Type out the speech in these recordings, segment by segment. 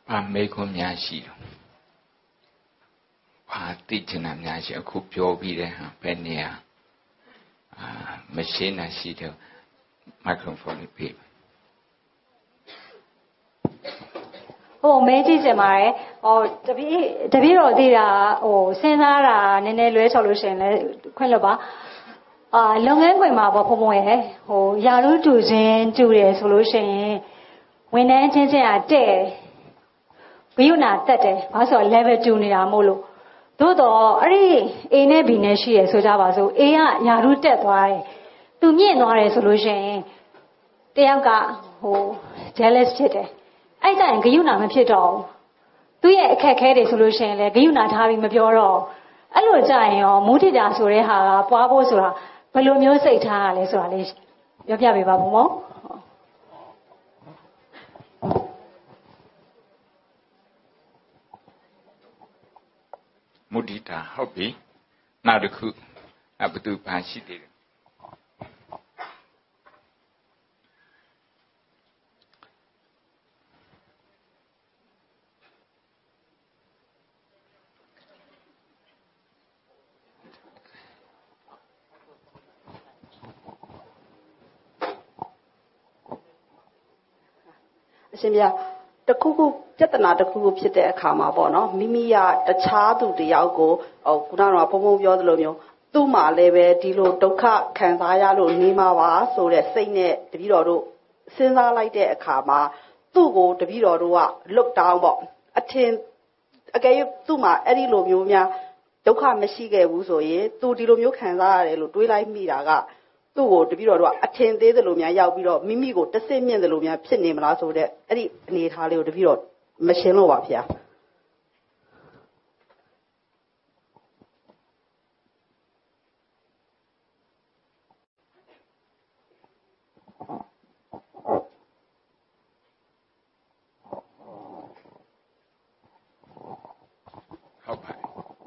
မေခွန်းများရှိတော့ဘာသိချင်တာများရှိအခုပြောပြီးတဲ့ဟာဘယ်နေရာမရှိနာရှိတော့မိုက်ခရိုဖုန်းပေးမဲကြည့်ချင်ပါတယ်တပည့်တော်သိတာစဉ်းစားတာနည်းနည်းလွဲချော်လို့ရှိရင်လည်းခွင့်လွှတ်ပါလုပ်ငန်းခွင်မှာပေါ့ဖုံဖုံရဲ့ယာရုတူချင်းတူတယ်ဆိုလို့ရှိရင်ဝန်ထမ်းချင်းကတဲ့ဘယုနာတက်တယ်ဘာလို့ဆိုတော့ level 2နေတာမို့လို့သို့တော့အဲ့ဒီ A နဲ့ B နဲ့ရှိရဆိုကြပါစို့ A ကယာရုတက်သွားတယ်သူမြင့်သွားတယ်ဆိုလို့ရှိရင်တယောက်ကjealous ဖြစ်တယ်အဲ့ကြရင်ဂယုဏမဖြစ်တော့ဘူးသူ့ရဲ့အခက်ခဲတွေဆိုလို့ရှိရင်လည်းဂယုဏထားပြီးမပြောတော့အဲ့လိုကြရင်ရောမုဒိတာဆိုတဲ့ဟာကပွားဖို့ဆိုတာဘယ်လိုမျိုးစိတ်ထားရလဲဆိုတာလေးပြောပြပေးပါဘုံမောမုဒိတာဟုတ်ပြီနောက်တစ်ခုဘယ်သူဘာရှိသေးလဲအရှင်ဗျာတခုခုပြဿနာတခုခုဖြစ်တဲ့အခါမှာပေါ့နော်မိမိကတခြားသူတယောက်ကိုခုနကဘုံဘုံပြောသလိုမျိုးသူ့မှာလည်းပဲဒီလိုဒုက္ခခံစားရလို့နေမှာပါဆိုတဲ့စိတ်နဲ့တပည့်တော်တို့စဉ်းစားလိုက်တဲ့အခါမှာသူ့ကိုတပည့်တော်တို့က look down ပေါ့အကယ်၍သူ့မှာအဲ့ဒီလိုမျိုးများဒုက္ခမရှိခဲ့ဘူးဆိုရင်သူဒီလိုမျိုးခံစားရတယ်လို့တွေးလိုက်မိတာကသူ့ကိုတပည့်တော်တို့ကအထင်သေးသလိုများရောက်ပြီးတော့မိမိကိုတဆင့်မြင့်သလိုများဖြစ်နေမလားဆိုတဲ့အဲ့ဒီအနေအထားလေးကိုတပည့်တော်မရှင်းလို့ပါဗျာဟုတ်ပါ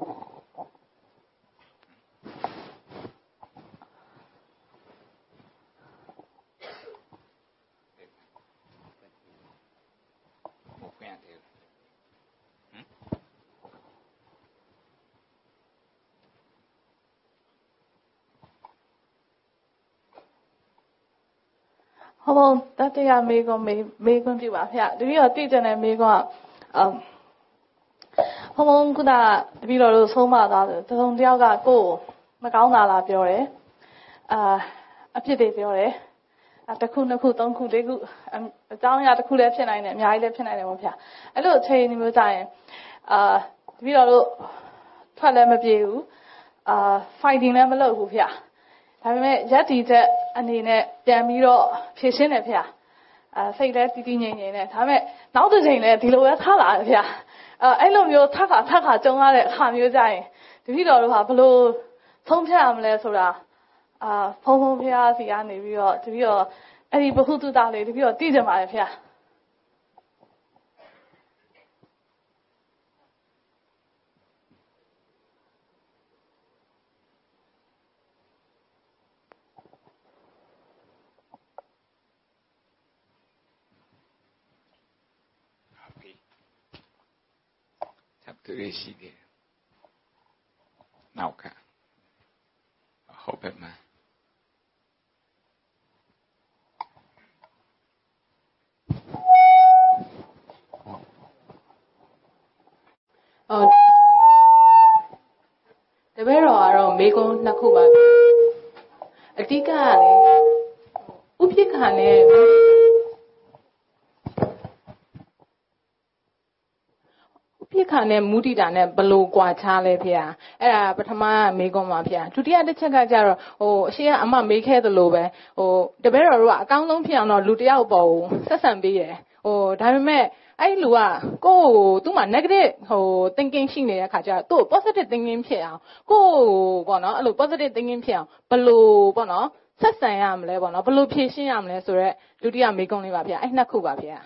ဟုတ်ပါတတရားမေးခွန်းပြပါဗျတပည့်တော်သိတဲ့မေးခွန်းကဘုံကတပည့်တော်တို့ဆုံးမသွားတယ်သုံးတယောက်ကကိုယ်မကောင်းတာလားပြောတယ်အဖြစ်တွေပြောတယ်တစ်ခုနှစ်ခုသုံးခုလေးခုအကြောင်းအရာတစ်ခုလည်းဖြစ်နိုင်တယ်အများကြီးလည်းဖြစ်နိုင်တယ်ပေါ့ဗျအဲ့လိုအချိန်မျိုးကြရင်တပည့်တော်တို့ထွက်လည်းမပြေဘူးfighting လည်းမလုပ်ဘူးဗျဒါပေမဲ့ရက်တီချက်အနေနဲ့ပြန်ပြီးတော့ဖြည့်ရှင်းတယ်ဗျစိတ်လည်းတည်တည်ငြိမ်ငြိမ်နဲ့ဒါပေမဲ့နောက်တစ်ချိန်လည်းဒီလိုပဲထားလာတယ်ဗျအဲ့လိုမျိုးထပ်ခါကြုံရတဲ့အခါမျိုးကြရင်တပည့်တော်တို့ကဘယ်လိုဆုံးဖြတ်ရမလဲဆိုတာဖုံဖုံဖျားစီကနေပြီးတော့တပည့်တော်အဲ့ဒီဘဟုတုတလေးတပည့်တော်သိကြပါတယ်ဗျသူရရှိတယ်နောက်ကဟုတ်ပဲမှာတပည့်တော်ကတော့မေကုန်းနှစ်ခုပါအဓိကကလည်းဥပိ္ပခာနဲ့ပြခါနဲ့မုဒိတာနဲ့ဘလို့ကွာခြားလဲဖေ။အဲ့ဒါပထမမေးခွန်းပါဖေ။ဒုတိယတစ်ချက်ကကြတော့အရှိကအမမေးခဲ့သလိုပဲတပည့်တော်တို့ကအကောင်းဆုံးဖြစ်အောင်တော့လူတစ်ယောက်ပေါ်ကိုဆက်ဆံပေးတယ်ဒါပေမဲ့အဲ့လူကကိုယ့်ကိုသူ့မှာ negative thinking ရှိနေတဲ့အခါကျတော့သူ့ကို positive thinking ဖြစ်အောင်ကိုယ့်ကိုပေါ့နော်အဲ့လို positive thinking ဖြစ်အောင်ဘလို့ပေါ့နော်ဆက်ဆံရမလဲပေါ့နော်ဘလို့ဖြည့်ရှင်းရမလဲဆိုတော့ဒုတိယမေးခွန်းလေးပါဖေ။အဲ့နှစ်ခုပါဖေ။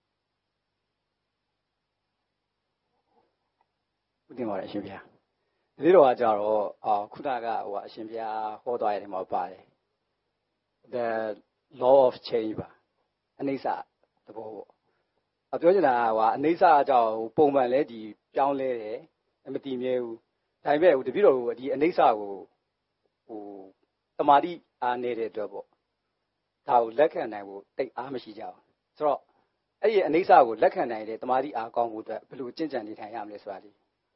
တင်ပါတယ်ရှင်ဗျာဒီလိုကကြတော့ခုနကဟိုအရှင်ဘုရားဟောသွားတဲ့နေမှာပါတယ် the law of change ပါအနိစ္စသဘောပေါ့ပြောချင်တာကအနိစ္စအကြောင်းပုံမှန်လဲဒီပြောင်းလဲတယ်မတည်မြဲဘူးဒါပေမဲ့တပည့်တော်ဒီအနိစ္စကိုတမာတိအားနေတဲ့အတွက်ပေါ့ဒါကိုလက်ခံနိုင်ဖို့တိတ်အားမရှိကြဘူးဆိုတော့အဲ့ဒီအနိစ္စကိုလက်ခံနိုင်တဲ့တမာတိအားကောင်းဖို့အတွက်ဘယ်လိုကျင့်ကြံနေထိုင်ရမလဲဆိုတာလေး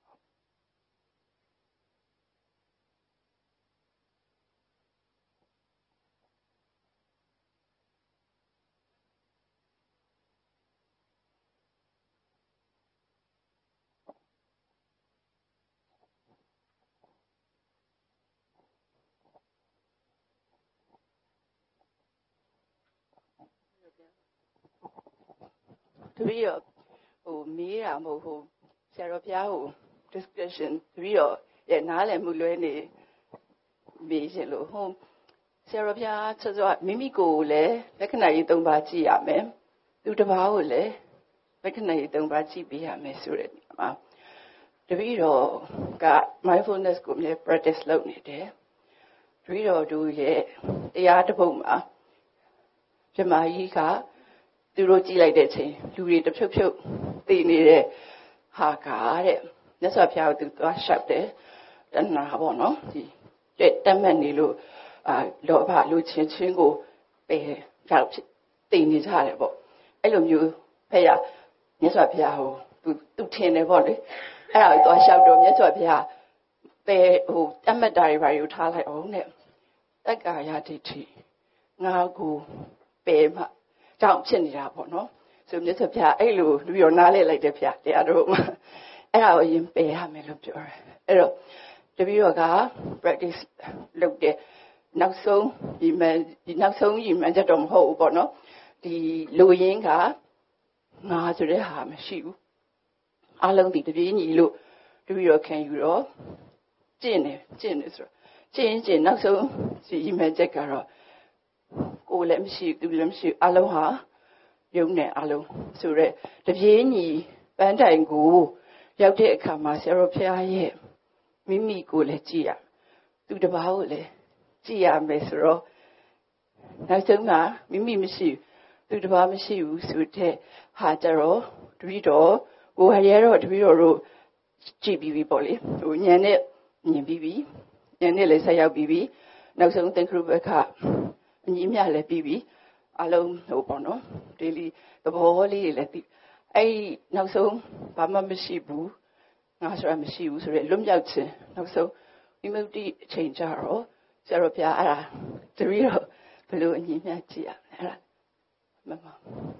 တပည့်တော်မေးတာမဟုတ်ဘူးဆရာတော်ဘုရားdiscussion တပည့်တော်ရဲ့နားလည်မှုလွဲနေမေးချင်လို့ဆရာတော်ဘုရားဆက်စောမိမိကိုယ်ကိုလည်းလက္ခဏာကြီး၃ပါးကြည့်ရမယ်သူတစ်ပါးကိုလည်းလက္ခဏာကြီး၃ပါးကြည့်ပေးရမယ်ဆိုတဲ့နေရာမှာတပည့်တော်က mindfulness ကိုမြေ practice လုပ်နေတယ်တပည့်တော်တို့ရဲ့တရားတစ်ပုဒ်မှာပြမကြီးကသူတို့ကြည့်လိုက်တဲ့အချိန်လူတွေတဖြုတ်ဖြုတ်သိနေတဲ့ဟာကတဲ့မြတ်စွာဘုရားကသူသွားရှောက်တယ်တဏှာပေါ့နော်ဒီတက်မှတ်နေလို့လောဘလူချင်းချင်းကိုပယ်ကြောက်သိနေကြတယ်ပေါ့အဲ့လိုမျိုးဖက်ရမြတ်စွာဘုရားသူထင်တယ်ပေါ့လေအဲ့ဒါကိုသွားရှောက်တော့မြတ်စွာဘုရားပယ်တက်မှတ်တာတွေဘာတွေကိုထားလိုက်အောင်တဲ့တက္ကာယဒိဋ္ဌိငါကိုပယ်မှကြောင့်ဖြစ်နေတာပေါ့နော်ဆိုမြတ်စွာဘုရားအဲ့လိုလူရောနားလဲလိုက်တဲ့ဘုရားတရားတော်မှာအဲ့ဒါကိုရင်ပယ်ရမယ်လို့ပြောတယ်အဲ့တော့တပည့်တော်က practice လုပ်တဲ့နောက်ဆုံးဒီနောက်ဆုံးရည်မှန်းချက်တော့မဟုတ်ဘူးပေါ့နော်ဒီလူရင်းကငါဆိုတဲ့ဟာမရှိဘူးအလုံးဒီတပြေးညီလို့တပည့်တော်ခံယူတော့ကျင့်နေဆိုတော့ကျင့်နောက်ဆုံးရည်မှန်းချက်ကတော့ကိုယ်လည်းမရှိသူလည်းမရှိအလုံးဟာယုံနေအလုံးဆိုတော့တပြေးညီပန်းတိုင်ကိုရောက်တဲ့အခါမှာဆရာတော်ဘုရားရဲ့မိမိကိုလည်းကြည့်ရသူတစ်ပါးကိုလည်းကြည့်ရမယ်ဆိုတော့နောက်ဆုံးမှာမိမိမရှိသူတစ်ပါးမရှိဘူးဆိုတဲ့ဟာကြတော့တပည့်တော်ကိုယ်ရတော့တပည့်တော်တို့ကြည့်ပြီးပြီပေါ့လေဉာဏ်နဲ့မြင်ပြီးပြီဉာဏ်နဲ့လည်းဆက်ရောက်ပြီးပြီနောက်ဆုံးသင်္ခရုပ္ပကအညီမြလည်းပြီးပြီအလုံးပေါ့နော် daily သဘောလေးတွေလည်းသိအဲ့နောက်ဆုံးဘာမှမရှိဘူးငါဆိုတာမရှိဘူးဆိုရလွတ်မြောက်ခြင်းနောက်ဆုံးဝိမု ക്തി အချိန်ကြတော့ဆရာတော်ဘုရားအဲ့ဒါတပည့်တော်ဘယ်လိုအညီမြကြည့်ရမလဲအဲ့ဒါမမ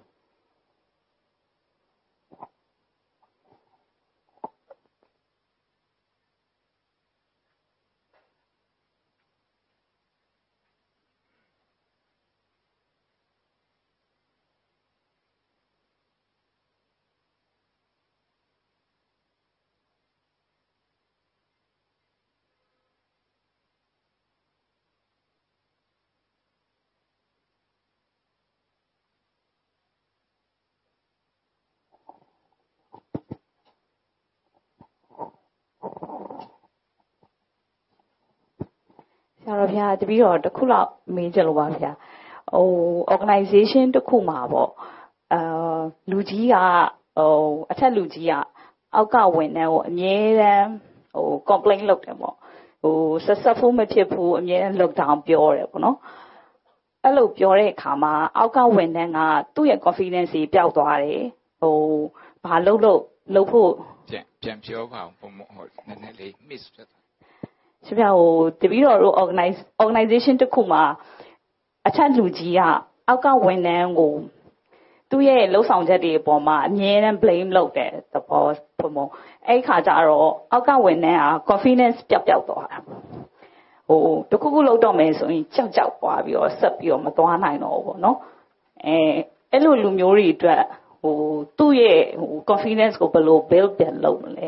ဆရာတော်ဘုရားတပည့်တော်တစ်ခုလောက်မေးကြလို့ပါဗျာorganization တစ်ခုမှာပေါ့လူကြီးကအထက်လူကြီးကအောက်ကဝန်ထမ်းကိုအမြဲတမ်းcomplaint လုပ်တယ်ပေါ့successful မဖြစ်ဘူးအမြဲတမ်း lockdown ပြောတယ်ပေါ့နော်အဲ့လိုပြောတဲ့အခါမှာအောက်ကဝန်ထမ်းကသူ့ရဲ့ confidence ကြီးပျောက်သွားတယ်ဘာလုပ်ဖို့ပြန်ပြောပါအောင်ပုံမဟုတ်နည်းနည်းလေး miss ဖြစ်တာဆရာတပည့်တော်တို့ organization တစ်ခုမှာအထက်လူကြီးကအောက်ကဝန်ထမ်းကိုသူ့ရဲ့လှုပ်ဆောင်ချက်တွေအပေါ်မှာအမြဲတမ်း blame လုပ်တယ်သဘောပုံအဲ့ခါကျတော့အောက်ကဝန်ထမ်းက confidence ပျောက်သွားတာတခုခုလုပ်တော့မယ်ဆိုရင်ကြောက်သွားပြီးတော့ဆက်ပြီးတော့မသွားနိုင်တော့ဘူးပေါ့နော်အဲ့လိုလူမျိုးတွေအတွက်သူ့ရဲ့confidence ကိုဘယ်လို build ပြန်လုပ်မလဲ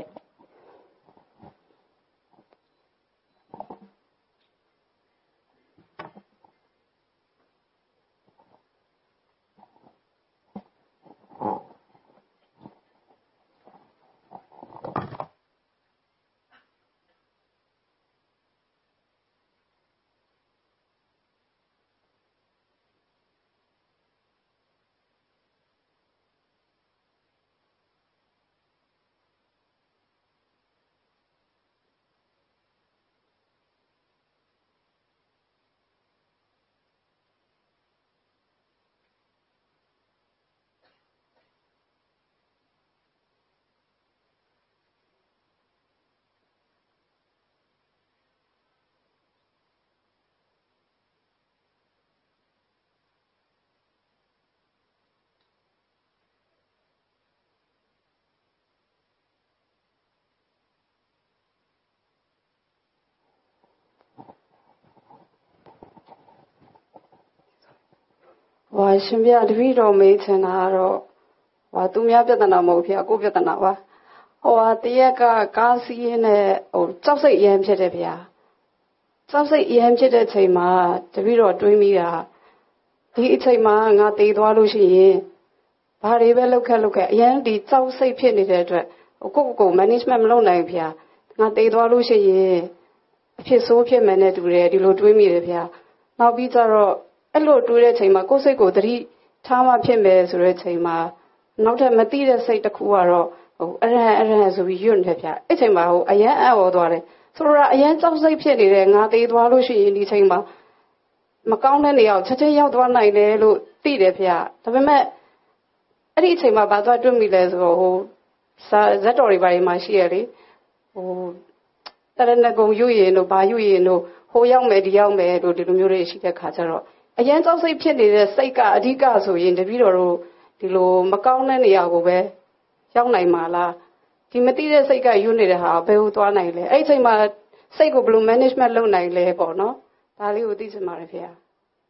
哇，ရှင်ပြတပည့်တော်မေးချင်တာကတော့သူများပြဿနာမဟုတ်ဗျာကိုယ်ပြဿနာပါတရက်ကကားစီးရင်းနဲ့ကြောက်စိတ်အရင်ဖြစ်တယ်ဗျာကြောက်စိတ်အရင်ဖြစ်တဲ့ချိန်မှာတပည့်တော်တွေးမိတာဒီအချိန်မှာငါတည်သွားလို့ရှိရင်ဘာတွေပဲလုပ်ခဲ့အရင်ဒီကြောက်စိတ်ဖြစ်နေတဲ့အတွက်ကို management မလုပ်နိုင်ဗျာငါတည်သွားလို့ရှိရင်အဖြစ်ဆိုးဖြစ်မယ်နဲ့တူတယ်ဒီလိုတွေးမိတယ်ဗျာနောက်ပြီးကြတော့အဲ့လိုတွေးတဲ့ချိန်မှာကိုယ်စိတ်ကိုသတိထားမှဖြစ်မယ်ဆိုတဲ့ချိန်မှာနောက်ထပ်မသိတဲ့စိတ်တစ်ခုကတော့အရဟံဆိုပြီးယွတ်နေဗျာအဲ့ချိန်မှာအရန်အံ့ဩသွားတယ်ဆိုတော့အရန်ကြောက်စိတ်ဖြစ်နေတဲ့ငါတည်သွားလို့ရှိရင်ဒီချိန်မှာမကောင်းတဲ့နေရာကိုချက်ချင်းရောက်သွားနိုင်တယ်လို့သိတယ်ဗျာဒါပေမဲ့အဲ့ဒီအချိန်မှာဘာသွားတွေ့မိလဲဆိုတော့ဇက်တော်တွေဘာတွေမှရှိရလေတရဏဂုံရွရင်တို့ဘာရွရင်တို့ဟိုရောက်မယ်ဒီရောက်မယ်တို့ဒီလိုမျိုးတွေရှိတဲ့ခါကျတော့အရန်ကြောက်စိတ်ဖြစ်နေတဲ့စိတ်ကအဓိကဆိုရင်တပည့်တော်တို့ဒီလိုမကောင်းတဲ့နေရာကိုပဲရောက်နိုင်မှာလားဒီမသိတဲ့စိတ်ကယူနေတဲ့ဟာဘယ်လိုသွားနိုင်လဲအဲ့ဒီအချိန်မှာစိတ်ကိုဘယ်လို management လုပ်နိုင်လဲပေါ့နော်ဒါလေးကိုသိချင်ပါတယ်ဖေ။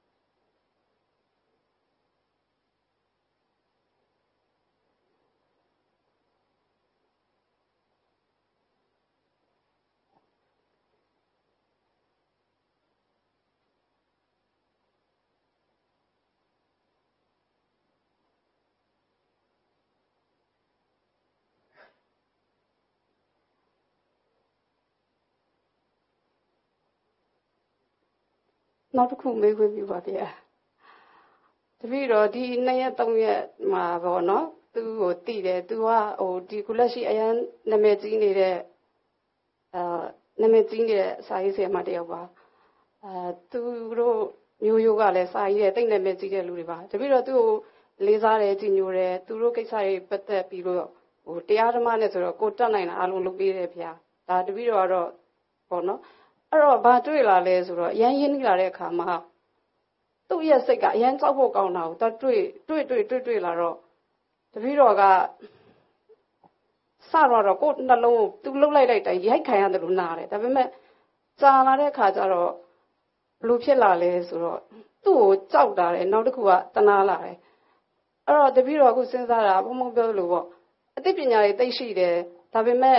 နောက်တစ်ခုမေးခွင့်ပြုပါဗျာတပည့်တော်ဒီ2ရက်3ရက်မှာပေါ့နော်သူ့ကိုတည်တယ်သူကဒီခုလက်ရှိအရန်နာမည်ကြီးနေတဲ့နာမည်ကြီးနေတဲ့စာရေးဆရာမတယောက်ပါသူတို့မျိုးရိုးကလည်းစာရေးတဲ့တိတ်နာမည်ကြီးတဲ့လူတွေပါတပည့်တော်သူ့ကိုလေးစားတယ်ကြည်ညိုတယ်သူတို့ကိစ္စတွေပတ်သက်ပြီးတော့တရားဓမ္မနဲ့ဆိုတော့ကိုတက်နိုင်တာအလုံးလုပ်ပေးတယ်ဗျာဒါတပည့်တော်ကတော့ပေါ့နော်အဲ့တော့ဘာတွေ့လာလဲဆိုတော့အရန်ရင်းနှီးလာတဲ့အခါမှာသူ့ရဲ့စိတ်ကအရန်ကြောက်ဖို့ကောင်းတာကိုသူတွေ့လာတော့တပည့်တော်ကစတော့ကိုယ်နှလုံးကိုသူလှုပ်လိုက်တိုင်းရိုက်ခံရတယ်လို့နားတယ်ဒါပေမဲ့ကြာလာတဲ့အခါကျတော့ဘလို့ဖြစ်လာလဲဆိုတော့သူ့ကိုကြောက်တာတယ်နောက်တစ်ခုကတနာလာတယ်အဲ့တော့တပည့်တော်အခုစဉ်းစားတာဘုံဘုံပြောလို့ပေါ့အသိပညာတွေသိရှိတယ်ဒါပေမဲ့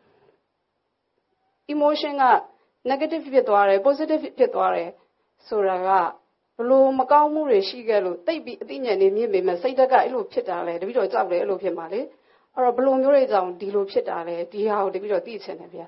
emotion ကnegative ဖြစ်သွားတယ် positive ဖြစ်သွားတယ်ဆိုတာကဘလို့မကောင်းမှုတွေရှိခဲ့လို့တိတ်ပြီးအသိဉာဏ်တွေမြင့်ပေမဲ့စိတ်ဓာတ်ကအဲ့လိုဖြစ်တာလေတပည့်တော်ကြောက်တယ်အဲ့လိုဖြစ်မှာလေအဲ့တော့ဘလို့မျိုးတွေကြောင့်ဒီလိုဖြစ်တာလဲဒီဟာကိုတပည့်တော်သိချင်တယ်ဗျာ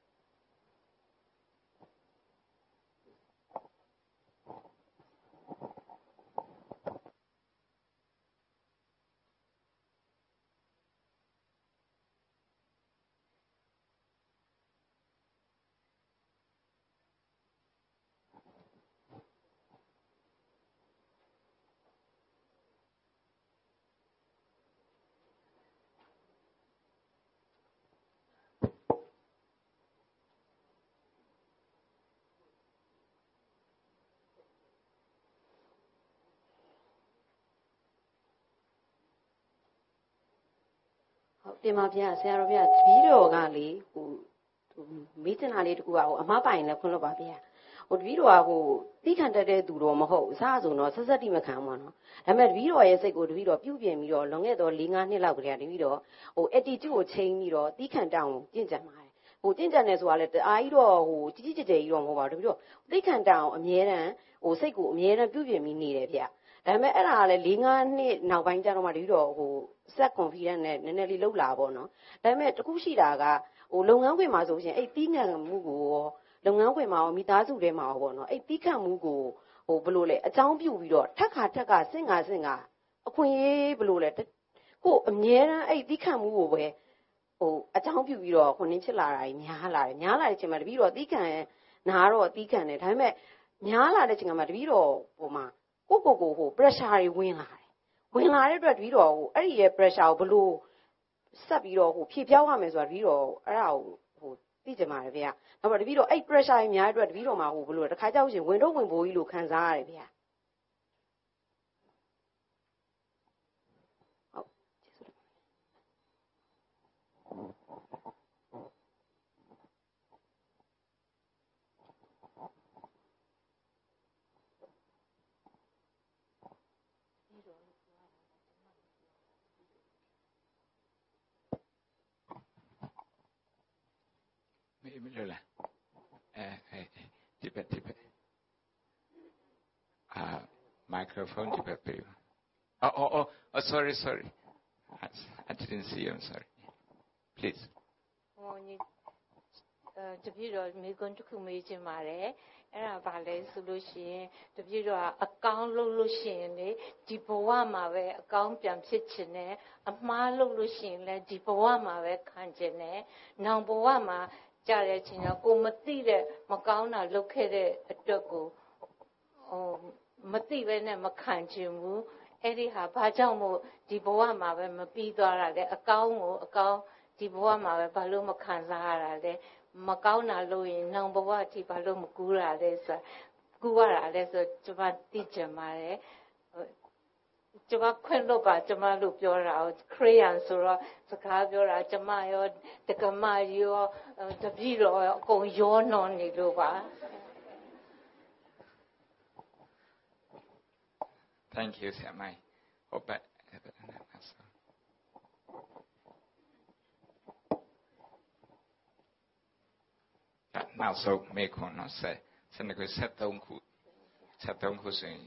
တင်ပါဗျာဆရာတော်ဗျာတပည့်တော်ကလေမေးချင်တာလေးတခုကအမပိုင်လည်းခွင့်လို့ပါဗျာတပည့်တော်ကသိခံတတ်တဲ့သူတော့မဟုတ်အစဆိုတော့ဆက်ဆက်တိမခံပါတော့ဒါပေမဲ့တပည့်တော်ရဲ့စိတ်ကိုတပည့်တော်ပြုပြင်ပြီးတော့လွန်ခဲ့တော့4-5နှစ်လောက်ကလေးတပည့်တော်attitude ကိုချိန်ပြီးတော့သိခံတောင်းကျင့်ကြံပါတယ်ကျင့်ကြံတယ်ဆိုတာလည်းတအားကြီးတော့ကြီးကြီးကျယ်ကျယ်ကြီးတော့မဟုတ်ပါဘူးတပည့်တော်သိခံတောင်းအမြဲတမ်းစိတ်ကိုအမြဲတမ်းပြုပြင်ပြီးနေတယ်ဗျာဒါပေမဲ့အဲ့ဒါကလည်း4-5နှစ်နောက်ပိုင်းကျတော့မှတပည့်တော်set confidence နဲ့နည်းနည်းလေးလှုပ်လာပေါ့နော်ဒါပေမဲ့တခုရှိတာကလုပ်ငန်းခွင်မှာဆိုရှင်အဲ့တီးငံမှုကိုလုပ်ငန်းခွင်မှာမိသားစုထဲမှာပေါ့နော်အဲ့တီးခံမှုကိုဘယ်လိုလဲအကြောင်းပြုပြီးတော့ထက်ခါစင်ကအခွင့်အရေးဘယ်လိုလဲကိုအမြဲတမ်းအဲ့တီးခံမှုကိုပဲအကြောင်းပြုပြီးတော့ခုနင်းဖြစ်လာတာများလာတဲ့အချိန်မှာတပည့်တော်တီးခံနားတော့တီးခံတယ်ဒါပေမဲ့များလာတဲ့အချိန်မှာတပည့်တော်မှာကို pressure တွေဝင်လာတဲ့အတွက်တပည့်တော်အဲ့ဒီရဲ့ pressure ကိုဘလို့ဆက်ပြီးတော့ဖြေပြောင်းရမယ်ဆိုတာတပည့်တော်အဲ့ဒါကိုသိကြပါတယ်ဗျာနောက်တပည့်တော်အဲ့ pressure တွေများတဲ့အတွက်တပည့်တော်မှာဘလို့တခါကြောက်ရှင်ဝင်တော့ဝင်ပိုးကြီးလို့ခံစားရတယ်ဗျာ Emilio Tibet. Microphone Tibet. Oh, sorry. I didn't see you. I'm sorry. Please. တပြည့်တော့မိကွန်းတစ်ခုမေးချင်ပါတယ်အဲ့ဒါဘာလဲဆိုလို့ရှိရင်တပြည့်တော့အကောင်းလုပ်လို့ရှိရင်လေဒီဘဝမှာပဲအကောင်းပြန်ဖြစ်ချင်တယ်အမှားလုပ်လို့ရှိရင်လည်းဒီဘဝမှာပဲခံချင်တယ်နောင်ဘဝမှာကြားတဲ့အချိန်ကကိုမသိတဲ့မကောင်းတာလုပ်ခဲ့တဲ့အတွက်ကိုမသိပဲနဲ့မခံချင်ဘူးအဲ့ဒီဟာဘာကြောင့်မို့ဒီဘဝမှာပဲမပြီးသွားတာလဲအကောင်းကိုအကောင်းဒီဘဝမှာပဲဘာလို့မခံစားရတာလဲမကောင်းတာလို့ရင်နောင်ဘဝအထိဘာလို့မကူးရလဲဆိုကူးရတာလဲဆိုကျမသိချင်ပါတယ်ကျမခွင့်လို့ပါကျမလို့ပြောတာခရိယန်ဆိုတော့စကားပြောတာကျမရောတက္ကမရောတပည့်တော်ရောအကုန်ရောနှောနေလို့ပါ Thank you, Samai. Hope now so make on no say. Send go set down ku saying.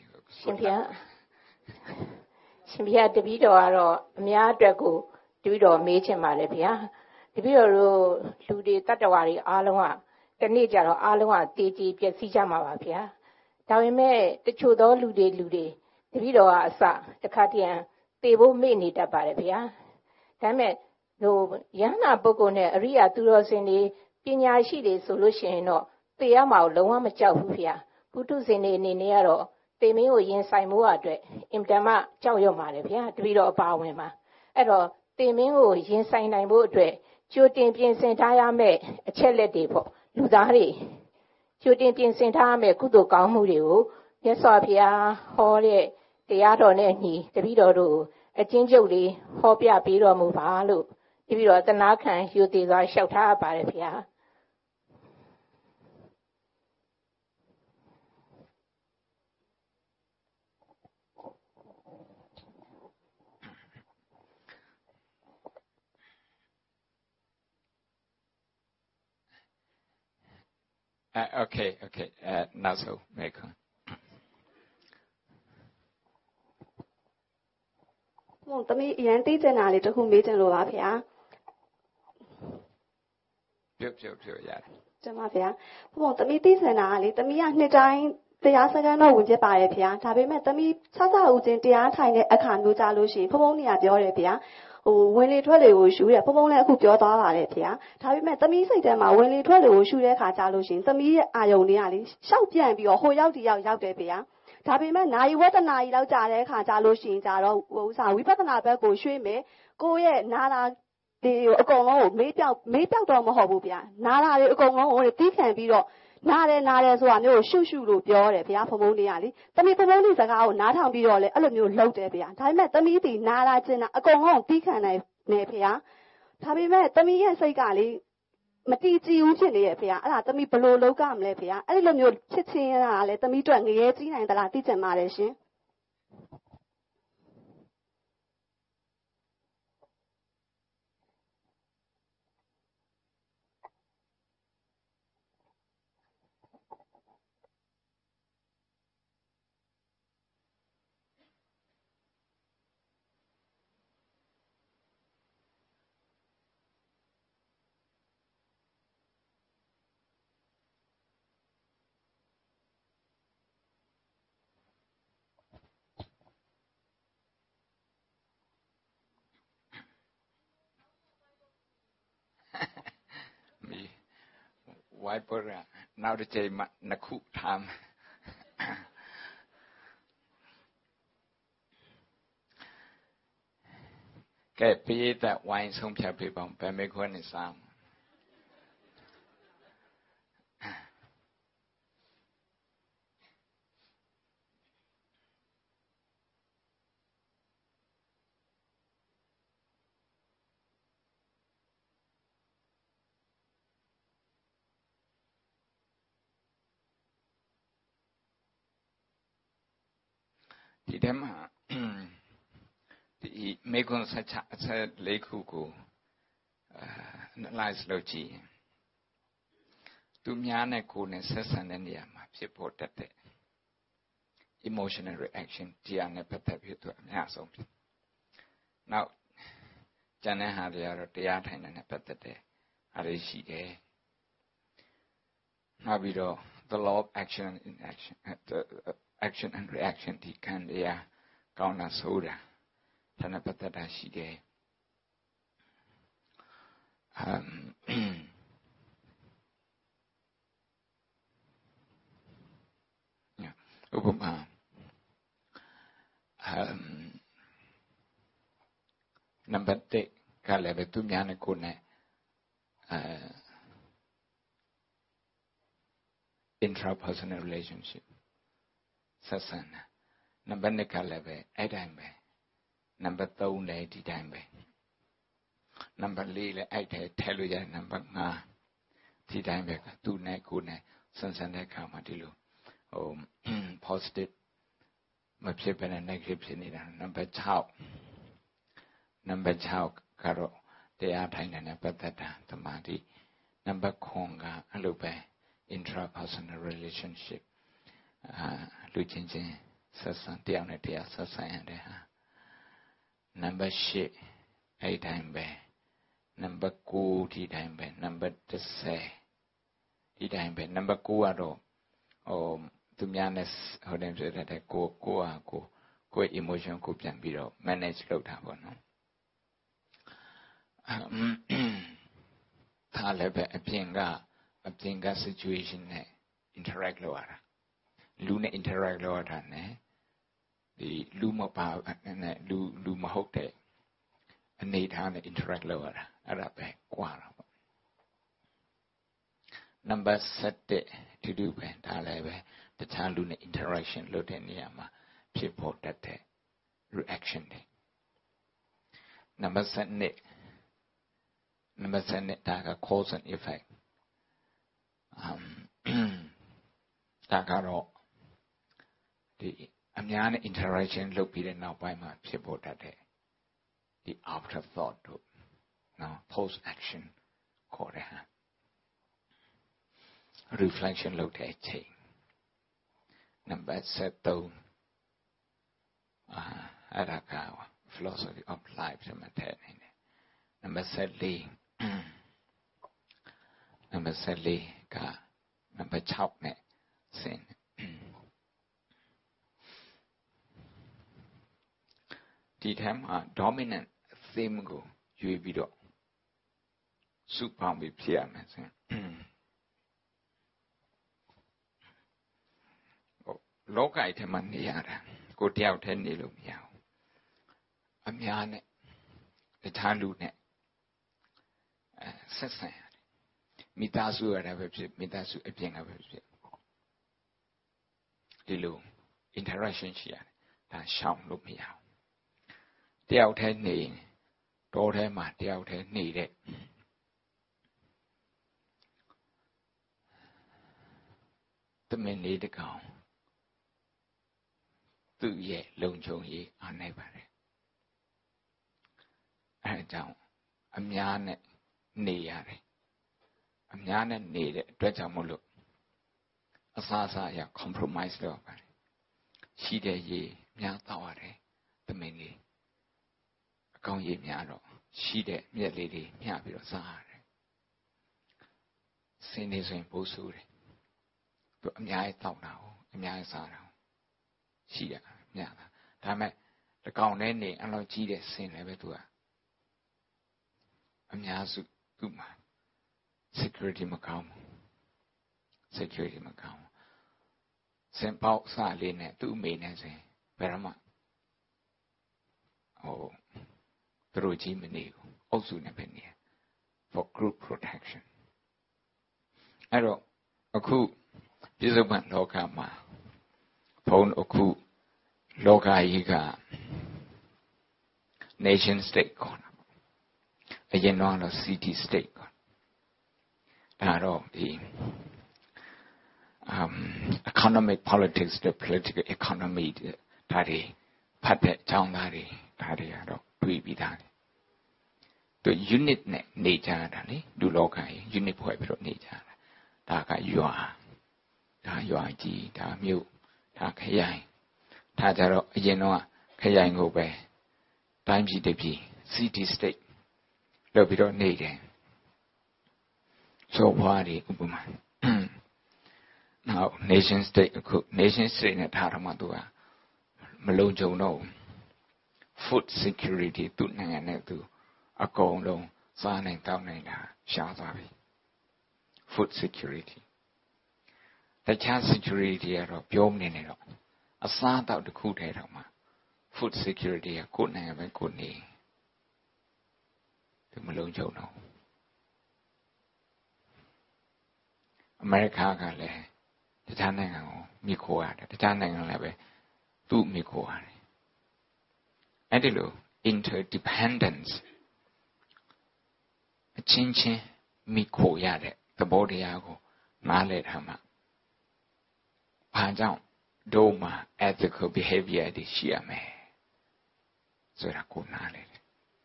ရှင်ဘုရားတပည့်တော်ကတော့အများအတွက်ကိုတပည့်တော်မေးချင်ပါတယ်ဗျာတပည့်တော်တို့လူတွေတတ္တဝါတွေအားလုံးကတနေ့ကြတော့အားလုံးကတည်ကြည်ပျက်စီးကြမှာပါဗျာဒါပေမဲ့တချို့သောလူတွေတပည့်တော်ကအစတခါတည်းသေဖို့မေ့နေတတ်ပါတယ်ဗျာဒါပေမဲ့ဟိုယန္နာပုဂ္ဂိုလ်နဲ့အရိယာသူတော်စင်တွေပညာရှိတွေဆိုလို့ရှိရင်တော့သေရမှာကိုလုံးဝမကြောက်ဘူးဗျာပုထုဇဉ်တွေအနေနဲ့ကတော့သေမင်းကိုရင်ဆိုင်မှုအတွက်အင်တမကြောက်ရွံ့ပါတယ်ဗျာတပည့်တော်အပါဝင်ပါအဲ့တော့သေမင်းကိုရင်ဆိုင်နိုင်ဖို့အတွက်ကြိုတင်ပြင်ဆင်ထားရမယ့်အချက်လက်တွေပေါ့လူသားတွေကြိုတင်ပြင်ဆင်ထားရမယ့်ကုသိုလ်ကောင်းမှုတွေကိုမြတ်စွာဘုရားဟောတဲ့တရားတော်နဲ့ညီတပည့်တော်တို့အချင်းချုပ်လေးဟောပြပေးတော်မူပါလို့တပည့်တော်သနာခံယူတည်စွာလျှောက်ထားပါတယ်ဗျာ Okay. Now so make on. ဟုတ်တမီးအရင်သိချင်တာလေးတစ်ခုမေးချင်လို့ပါဗျာပြောရတယ်ကျမဗျာဟုတ်တမီးသိချင်တာလေတမီးကနှစ်တိုင်းတရားစခန်းတော့ဝင်ကြပါတယ်ဗျာဒါပေမဲ့တမီးစဦးချင်းတရားထိုင်တဲ့အခါမျိုးကြလို့ရှိရင်ဖုံဖုံနေရပြောတယ်ဗျာဟိုဝင်လေထွက်လေကိုရှူတယ်ဖုံဖုံလည်းအခုပြောသွားပါတယ်ဗျာဒါပေမဲ့တမီးစိတ်ထဲမှာဝင်လေထွက်လေကိုရှူတဲ့အခါကြလို့ရှိရင်တမီးရဲ့အာယုံတွေကလေရှောက်ပြန်ပြီးတော့ဟိုရောက်ဒီရောက်တယ်ဗျာဒါပေမဲ့နာယီဝတ္တနာကြီးလောက်ကြာတဲ့အခါကြလို့ရှိရင်ကြတော့ဟိုဥစားဝိပဿနာဘက်ကိုရွှေ့မယ်ကိုယ့်ရဲ့နာတာဒီအကုန်လုံးကိုမေးပြောက်တော့မဟုတ်ဘူးဗျာနာတာတွေအကုန်လုံးကိုတီးခံပြီးတော့နာတယ်ဆိုတာမျိုးကိုရှုလို့ပြောတယ်ဗျာဖုံဖုံတွေကလေတမီးဖုံဖုံတွေစကားကိုနားထောင်ပြီးတော့လေအဲ့လိုမျိုးလှုပ်တယ်ဗျာဒါပေမဲ့တမီးဒီနာတာကျင်တာအကုန်လုံးတီးခံနိုင်နေဗျာဒါပေမဲ့တမီးရဲ့စိတ်ကလေမတီးကြည့်ဘူးဖြစ်နေရဲ့ဖေ။အဲ့ဒါသမီးဘလို့လောက်ကမလဲဖေ။အဲ့ဒီလိုမျိုးဖြစ်ချင်းရတာလေသမီးတို့ငရဲကြီးနိုင်သလားသိချင်ပါတယ်ရှင်။ Whiteboard now the day naku time. Get be that wine some people, but make one is some. Thì thế mà thì mấy con sẽ lấy khu của lại lâu chỉ သူများနဲ့ကိုယ်နဲ့ဆက်ဆံတဲ့နေရာမှာဖြစ်ပေါ်တတ်တဲ့ emotional reaction တရားနဲ့ပတ်သက်ပြီးသူအများဆုံးဖြစ်။ Now ကျန်တဲ့ဟာတွေကတော့တရားထိုင်တဲ့နဲ့ပတ်သက်တဲ့အားရရှိတယ်။နောက်ပြီးတော့ the law of action and inaction the action and reaction ဒီကံတရားကောင်းတာဆိုတာဒါနဲ့ပတ်သက်တာရှိတယ်။ဥပမာနံပါတ်1ကလည်းပဲသူများနဲ့ကိုယ်နဲ့intrapersonal relationship ဆက်ဆံတာနံပါတ်2ကလည်းပဲအဲ့တိုင်းပဲနံပါတ်3လည်းဒီတိုင်းပဲနံပါတ်4လည်းအဲ့ထဲထည့်လို့ရနံပါတ်5ဒီတိုင်းပဲသူနဲ့ကိုယ်နဲ့ဆက်ဆံတဲ့အခါမှာဒီလိုpositive မဖြစ်ဘဲနဲ့ negative ဖြစ်နေတာနံပါတ်6ကတော့တရားထိုင်တဲ့ပတ်သက်တာသမာဓိနံပါတ်9ကအဲ့လိုပဲ intrapersonal relationship လူချင်းချင်းဆက်ဆံတရားနဲ့တရားဆက်ဆံရတဲ့ဟာနံပါတ်10အဲ့တိုင်းပဲနံပါတ်9ဒီတိုင်းပဲနံပါတ်10ဒီတိုင်းပဲနံပါတ်9ကတော့သူများနဲ့ဟိုတိုင်းဖြစ်တဲ့ကိုယ် emotion ကိုပြန်ပြီးတော့ manage လုပ်တာပေါ့နော်ဒါလည်းပဲအပြင်က situation နဲ့ interact လုပ်ရတာလူနဲ့ interact လုပ်ရတာနဲ့ဒီလူမပါနဲ့လူမဟုတ်တဲ့အနေထားနဲ့ interact လုပ်ရတာအဲ့ဒါပဲကွာတာပေါ့နံပါတ်7တူပဲဒါလည်းပဲတခြားလူနဲ့ interaction လုပ်တဲ့နေရာမှာဖြစ်ပေါ်တတ်တဲ့ reaction တွေနံပါတ်7ဒါက cause and effect ဒါကတော့ဒီအများနဲ့ interaction လုပ်ပြီးတဲ့နောက်ပိုင်းမှာဖြစ်ပေါ်တတ်တဲ့ဒီ after thought တို့နော် post action ခေါ်တဲ့ဟာ reflection လုပ်တဲ့အချိန်နံပါတ်7အဲ့ဒါက philosophy of life ဆိုမှထည့်နေတယ်နံပါတ်14ကနံပါတ်6နဲ့ဆင်းဒီထဲမှာ dominant theme ကိုရွေးပြီးတော့စုပေါင်းပြီးဖြစ်ရမယ်ဆိုရင်လောကထဲမှာနေရတာကိုတယောက်တည်းနေလို့မရဘူးအများနဲ့တခြားလူနဲ့ဆက်ဆံရတယ်မိသားစုရတာပဲဖြစ်မိသားစုအပြင်ကပဲဖြစ်ဒီလို interaction ရှိရတယ်ဒါရှောင်လို့မရဘူးတယောက်တည်းနေတောထဲမှာတယောက်တည်းနေတဲ့သမင်းလေးတကောင်သူ့ရဲ့လုံခြုံရေးအားနိုင်ပါတယ်အဲအကြောင်းအများနဲ့နေရတယ်အများနဲ့နေတဲ့အတွက်ကြောင့်မို့လို့အစားအစာရ compromise လုပ်ရပါတယ်ရှိတဲ့ရေများတောက်ရတယ်သမင်းလေးအကောင်းရေများတော့ရှိတဲ့မြက်လေးတွေမျှပြီးတော့စားရတယ်စင်းနေဆိုရင်ပိုးဆူတယ်သူအများကြီးတောက်တာကိုအများကြီးစားတာရှိရမျှတာဒါမဲ့တကောင်နဲ့နေအဲ့လိုကြီးတဲ့စင်းလည်းပဲသူကအများစုသူ့မှာ security မကောင်းဘူး security မကောင်းဘူးစင်ပေါက်စားလေးနဲ့သူ့အမေနဲ့ဆိုရင်ဘယ်တော့မှသူတို့ကြီးမနေဘူးအုပ်စုနဲ့ပဲနေ for group protection အဲ့တော့အခုပြစ္ဆုတ်ပံလောကမှာဘုန်းအခုလောကကြီးက nation state ခေါ်တာအရင်တော့ city state ခေါ်ဒါတော့ဒီeconomic politics တဲ့ political economy ဒါတွေဖတ်တဲ့အကြောင်းသားတွေဒါတွေကတော့တွေ့ပြီးသားတယ်သူ unit နဲ့နေကြတာလေလူလောကကြီး unit ဖွဲ့ပြီးတော့နေကြတာဒါကရွာဒါရွာကြီးဒါမြို့ဒါခရိုင်ဒါကြတော့အရင်တော့ခရိုင်ကိုပဲတိုင်းပြည်တစ်ပြည် city state လောက်ပြီးတော့နေတယ်ဆိုဘွားတွေဥပမာ now nation state အခု nation state နဲ့ထားတော့မှသူကမလုံခြုံတော့ food security သူ့နိုင်ငံနဲ့သူအကုန်လုံးစားနိုင်တောင်းနိုင်တာရှားသွားပြီ food security တခြား security ကတော့ပြောမနေနဲ့တော့အစားအသောက်တစ်ခုတည်းတော့မှ food security ကကိုယ်နိုင်ငံပဲကိုယ်နေသူမလုံခြုံတော့အမေရိကကလည်းတခြားနိုင်ငံကိုမိခိုးရတယ်တခြားနိုင်ငံလည်းပဲသူ့မိခိုးရတယ်အဲ့ဒီလို interdependence အချင်းချင်းမိခိုးရတဲ့သဘောတရားကိုနားလည်ထားမှာဘာကြောင့်တို့မှာ ethical behavior တွေရှိရမယ်ဆိုတာကိုနားလည်တယ်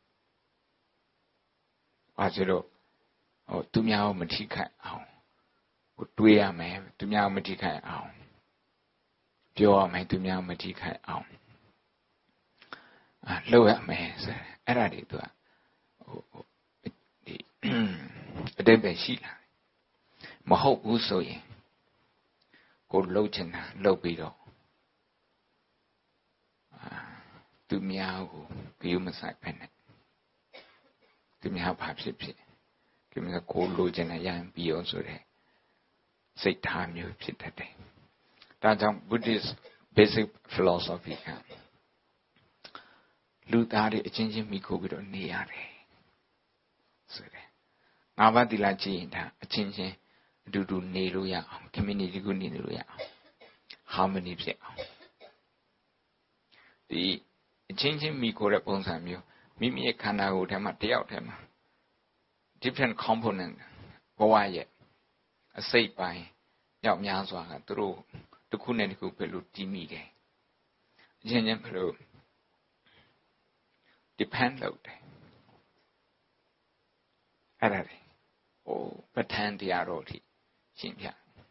။ဘာလို့သူများကိုမထိခိုက်အောင်တွေးရမယ်သူများကိုမထိခိုက်အောင်ပြောရမယ်သူများကိုမထိခိုက်အောင်လုပ်ရမယ်ဆိုအဲ့ဒါတွေသူကဒီအတိတ်ပဲရှိလာမဟုတ်ဘူးဆိုရင်ကိုလှုပ်ချင်တာလှုပ်ပြီးတော့သူများကိုကြည့်မဆိုင်ပဲနဲ့သူများဘာဖြစ်ဖြစ်ဒီမှာကိုလိုချင်တဲ့ရန်ပြီးအောင်ဆိုတဲ့စိတ်ထားမျိုးဖြစ်တတ်တယ်။ဒါကြောင့် Buddhist basic philosophy ကလူသားတွေအချင်းချင်းမိခိုးပြီးတော့နေရတယ်ဆိုတဲ့ငါးပါးသီလကျင့်ရင်ဒါအချင်းချင်းအတူတူနေလို့ရအောင် community ကိုနေလို့ရအောင် harmony ဖြစ်အောင်ဒီအချင်းချင်းမိခိုးတဲ့ပုံစံမျိုးမိမိရဲ့ခန္ဓာကိုယ်ထဲမှာတယောက်ထဲမှာ different component ဘဝရဲ့အစိတ်ပိုင်းရောက်များစွာကသူတို့တစ်ခုနဲ့တစ်ခုပဲလို့တည်မိတယ်အချင်းချင်းဘယ်လို depend လုပ်တယ်အဲ့ဒါလေပဋ္ဌာန်းတရားတော်အထိရှင်းပြ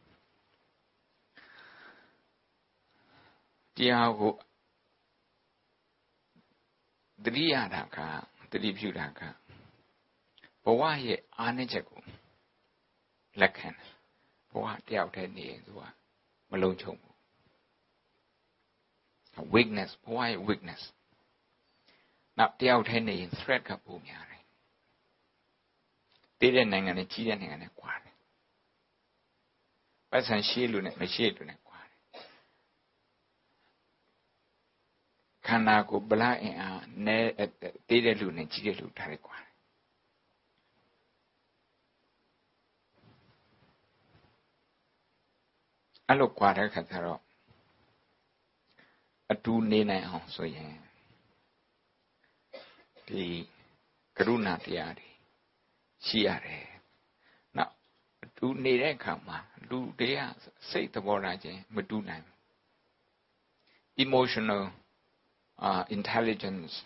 တရားကိုတတိယတာကတတိပြုတာကဘဝရဲ့အားနည်းချက်ကိုလက်ခံဘဝတယောက်တည်းနေရင်သူကမလုံခြုံဘူး weakness ဘဝရဲ့ weakness နောက်တယောက်တည်းနေရင် threat ကပိုများတယ်တည်တဲ့နိုင်ငံနဲ့ကြီးတဲ့နိုင်ငံနဲ့ကွာတယ်ပတ်စံရှိလို့နဲ့မရှိလို့နဲ့ကွာတယ်ခန္ဓာကိုယ်ဗလာအင်အားနဲ့တည်တဲ့လူနဲ့ကြီးတဲ့လူထားတယ်ကွာအဲ့လိုကွာတဲ့ခါကျတော့အတူနေနိုင်အောင်ဆိုရင်ဒီကရုဏာတရားတွေရှိရတယ်။နောက်အတူနေတဲ့အခါမှာလူတွေကစိတ်သဘောထားချင်းမတူနိုင်ဘူး။ emotional intelligence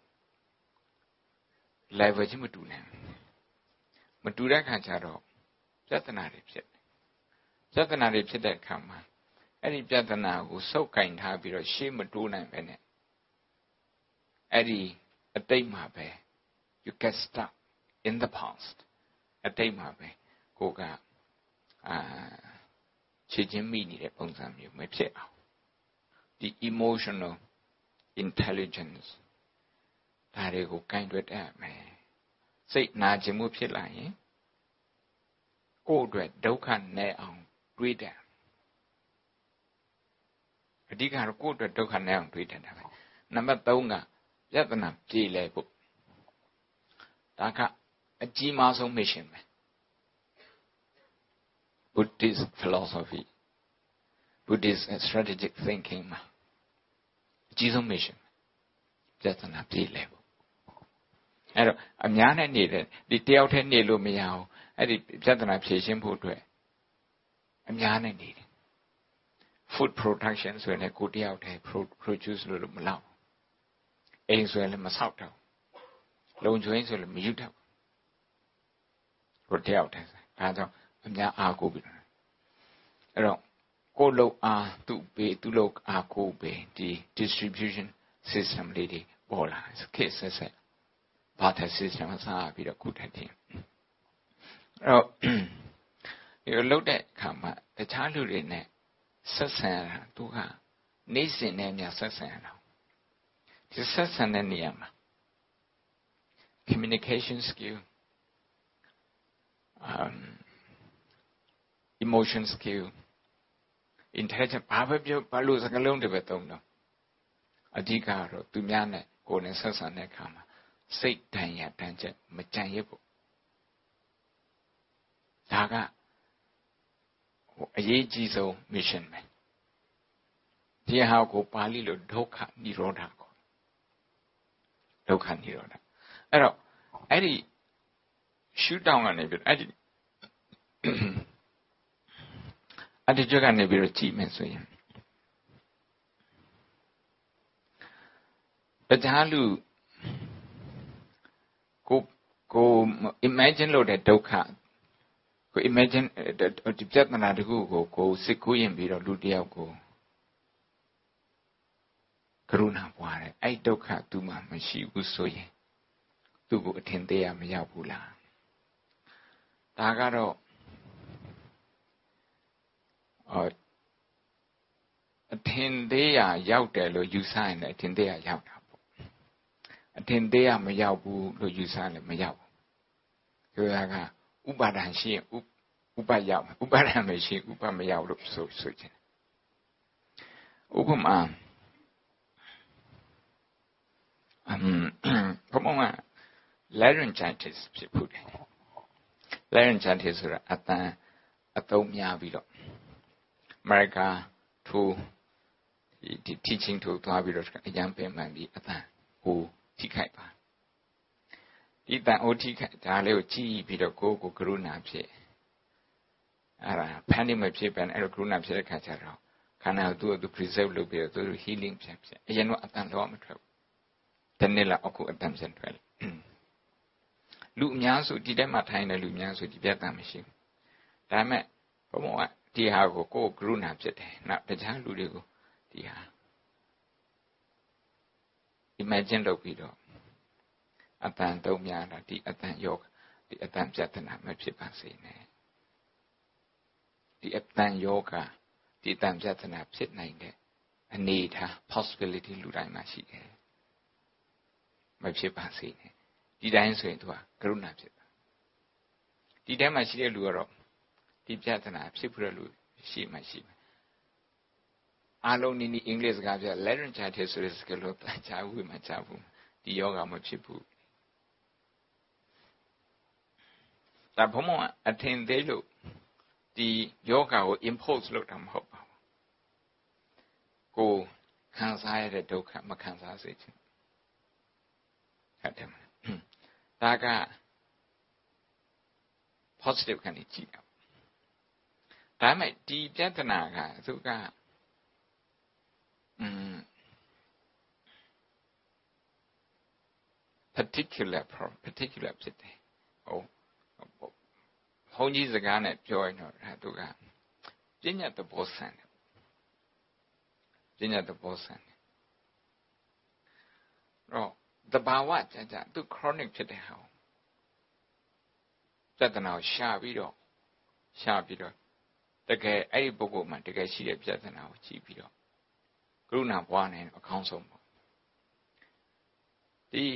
level ချင်းမတူနိုင်ဘူး။မတူတဲ့အခါကျတော့ပြဿနာတွေဖြစ်တယ်။ပြဿနာတွေဖြစ်တဲ့အခါမှာအဲ့ဒီပြဿနာကိုစုပ်ကင်ထားပြီးတော့ရှေ့မတိုးနိုင်ပဲနဲ့အဲ့ဒီအတိတ်မှာပဲ you get stuck in the past အတိတ်မှာပဲကိုကခြေချင်းမိနေတဲ့ပုံစံမျိုးမဖြစ်အောင်ဒီ emotional intelligence ဒါတွေကိုကင်တွယ်တတ်မယ်စိတ်နာကျင်မှုဖြစ်လာရင်ကိုယ့်အတွက်ဒုက္ခနဲ့အောင်တွေးတယ်အဓိကတော့ကိုယ့်အတွက်ဒုက္ခနဲ့အောင်တွေးတယ်ဒါပဲနံပါတ်3ကပြဿနာပြေလည်ဖို့ဒါကအကြီးမားဆုံး mission ပဲ Buddhist philosophy Buddhist strategic thinking မှာအကြီးဆုံး mission ပြဿနာပြေလည်ဖို့အဲ့တော့အများနဲ့နေတဲ့ဒီတယောက်တည်းနေလို့မရအောင်အဲ့ဒီပြဿနာဖြေရှင်းဖို့အတွက်အများနဲ့နေတယ် food production ဆိုရင်လည်းကိုတယောက်တည်း produce လို့မလောက်အိမ်ဆိုရင်လည်းမဆောက်တော့လုံခြုံရေးဆိုလည်းမယူတော့ကိုတယောက်တည်းဒါကြောင့်အများအားကိုးပြီးအဲ့တော့ကိုလုတ်အားသူလုတ်အားကိုပဲဒီ distribution system လေးတွေပေါ်လာခေတ်ဆက်ဆက်ဘာသာ system စားပြီးတော့ခုထက်တင်အဲ့တော့ဒီလုတ်တဲ့အခါမှာတခြားလူတွေနဲ့ဆက်ဆံရတာသူကနေ့စဉ်နဲ့များဆက်ဆံရတာဒီဆက်ဆံတဲ့နေရာမှာ communication skill emotion skill intelligence ဘာလို့စကားလုံးတွေပဲသုံးတော့အဓိကတော့သူများနဲ့ကိုယ်နဲ့ဆက်ဆံတဲ့အခါမှာစိတ်တန်ရတန်ချက်မကြံရဖို့ဒါကအရေးကြီးဆုံး mission ပဲဒီဟာကိုပါဠိလိုဒုက္ခនិရောဓကိုဒုက္ခនិရောဓအဲ့တော့အဲ့ဒီ shoot down ကနေပြီးအဲ့ဒီအတ္တကြကနေပြီးတော့ကြည့်မယ်ဆိုရင်တရားလူကို imagine လုပ်တဲ့ဒုက္ခကို imagine ဒီပြဿနာတခုကိုစစ်ကူးရင်ပြီးတော့လူတယောက်ကိုကရုဏာပွားတယ်အဲ့ဒုက္ခသူမှမရှိဘူးဆိုရင်သူ့ကိုအထင်သေးရမရောက်ဘူးလားဒါကတော့အထင်သေးရရောက်တယ်လို့ယူဆရင်လည်းအထင်သေးရရောက်တာပေါ့အထင်သေးရမရောက်ဘူးလို့ယူဆရင်လည်းမရောက်ဘူးဒါကဥပါဒံရှိရင်ဥပရောက်ဥပါဒံမရှိဥပမရောက်လို့ဆိုချင်ဥပမာဘုံက laryngitis ဖြစ်ဖို့တယ် laryngitis ဆိုတာအသုံးများပြီးတော့အမေရိကထိုးဒီ teaching ထိုးသွားပြီးတော့အရန်ပင်မှန်ပြီးအတန်ဟိုထိခိုက်ပါဒီတန်ဟိုထိခိုက်ဒါလေးကိုကြည့်ပြီးတော့ကိုကရုဏာဖြစ်အဲ့ဒါဖန်နေမဖြစ်ပဲအဲ့လိုကရုဏာဖြစ်တဲ့ခါကျတော့ခန္ဓာကိုသူ preserve လုပ်ပြီးတော့သူ healing ဖြစ်အရင်ကအတန်တော့မထွက်ဘူးတနေ့လောက်အခုအတန်ပြန်ထွက်တယ်လူအများစုဒီထဲမှာထိုင်တဲ့လူအများစုဒီပြတ်တာမရှိဘူးဒါပေမဲ့ဘုံကဒီဟာကိုကိုယ်ကရုဏာဖြစ်တယ်နောက်တခြားလူတွေကိုဒီဟာ imagine လုပ်ပြီးတော့အတန်တုံးများတာဒီအတန်ယောဒီအတန်ပြဿနာမဖြစ်ပါစေနဲ့ဒီအတန်ယောဂဒီအတန်ပြဿနာဖြစ်နိုင်တဲ့အနေထား possibility လူတိုင်းမှာရှိတယ်မဖြစ်ပါစေနဲ့ဒီတိုင်းဆိုရင်သူကကရုဏာဖြစ်တာဒီထဲမှာရှိတဲ့လူကတော့ဒီပြဿနာဖြစ်ဖို့လို့ရှိမှရှိမယ်အားလုံးနီးအင်္ဂလိပ်စကားပြ laryngitis ဆိုတဲ့စကားလုံးကြားဘူးမှကြားဘူးဒီယောဂမဖြစ်ဘူးဒါဘုံအထင်သေးလို့ဒီယောဂကို impose လုပ်တာမဟုတ်ပါဘူးကိုခံစားရတဲ့ဒုက္ခမခံစားစေချင်ဟုတ်တယ်မလားဒါက positive ကနေကြည့်တာဒါပေမဲ့ဒီပြဿနာကသူကparticular ဖြစ်တယ်ဘုန်းကြီးစကားနဲ့ပြောရင်တော့သူကပညာသဘောဆန်တယ်ပညာသဘောဆန်တယ်တော့တဘာဝကြသူ chronic ဖြစ်တဲ့ဟာပြဿနာကိုရှာပြီးတော့တကယ်အဲ့ဒီပုဂ္ဂိုလ်မှာတကယ်ရှိတဲ့ပြဿနာကိုကြည့်ပြီးတော့ကရုဏာပွားနေအကောင်းဆုံးပေါ့ဒီ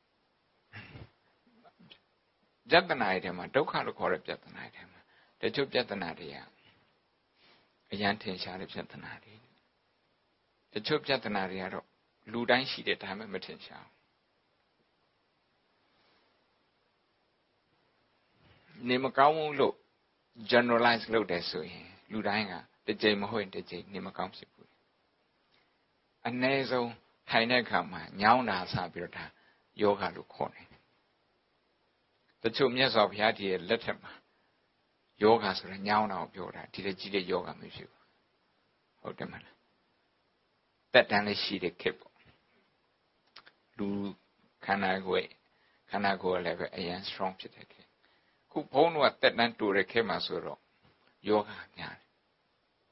ပြဿနာတွေမှာဒုက္ခလို့ခေါ်တဲ့ပြဿနာတွေမှာတချို့ပြဿနာတွေကအရန်ထင်ရှားတဲ့ပြဿနာတွေတချို့ပြဿနာတွေကတော့လူတိုင်းရှိတဲ့ဒါမှမထင်ရှားနေမကောင်းဘူးလို့ generalize လုပ်တယ်ဆိုရင်လူတိုင်းကတစ်ကြိမ်မဟုတ်ရင်တစ်ကြိမ်နေမကောင်းဖြစ်ဘူးအနည်းဆုံးထိုင်တဲ့အခါမှာညောင်းတာစပြီးတော့ဒါယောဂလို့ခေါ်တယ်တချို့မြတ်စွာဘုရားကြီးရဲ့လက်ထက်မှာယောဂဆိုတာညောင်းတာကိုပြောတာဒီတကြီးတဲ့ယောဂမဖြစ်ဘူးဟုတ်တယ်မလားတက်တန်းလေးရှိတဲ့ခေတ်ပေါ့လူခန္ဓာကိုယ်လည်းပဲအရင် strong ဖြစ်တဲ့ခေတ်ခုဘုန်းတော်ကတက်တန်းတူတဲ့ခေတ်မှာဆိုတော့ယောဂများတယ်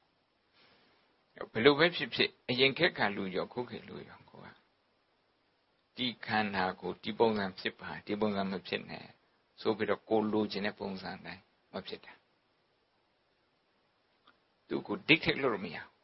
ဘယ်လိုပဲဖြစ်ဖြစ်အရင်ခက်ကလူရောခုခေတ်လူရောကိုကဒီခန္ဓာကိုဒီပုံစံဖြစ်ပါဒီပုံစံမဖြစ်နဲ့ဆိုပြီးတော့ကိုလိုချင်တဲ့ပုံစံတိုင်းမဖြစ်တာသူကို dictate လုပ်လို့မရဘူး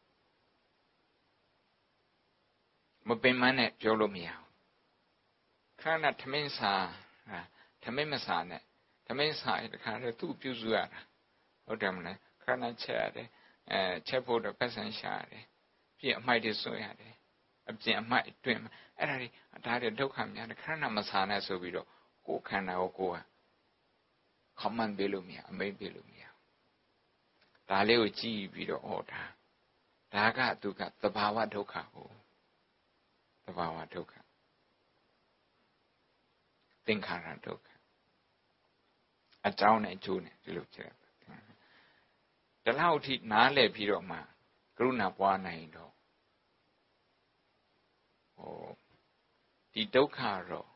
မပင်မနဲ့ပြောလို့မရဘူးခန္ဓာထမင်းစာထမင်းမစာနဲ့ထမင်းစာတခါတည်းသူ့ပြုစုရတာဟုတ်တယ်မလားခန္ဓာချက်ရတယ်ချက်ဖို့တော့ပတ်စံရှာရတယ်ပြင်အမိုက်တွေဆွရတယ်အပြင်အမိုက်အတွင်းအဲ့ဒါတွေဒုက္ခများတယ်ခန္ဓာမစာနဲ့ဆိုပြီးတော့ကိုယ်ခန္ဓာကိုကိုယ်က command ပေးလို့မရအမိန့်ပေးလို့မရဒါလေးကိုကြည့်ပြီးတော့ဟောဒါကသူကသဘာဝဒုက္ခကိုသဘာဝဒုက္ခသင်္ခါရဒုက္ခအကြောင်းနဲ့အကျိုးနဲ့ဒီလိုဖြစ်တယ်ဒီလောက်ထိနားလည်ပြီးတော့မှကရုဏာပွားနိုင်တော့ဒီဒုက္ခတော့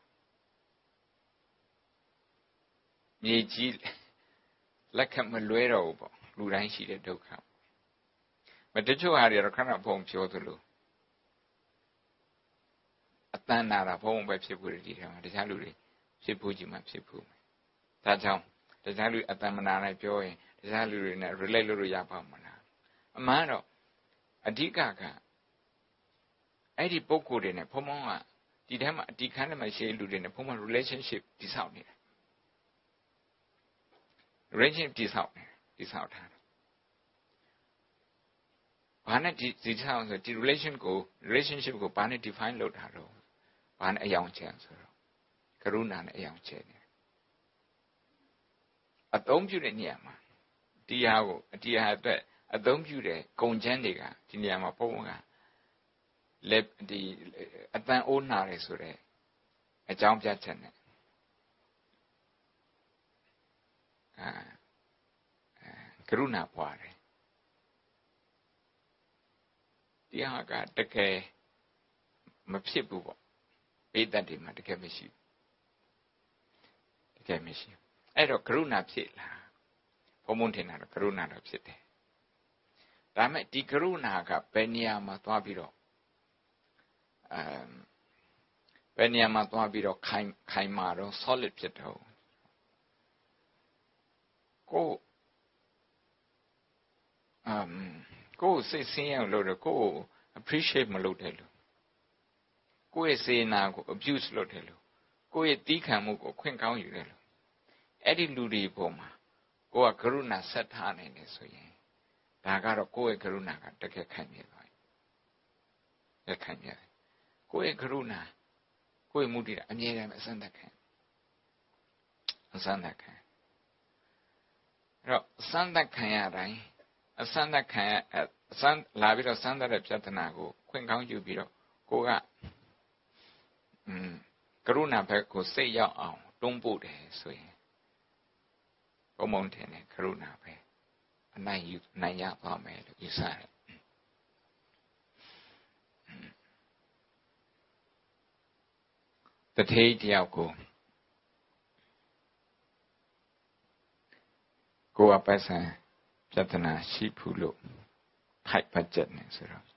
မြေကြီးလက်ခံမလွဲတော့ဘူးပေါ့လူတိုင်းရှိတဲ့ဒုက္ခမတချို့ဟာတွေတော့ခဏဖုံပြောသလိုအတန်းနာတာဘုံပဲဖြစ်ဖို့ဒီထဲမှာတခြားလူတွေဖြစ်ဖို့ကြီးမှဖြစ်ဖို့ဒါကြောင့်တခြားလူအတန်းမနာနဲ့ပြောရင်တခြားလူတွေနဲ့ relate လုပ်လို့ရပါမလားအမှန်တော့အဓိကကအဲ့ဒီပုဂ္ဂိုလ်တွေနဲ့ဘုံဘုံကဒီထဲမှာဒီခန်းထဲမှာရှိလူတွေနဲ့ဘုံဘုံ relationship တည်ဆောက်နေတယ် relationship တည်ဆောက်ထားတယ်ဘာနဲ့ဒီဆောက်ဆိုဒီ relationship ကိုဘာနဲ့ define လုပ်တာတော့ဘာနဲ့အယောင်ချဲဆိုတော့ကရုဏာနဲ့အယောင်ချဲနေအသုံးပြုတဲ့နေရာမှာတရားအတွက်အသုံးပြုတဲ့ကုန်ကျန်းတွေကဒီနေရာမှာပုံကလက်ဒီအတန်အိုးနာတယ်ဆိုတဲ့အကြောင်းပြချက်နဲ့ကရုဏာပွားတယ်တရားကတကယ်မဖြစ်ဘူးပေါ့ပိဋကတ်တွေမှာတကယ်မရှိအဲ့တော့ကရုဏာဖြစ်လာဘုံဘုံထင်တာတော့ကရုဏာတော့ဖြစ်တယ်ဒါမဲ့ဒီကရုဏာကဘယ်နေရာမှာသွားပြီးတော့ခိုင်မာတော့ solid ဖြစ်တော့ကိုစိတ်ဆင်းရဲလို့တော့ကို appreciate မလုပ်တယ်လို့ကိုယ့်ရဲ့စေနာကို abuse လုပ်တယ်လို့ကိုယ့်ရဲ့တီးခံမှုကိုခွင့်ကောင်းယူတယ်လို့အဲ့ဒီလူတွေပေါ်မှာကိုကကရုဏာဆက်ထားနိုင်တယ်ဆိုရင်ဒါကတော့ကိုယ့်ရဲ့ကရုဏာကတကယ်ခိုင်မြဲသွားပြီခိုင်မြဲတယ်ကိုယ့်ရဲ့ကရုဏာကိုယ့်ရဲ့မုဒိတာအမြဲတမ်းအစမ်းသက်ခံအဲ့တော့အစမ်းသက်ခံရတိုင်းအစမ်းလာပြီးတော့စမ်းတဲ့ပြဿနာကိုခွင့်ကောင်းယူပြီးတော့ကိုကကရုဏာဘက်ကိုစိတ်ရောက်အောင်တွန်းပို့တယ်ဆိုရင်ဘုံဘုံထင်တယ်ကရုဏာပဲအနိုင်ရပါမယ်လို့ယူဆတယ်တထေးတယောက်ကိုကိုယ်ကပတ်စံပြဿနာရှိဘူးလို့ထိုက်ပတ်ချက်နေဆိုတော့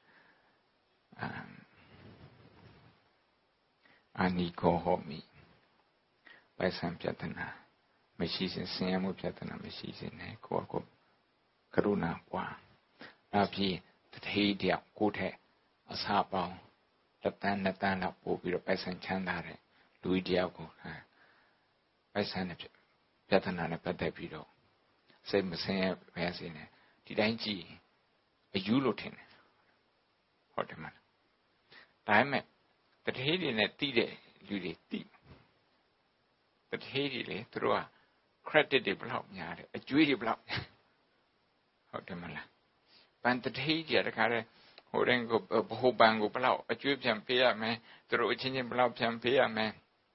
အာနိကောဟောမိပတ်စံပြဿနာမရှိစဉ်ဆင်းရဲမှုပြဿနာမရှိစဉ်နဲ့ကိုယ့်ကရုဏာပွားနောက်ပြီးတထေးတယောက်ကိုယ်ထက်အစာပေါင်းတစ်တန်းနှစ်တန်းလောက်ပို့ပြီးတော့ပတ်စံချမ်းသာတဲ့လူတယောက်ကိုပတ်စံနဲ့ပြဿနာနဲ့ပတ်သက်ပြီးတော့စိတ်မဆင်းရဲပဲစေနဲ့ဒီတိုင်းကြည့်အယူလို့ထင်တယ်ဟုတ်တယ်မလားဒါပေမဲ့တထေးတွေနဲ့တိတဲ့လူတွေတိတထေးတွေလေသူတို့က credit တွေဘယ်လောက်များတယ်အကျွေးတွေဘယ်လောက်ဟုတ်တယ်မလားပန်တထေးကြီးတခါတည်းဟိုတိုင်းကိုဘိုးပန်ကိုဘယ်လောက်အကျွေးပြန်ပေးရမယ်သူတို့အချင်းချင်းဘယ်လောက်ပြန်ပေးရမယ်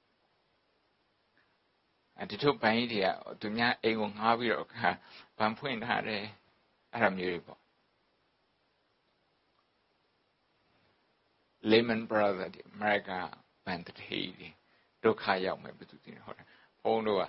ဒီထုတ်ပိုင်းတွေကသူများအိမ်ကိုငှားပြီးတော့ဗန်ဖွင့်ထားတယ်အဲ့လိုမျိုးတွေပေါ့ Lehman Brothers ဒီ America ဘန်တထေးတွေဒုက္ခရောက်မယ်ဘယ်သူသိဟုတ်တယ်ဘုန်းတို့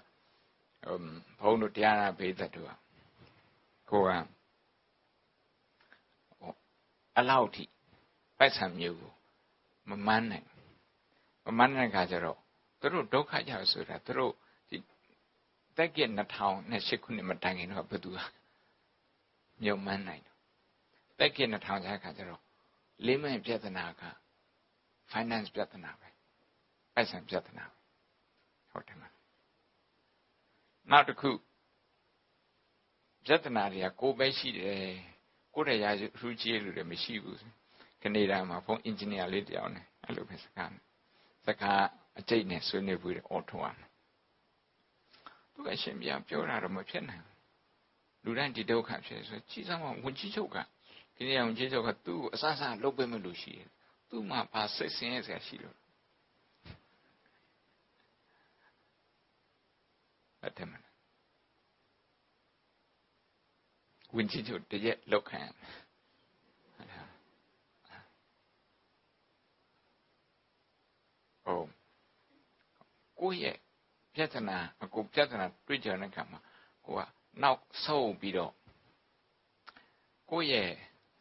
တရားနာပေးတဲ့တို့ကိုက allowed by some you Mamman Gajaro, through Doka Yasura, through the get the town, Neshikunim of Badua. Your man night. Back in the town, Jacajaro, Lima Piatanaga, finance Piatanaga, by some Piatanaga. Now to cook. Jatanaria, go by she, Korea, Ruji, the Mishibu, Canada, my phone engineer lady on, I look at Sakan. Saka, a jadness, so never with auto one. Do I shame you pure out of my pen? Luranti do captures, Chisama, when she choke her. Can you have Jizoka do, Sasa, Lobemelushi, 2 months past 6 years as she looked. At the minute. When she took the yet look at oh, go ye, Piatana, a good Piatana, preacher and come, go now so be do. Go ye,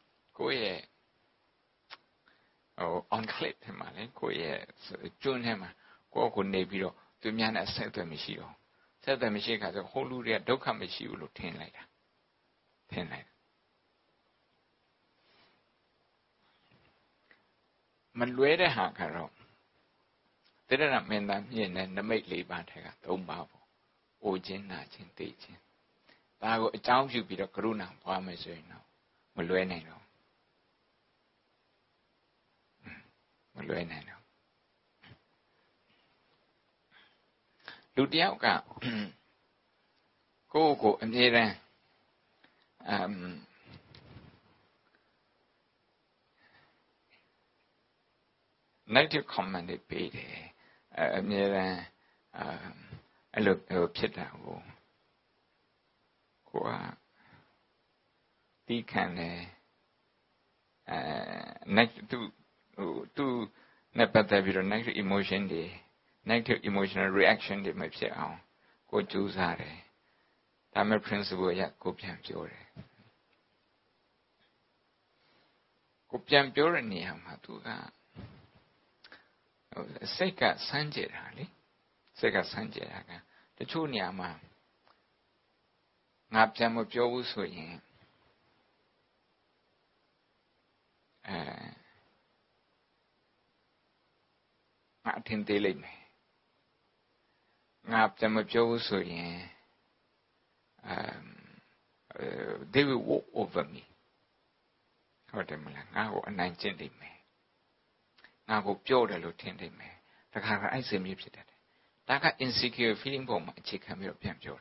oh, on clip him, go ye, June him, go nebilo, to me and a set the machine. Set the machine has a whole luria, don't come machine will look 10 later. 10 later. Malueda Hakaro. They don't mean that yin and the mate lay bad hair, don't marvel. O gin, natchin, teaching. Thou down you be the Karuna, Parmesan now. Maluena no. Maluena no. Ludiauka go and there negative comment it be near I look pit go the can negative to negative emotion the negative emotional reaction they might say go choose are that my principle ya go pian pure go pian pure ni ma tu ga Seka Sanjay Hali Seka Sanjay Haga the two Niama Napjam of Joe Swing Martin Daily me Napjam of Joe Swing they will walk over me. What am I now? 19 me. Now go pure the lieutenant me. The car I say me that. That insecure feeling for my chick and European Jordan.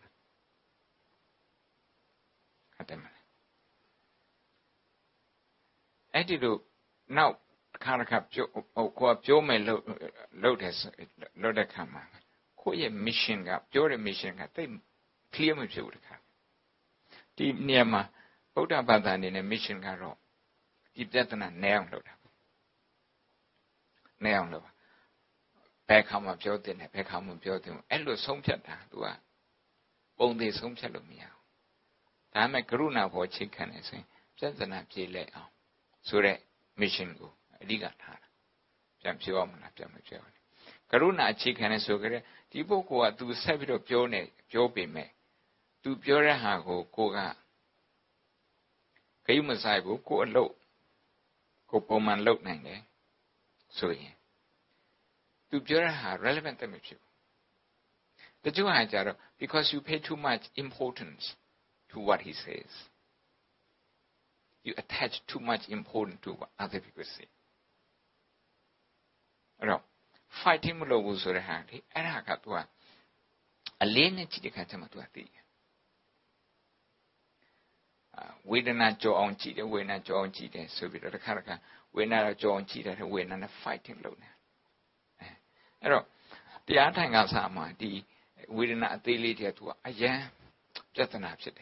I did now car cap Joe may load as loader camera. Call a mission gap, your mission gap, they clear me to the car. Deep near my Oda Badan in a mission garo. Deep that than a nail loader. Nail loader. Back home of Jordan, back home of Jordan, and lose home chata, do I? Only some chalomia. I'm a Karuna for chicken, I say, just an apple lay out. So that mission go, a ligat har. Jump you on, jump you on. Karuna chicken and so good. People go out to several Joby me. To Pure Hago, Koga. Kayumasaibo, go low. Go Poman low 9 day. So yeah. To Pure Ha relevant to you. The Jew Hajaro, because you pay too much importance to what he says. You attach too much importance to what other people say. No. Fighting below was a handy, and I got one. A lane chidicatamatua. We did not join on cheater, we're not join cheater, so we got a caraca, we're not join cheater, we're not fighting low now. The other thing else, the we did not daily to a yeah, just an absent.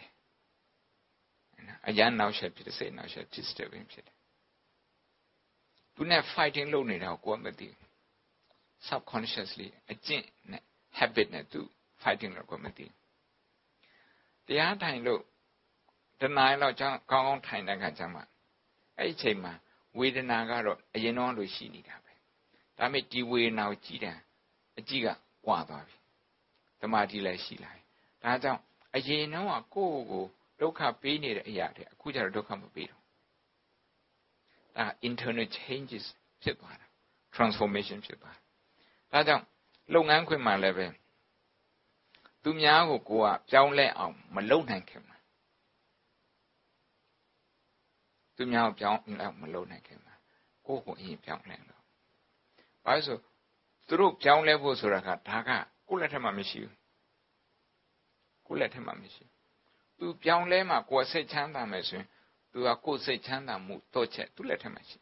A young now shall be the same, now shall just stay with him. Do not fighting low now, go on with you. Subconsciously, a gene habit to fighting locomotive. The other time, look, the nine of Gong Time Jama. အဲ့ဒီအချိန်မှာဝေဒနာကတော့အရင်တော့လို့ရှိနေတာပဲဒါပေမဲ့ဒီဝေဒနာကိုကြည်တယ်အကြည့်ကကွာသွားပြီတမာတိလည်းရှိလာတယ်ဒါကြောင့်အရင်တော့ကိုယ့်ကိုဒုက္ခပေးနေတဲ့အရာတွေအခုကျတော့ဒုက္ခမပေးတော့ဒါ internal changes ဖြစ်သွားတာ transformation ဖြစ်သွားတာဒါကြောင့်လုပ်ငန်းခွင်မှာလည်းပဲသူများကိုကိုကပြောင်းလဲအောင်မလုပ်နိုင်ခင်မှာသူများကိုပြောင်းလဲအောင်မလုပ်နိုင်ခင်မှာကိုယ့်ကိုအရင်ပြောင်းလဲလို့ဘာလို့ဆိုသူတို့ပြောင်းလဲဖို့ဆိုတာကဒါကကိုယ့်လက်ထက်မှာမရှိဘူးကိုယ့်လက်ထက်မှာမရှိသူပြောင်းလဲမှာကိုယ်စိတ်ချမ်းသာမယ်ဆိုရင်သူကကိုယ်စိတ်ချမ်းသာမှုတော့ချက်သူ့လက်ထက်မှာရှိ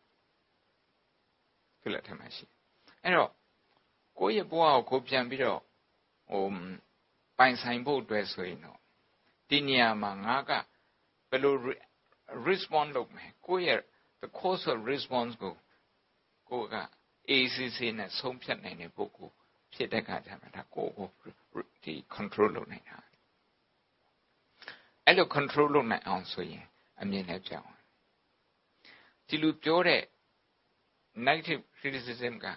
သူ့လက်ထက်မှာရှိအဲ့တော့ကိုယ့်ရဲ့ဘဝကိုကိုပြန်ပြီးတော့ပိုင်ဆိုင်ဖို့အတွက်ဆိုရင်တော့ဒီနေရာမှာငါကဘယ်လို respond လုပ်မယ်ကိုယ့်ရဲ့ the course of response ကိုက ACC နဲ့ဆုံးဖြတ်နိုင်တဲ့ပုဂ္ဂိုလ်ဖြစ်တဲ့အခါကျမှဒါကိုဒီ control လုပ်နိုင်တာအဲ့လို control လုပ်နိုင်အောင်ဆိုရင်အမြင်နဲ့ပြောင်းဒီလူပြောတဲ့ negative criticism က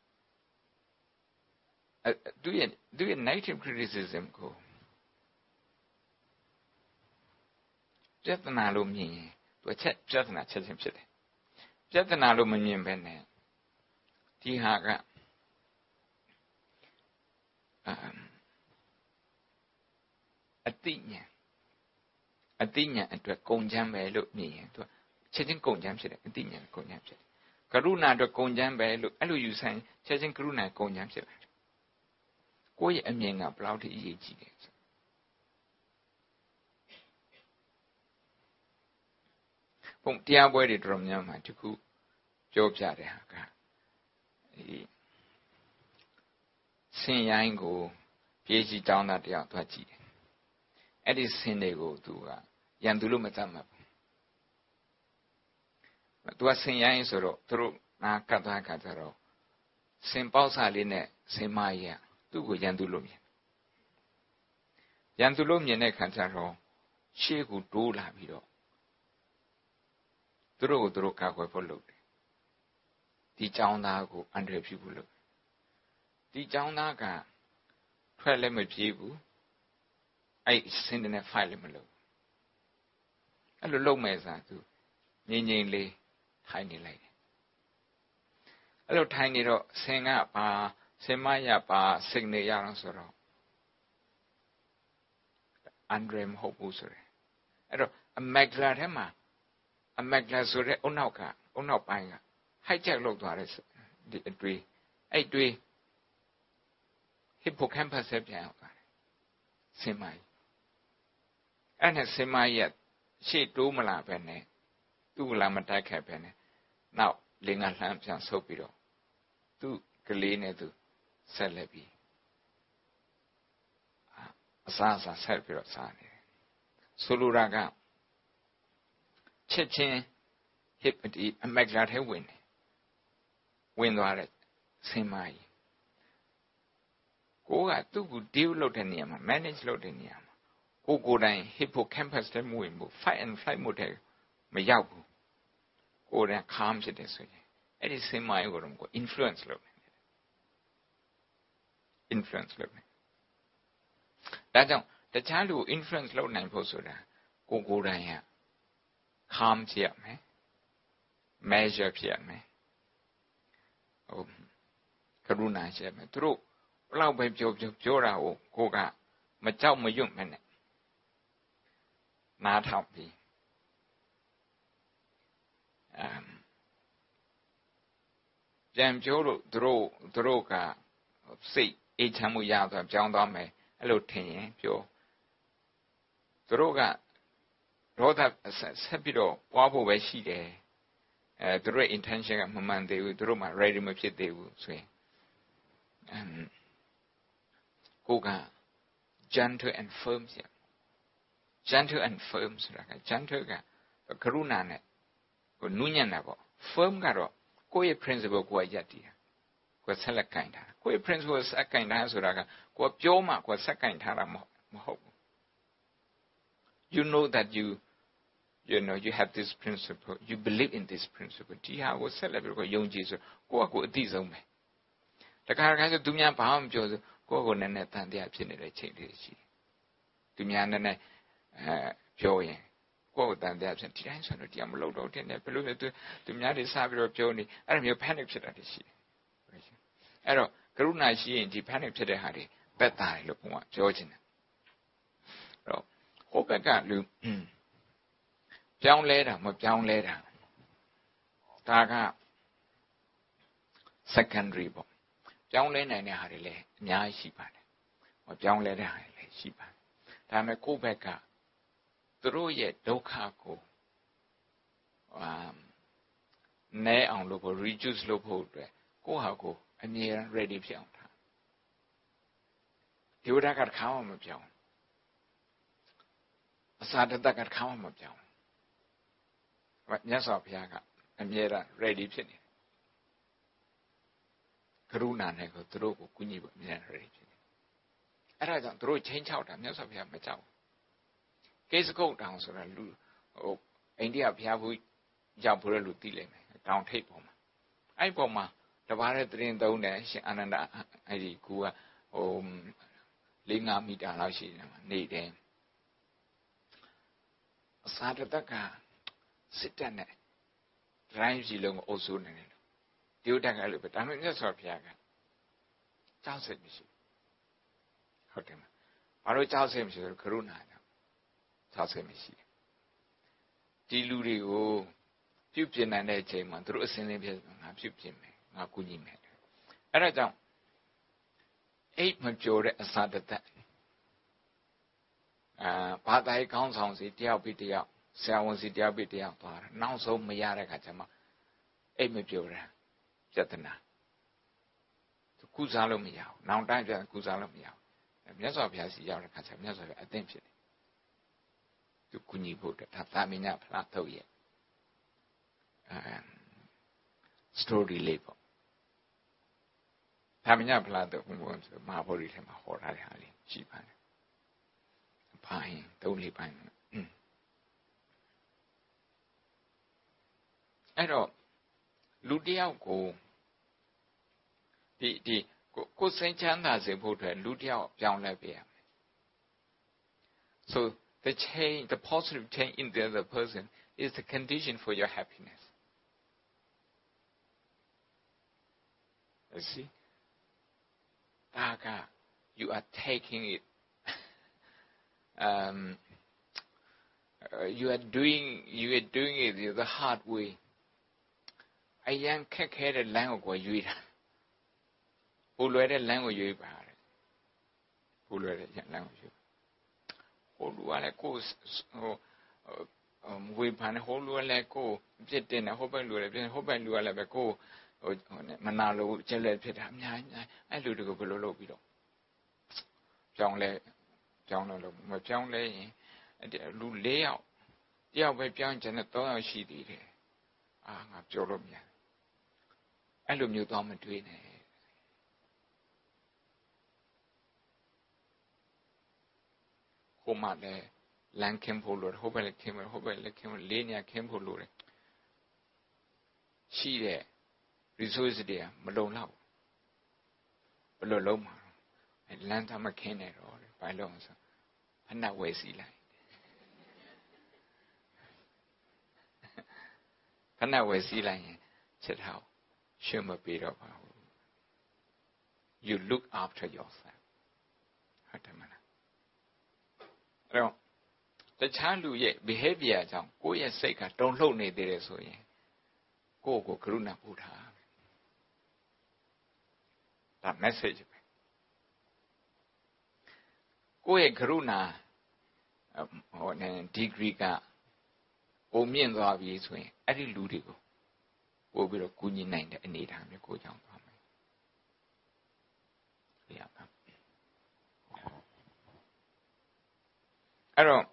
သူရဲ့ negative criticism ကိုပြဿနာလို့မြင်ရင်သူပြဿနာချက်ချင်းဖြစ်တယ်ပြဿနာလို့မမြင်ဘဲနဲ့ဒီဟာကအတိညာအတွက်ကုန်ချမ်းပဲလို့မြင်ရင်သူချက်ချင်းကုန်ချမ်းဖြစ်တယ်အတိညာကုန်ချမ်းဖြစ်တယ်ကရုဏာအတွက်ကုန်ချမ်းပဲလို့အဲ့လိုယူဆိုင်ချက်ချင်းကရုဏာကုန်ချမ်းဖြစ်တယ်ကိုယ့်ရဲ့အမြင်ကဘယ်လောက်ထိအရေးကြီးတယ်ဘုံတရားပွဲတွေတော်များများတခုပြောပြတဲ့ဟာကဆင်ရိုင်းကိုပြေးကြည့်တောင်းတာတယောက်သွားကြည့်တယ်အဲ့ဒီဆင်တွေကိုသူကရန်သူလို့မသတ်မှတ်ဘူးသူကဆင်ရိုင်းဆိုတော့သူတို့နာကတ်သွားကြတော့ဆင်ပေါက်စာလေးနဲ့ဆင်မကြီးကသူ့ကိုရန်သူလို့မြင်တဲ့ခါကျတော့ရှေ့ကိုတိုးလာပြီးတော့သူတို့ကာကွယ်ဖို့လုပ်တယ်ဒီចောင်းသားကိုအန္တရာယ်ပြုဖို့လုပ်ဒီចောင်းသားကထွက်လည်းမပြေးဘူးအဲ့စင်တဲ့ fight လည်းမလုပ်အဲ့လိုလုပ်မဲ့စားသူငြိမ်ငြိမ်လေးထိုင်နေလိုက်တယ်အဲ့လိုထိုင်နေတော့ဆင်ကပါဆင်မရပါစိတ်နေရအောင်ဆိုတော့အန္တရာယ်မဟုတ်ဘူးဆိုရယ်အဲ့တော့အမက်ဂလာထဲမှာအမက်ဂလာဆိုတဲ့အုံနောက်ပိုင်းက hijack လုပ်သွားတဲ့ဒီအတွေ့အဲ့တွေ့ hippocampus ဆက်ပြန်ရောက်သွားတယ်ဆင်မကြီးအဲ့နဲ့ဆင်မကြီးကရှေ့တိုးမလာပဲနဲ့သူ့ကလာမတိုက်ခတ်ပဲနဲ့နောက်လင်္ကာလှမ်းပြန်ဆုပ်ပြီးတော့သူ့ကလေးနဲ့သူဆက်လက်ပြီးအစားဆက်ပြီးတော့စားနေတယ်ဆိုလိုတာကချက်ချင်း hip ဒီအမက်ဂလာထဲဝင်သွားတဲ့ဆင်မကြီးကိုကသူ့ကို deal လုပ်တဲ့နေရာမှာ manage လုပ်တဲ့နေရာမှာကိုယ်တိုင် hippocampus ထဲမဝင်ဘူး fight and flight mode ထဲမရောက်ဘူးကိုယ်တိုင် calm ဖြစ်တယ်ဆိုရင်အဲ့ဒီဆင်မကြီးကိုတော့ကို influence လုပ်တယ်ဒါကြောင့်တခြားလူကို influence လုပ်နိုင်ဖို့ဆိုတာကိုယ်တိုင်က calm ဖြစ်ရမယ် measure ဖြစ်ရမယ်ကရုဏာရှိရမယ်သူတို့ဘလောက်ပဲပြောတာကိုကမကြောက်မရွံ့မဲ့နဲ့နားထောင်ပြီးပြန်ပြောလို့သူတို့ကစိတ်အေးချမ်းမှုရသွားပြောင်းသွားမယ်အဲ့လိုထင်ရင်ပြောသူတို့ကဒေါသဆက်ပြီးတော့ပွားဖို့ပဲရှိတယ်သူတို့ intention ကမမှန်သေးဘူးသူတို့မှ ready မဖြစ်သေးဘူးဆိုရင်ကိုက gentle and firm ဖြစ် gentle and firm ဆိုတာက gentle ကကရုဏာနဲ့ကိုနူးညံ့တာပေါ့ firm ကတော့ကိုယ့်ရဲ့ principle ကိုရက်တည်တာကိုဆက်လက်ကင်တာကိုယ့်ရဲ့ principle ဆက်ကင်တာဆိုတာကကိုပြောမှကိုဆက်ကင်ထားတာမဟုတ်ဘူး you know that you have this principle, you believe in this principle. ဒီဟာကိုဆက်လက်ပြီးတော့ယုံကြည်ဆိုကိုယ့်ကိုယ်အသိဆုံးပဲတခါတခါဆိုသူများဘာမှမပြောဆိုကိုယ့်ကိုယ်နည်းနည်းတန်တရားဖြစ်နေတဲ့ချိန်လေးရှိတယ်သူများနည်းနည်းပြောရင်ကိုယ့်ကိုယ်တန်တရားဖြစ်ဒီတိုင်းဆိုတော့တရားမလုပ်တော့တင်တယ်ဘယ်လိုလဲသူများတွေစားပြီးတော့ပြောနေအဲ့လိုမျိုး panic ဖြစ်တာရှိတယ်အဲ့တော့ကရုဏာရှိရင်ဒီ panic ဖြစ်တဲ့ဟာတွေသက်သာတယ်လို့ဘုရားပြောချင်တယ်အဲ့တော့ဟိုဘက်ကလူပြောင်းလဲတာမပြောင်းလဲတာဒါက secondary ပေါ့ပြောင်းလဲနိုင်တဲ့ဟာတွေလည်းအများကြီးရှိပါတယ်မပြောင်းလဲတဲ့ဟာတွေလည်းရှိပါတယ်ဒါပေမဲ့ကိုယ့်ဘက်ကသူတို့ရဲ့ဒုက္ခကိုနည်းအောင်လို့ reduce လုပ်ဖို့အတွက်ကိုယ့်ဟာကိုအမြဲ ready ဖြစ်အောင်ထားဒီဝဒကတစ်ခါမှမပြောင်းအစာတသက်ကတစ်ခါမှမပြောင်းမြတ်စွာဘုရားကအမြဲတမ်း ready ဖြစ်နေကရုဏာနဲ့ကိုသူတို့ကိုကူညီဖို့အမြဲ ready ဖြစ်နေအဲ့ဒါကြောင့်သူတို့ချင်းချောက်တာမြတ်စွာဘုရားမကြောက်ကိစ္စကုတ်တောင်ဆိုတာလူအိန္ဒိယဘုရားဘူးရောက်ဖို့လူသိလိမ့်မယ်တောင်ထိပ်ပေါ်မှာအဲ့ပေါ်မှာတပါးတဲ့တရင်သုံးတယ်ရှင်အာနန္ဒအဲ့ဒီကူက4-5 မီတာလောက်ရှိတယ်နေတယ်အစာတသက်ကစစ်တပ်နဲ့ဒရိုင်းစီလုံးကိုအုပ်စိုးနေတယ်ဒီဥဒကလည်းပဲဒါမှမဟုတ်မြတ်စွာဘုရားကကြောက်စိတ်မရှိဟုတ်တယ်မဘာလို့ကြောက်စိတ်မရှိလဲကရုဏာကြောက်စိတ်မရှိဒီလူတွေကိုပြုပြင်နိုင်တဲ့အချိန်မှာသူတို့အစင်းလင်းဖြစ်ငါပြုပြင်မယ်ငါကူညီမယ်အဲ့ဒါကြောင့်အိတ်မကြိုတဲ့အစာတသက်ဘာသာရေးခေါင်းဆောင်စီတယောက်ပြီးတယောက်ဆရာဝန်စီတယောက်ပြီးတယောက်သွားတာနောက်ဆုံးမရတဲ့ခါကျမှအိတ်မကြိုတဲ့ပြဿနာသူကုစားလို့မရဘူးနောင်တိုင်းပြန်ကုစားလို့မရဘူးမြတ်စွာဘုရားစီရောက်တဲ့ခါကျမြတ်စွာဘုရားအသင့်ဖြစ်တယ်သူကူညီဖို့ဒါသာမညဖလားထုတ်ရဲ့story လေးပေါ့သာမညဖလားထုတ်ဘုံဆိုမဟာဗောဓိထဲမှာဟောထားတဲ့ဟာလေးရှိပါတယ်ဘိုင်း3-4ပိုင်းအဲ့တော့လူတယောက်ကိုဒီကိုယ်စိတ်ချမ်းသာစေဖို့အတွက်လူတယောက်ပြောင်းလဲပေးရမယ် so the change the positive change in the other person is the condition for your happiness you see you are taking it you are doing it the hard way အရင်ခက်ခဲတဲ့လမ်းကိုရွေးတာပိုလွယ်တဲ့လမ်းကိုရွေးပါတယ်ပိုလွယ်တဲ့လမ်းကိုရွေးဟိုလူကလည်းကိုဝေဖန်ဟိုလူကလည်းကိုပြစ်တင်တယ်ဟိုဘက်လူလည်းပြစ်ဟိုဘက်လူကလည်းပဲကိုမနာလို့ကျက်လက်ဖြစ်တာအများကြီးအဲ့လူတွေကိုဘယ်လိုလုပ်ပြီးတော့ပြောင်းလို့မပြောင်းလဲရင်လူ4ယောက်တယောက်ပဲပြောင်းကျန်တဲ့3ယောက်ရှိသေးတယ်ငါပြောလို့မရအဲ့လိုမျိုးတော့မတွေးနဲ့ဟိုမှာလည်းလမ်းခင်းဖို့လို့ဟိုဘက်လည်းခင်းမယ်ဟိုဘက်လည်းခင်းမယ်4နေရာခင်းဖို့လို့ရှိတဲ့ resource တွေကမလုံလောက်ဘယ်လိုလုံးမှာလမ်းသားမခင်းနေတော့ဘာလို့ဆိုဖဏဝယ်စီလိုက်ဖဏဝယ်စီလိုက်ရင်ချက်ထားရှင်းမပေးတော့ပါဘူး you look after yourself ဟုတ်တယ်မလားအဲ့တော့တခြားလူရဲ့ behavior ကြောင့်ကိုယ့်ရဲ့စိတ်ကတုန်လှုပ်နေသေးတယ်ဆိုရင်ကိုယ့်ကိုကရုဏာပို့ထားဒါ message ပဲကိုယ့်ရဲ့ကရုဏာdegree ကပုံမြင့်သွားပြီဆိုရင်အဲ့ဒီလူတွေကိုပို့ပြီးတော့ကူညီနိုင်တဲ့အနေအထားမျိုးကိုကြောင်းသွားမယ်။ရပါအဲ့တော့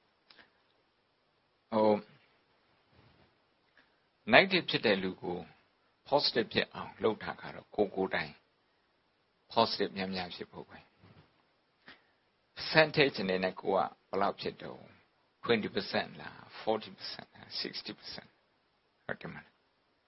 negative ဖြစ်တဲ့လူကို positive ဖြစ်အောင်လုပ်တာကတော့ကိုယ်တိုင် positive များဖြစ်ဖို့ပဲ percentage အနေနဲ့ကိုကဘယ်လောက်ဖြစ်တော့ 20% လား 40% 60% ဟုတ်တယ်မလား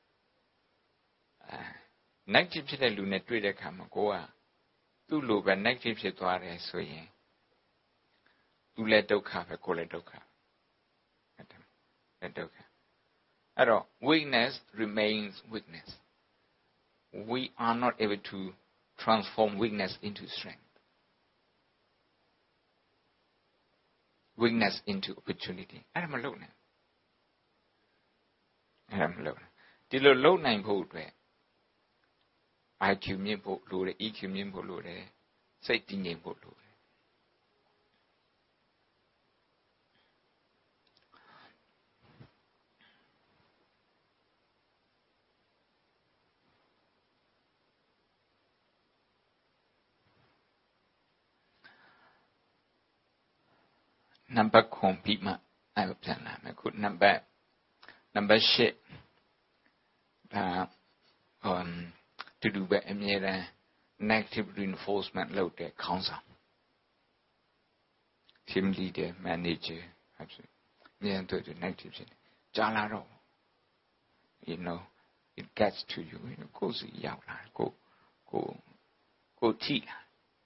negative ဖြစ်တဲ့လူနဲ့တွေ့တဲ့အခါမှာကိုကသူ့လိုပဲ negative ဖြစ်သွားတယ်ဆိုရင်သူလည်းဒုက္ခပဲကိုယ်လည်းဒုက္ခဟုတ်တယ်လည်းဒုက္ခအဲ့တော့ weakness remains weakness we are not able to transform weakness into strength weakness into opportunity အဲ့ဒါမလုပ်နိုင်ဒီလိုလုပ်နိုင်ဖို့အတွက် IQ မြင့်ဖို့လိုတယ် EQ မြင့်ဖို့လိုတယ်စိတ်တည်ငြိမ်ဖို့လိုတယ်နံပါတ်9ပြီးမှအဲ့ပြန်လာမယ်ခုနံပါတ်8ဒါတူတူပဲအမြဲတမ်း negative reinforcement လုပ်တဲ့ခေါင်းဆောင် team leader manager ဟုတ်ပြီအမြဲတမ်းသူ negative ဖြစ်တယ်ကြာလာတော့ you know it gets to you ကိုယ်စီရောက်လာကိုထိလာ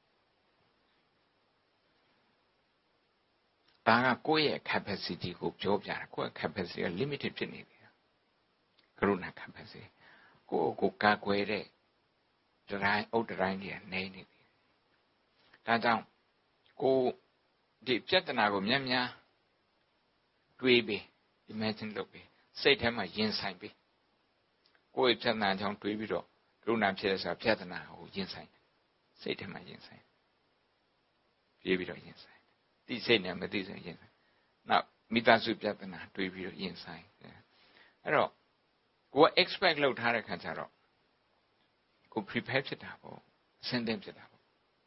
ဒါကကိုယ့်ရဲ့ capacity ကိုပြောပြတာကိုယ့်ရဲ့ capacity က limited ဖြစ်နေတယ်ကရုဏာ capacity ကိုကာကွယ်တဲ့တိုင်းအုတ်တိုင်းတွေနေနေပြီဒါကြောင့်ကိုဒီပြဿနာကိုများများတွေးပြီး imagine လုပ်ပြီးစိတ်ထဲမှာရင်ဆိုင်ပြီးကိုယ့်ရဲ့ပြဿနာကြောင့်တွေးပြီးတော့ကရုဏာဖြစ်တဲ့ဆိုပြဿနာကိုရင်ဆိုင်စိတ်ထဲမှာရင်ဆိုင်ပြေးပြီးတော့ရင်ဆိုင်သိစိတ်နဲ့မသိစိတ်ရင်ဆိုင်နောက်မိသားစုပြဿနာတွေးပြီးတော့ရင်ဆိုင်အဲ့တော့ကိုယ်က expect လုပ်ထားတဲ့ခါကျတော့ကို prepare ဖြစ်တာပေါ့အဆင်သင့်ဖြစ်တာပေါ့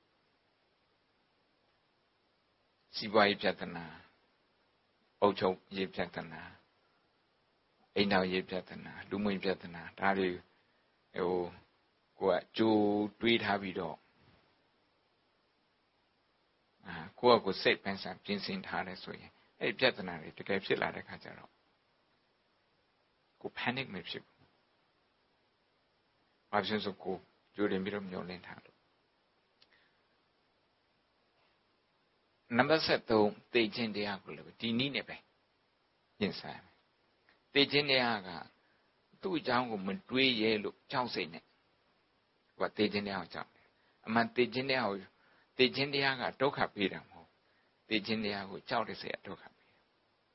စီးပွားရေးပြဿနာအုပ်ချုပ်ရေးပြဿနာအိမ်တော်ရေးပြဿနာလူမှုရေးပြဿနာဒါတွေကိုကကြိုတွေးထားပြီးတော့ကိုစိတ်ပန်းစားပြင်ဆင်ထားတယ်ဆိုရင်အဲ့ဒီပြဿနာတွေတကယ်ဖြစ်လာတဲ့ခါကျတော့ကို panic မဖြစ်ဘူးဘာဖြစ်လို့ကိုကြိုတင်ပြီးတော့မျှော်လင့်ထားလို့နံပါတ်7သိခြင်းတရားကိုလည်းဒီနည်းနဲ့ပဲပြင်ဆိုင်သိခြင်းတရားကသူ့အကြောင်းကိုမတွေးရဲလို့ကြောက်စိတ်နဲ့ဟိုသိခြင်းတရားကိုကြောက်တယ်အမှန်သိခြင်းတရားကဒုက္ခပေးတာမဟုတ်သိခြင်းတရားကိုကြောက်တဲ့စိတ်ကဒုက္ခပေးတယ်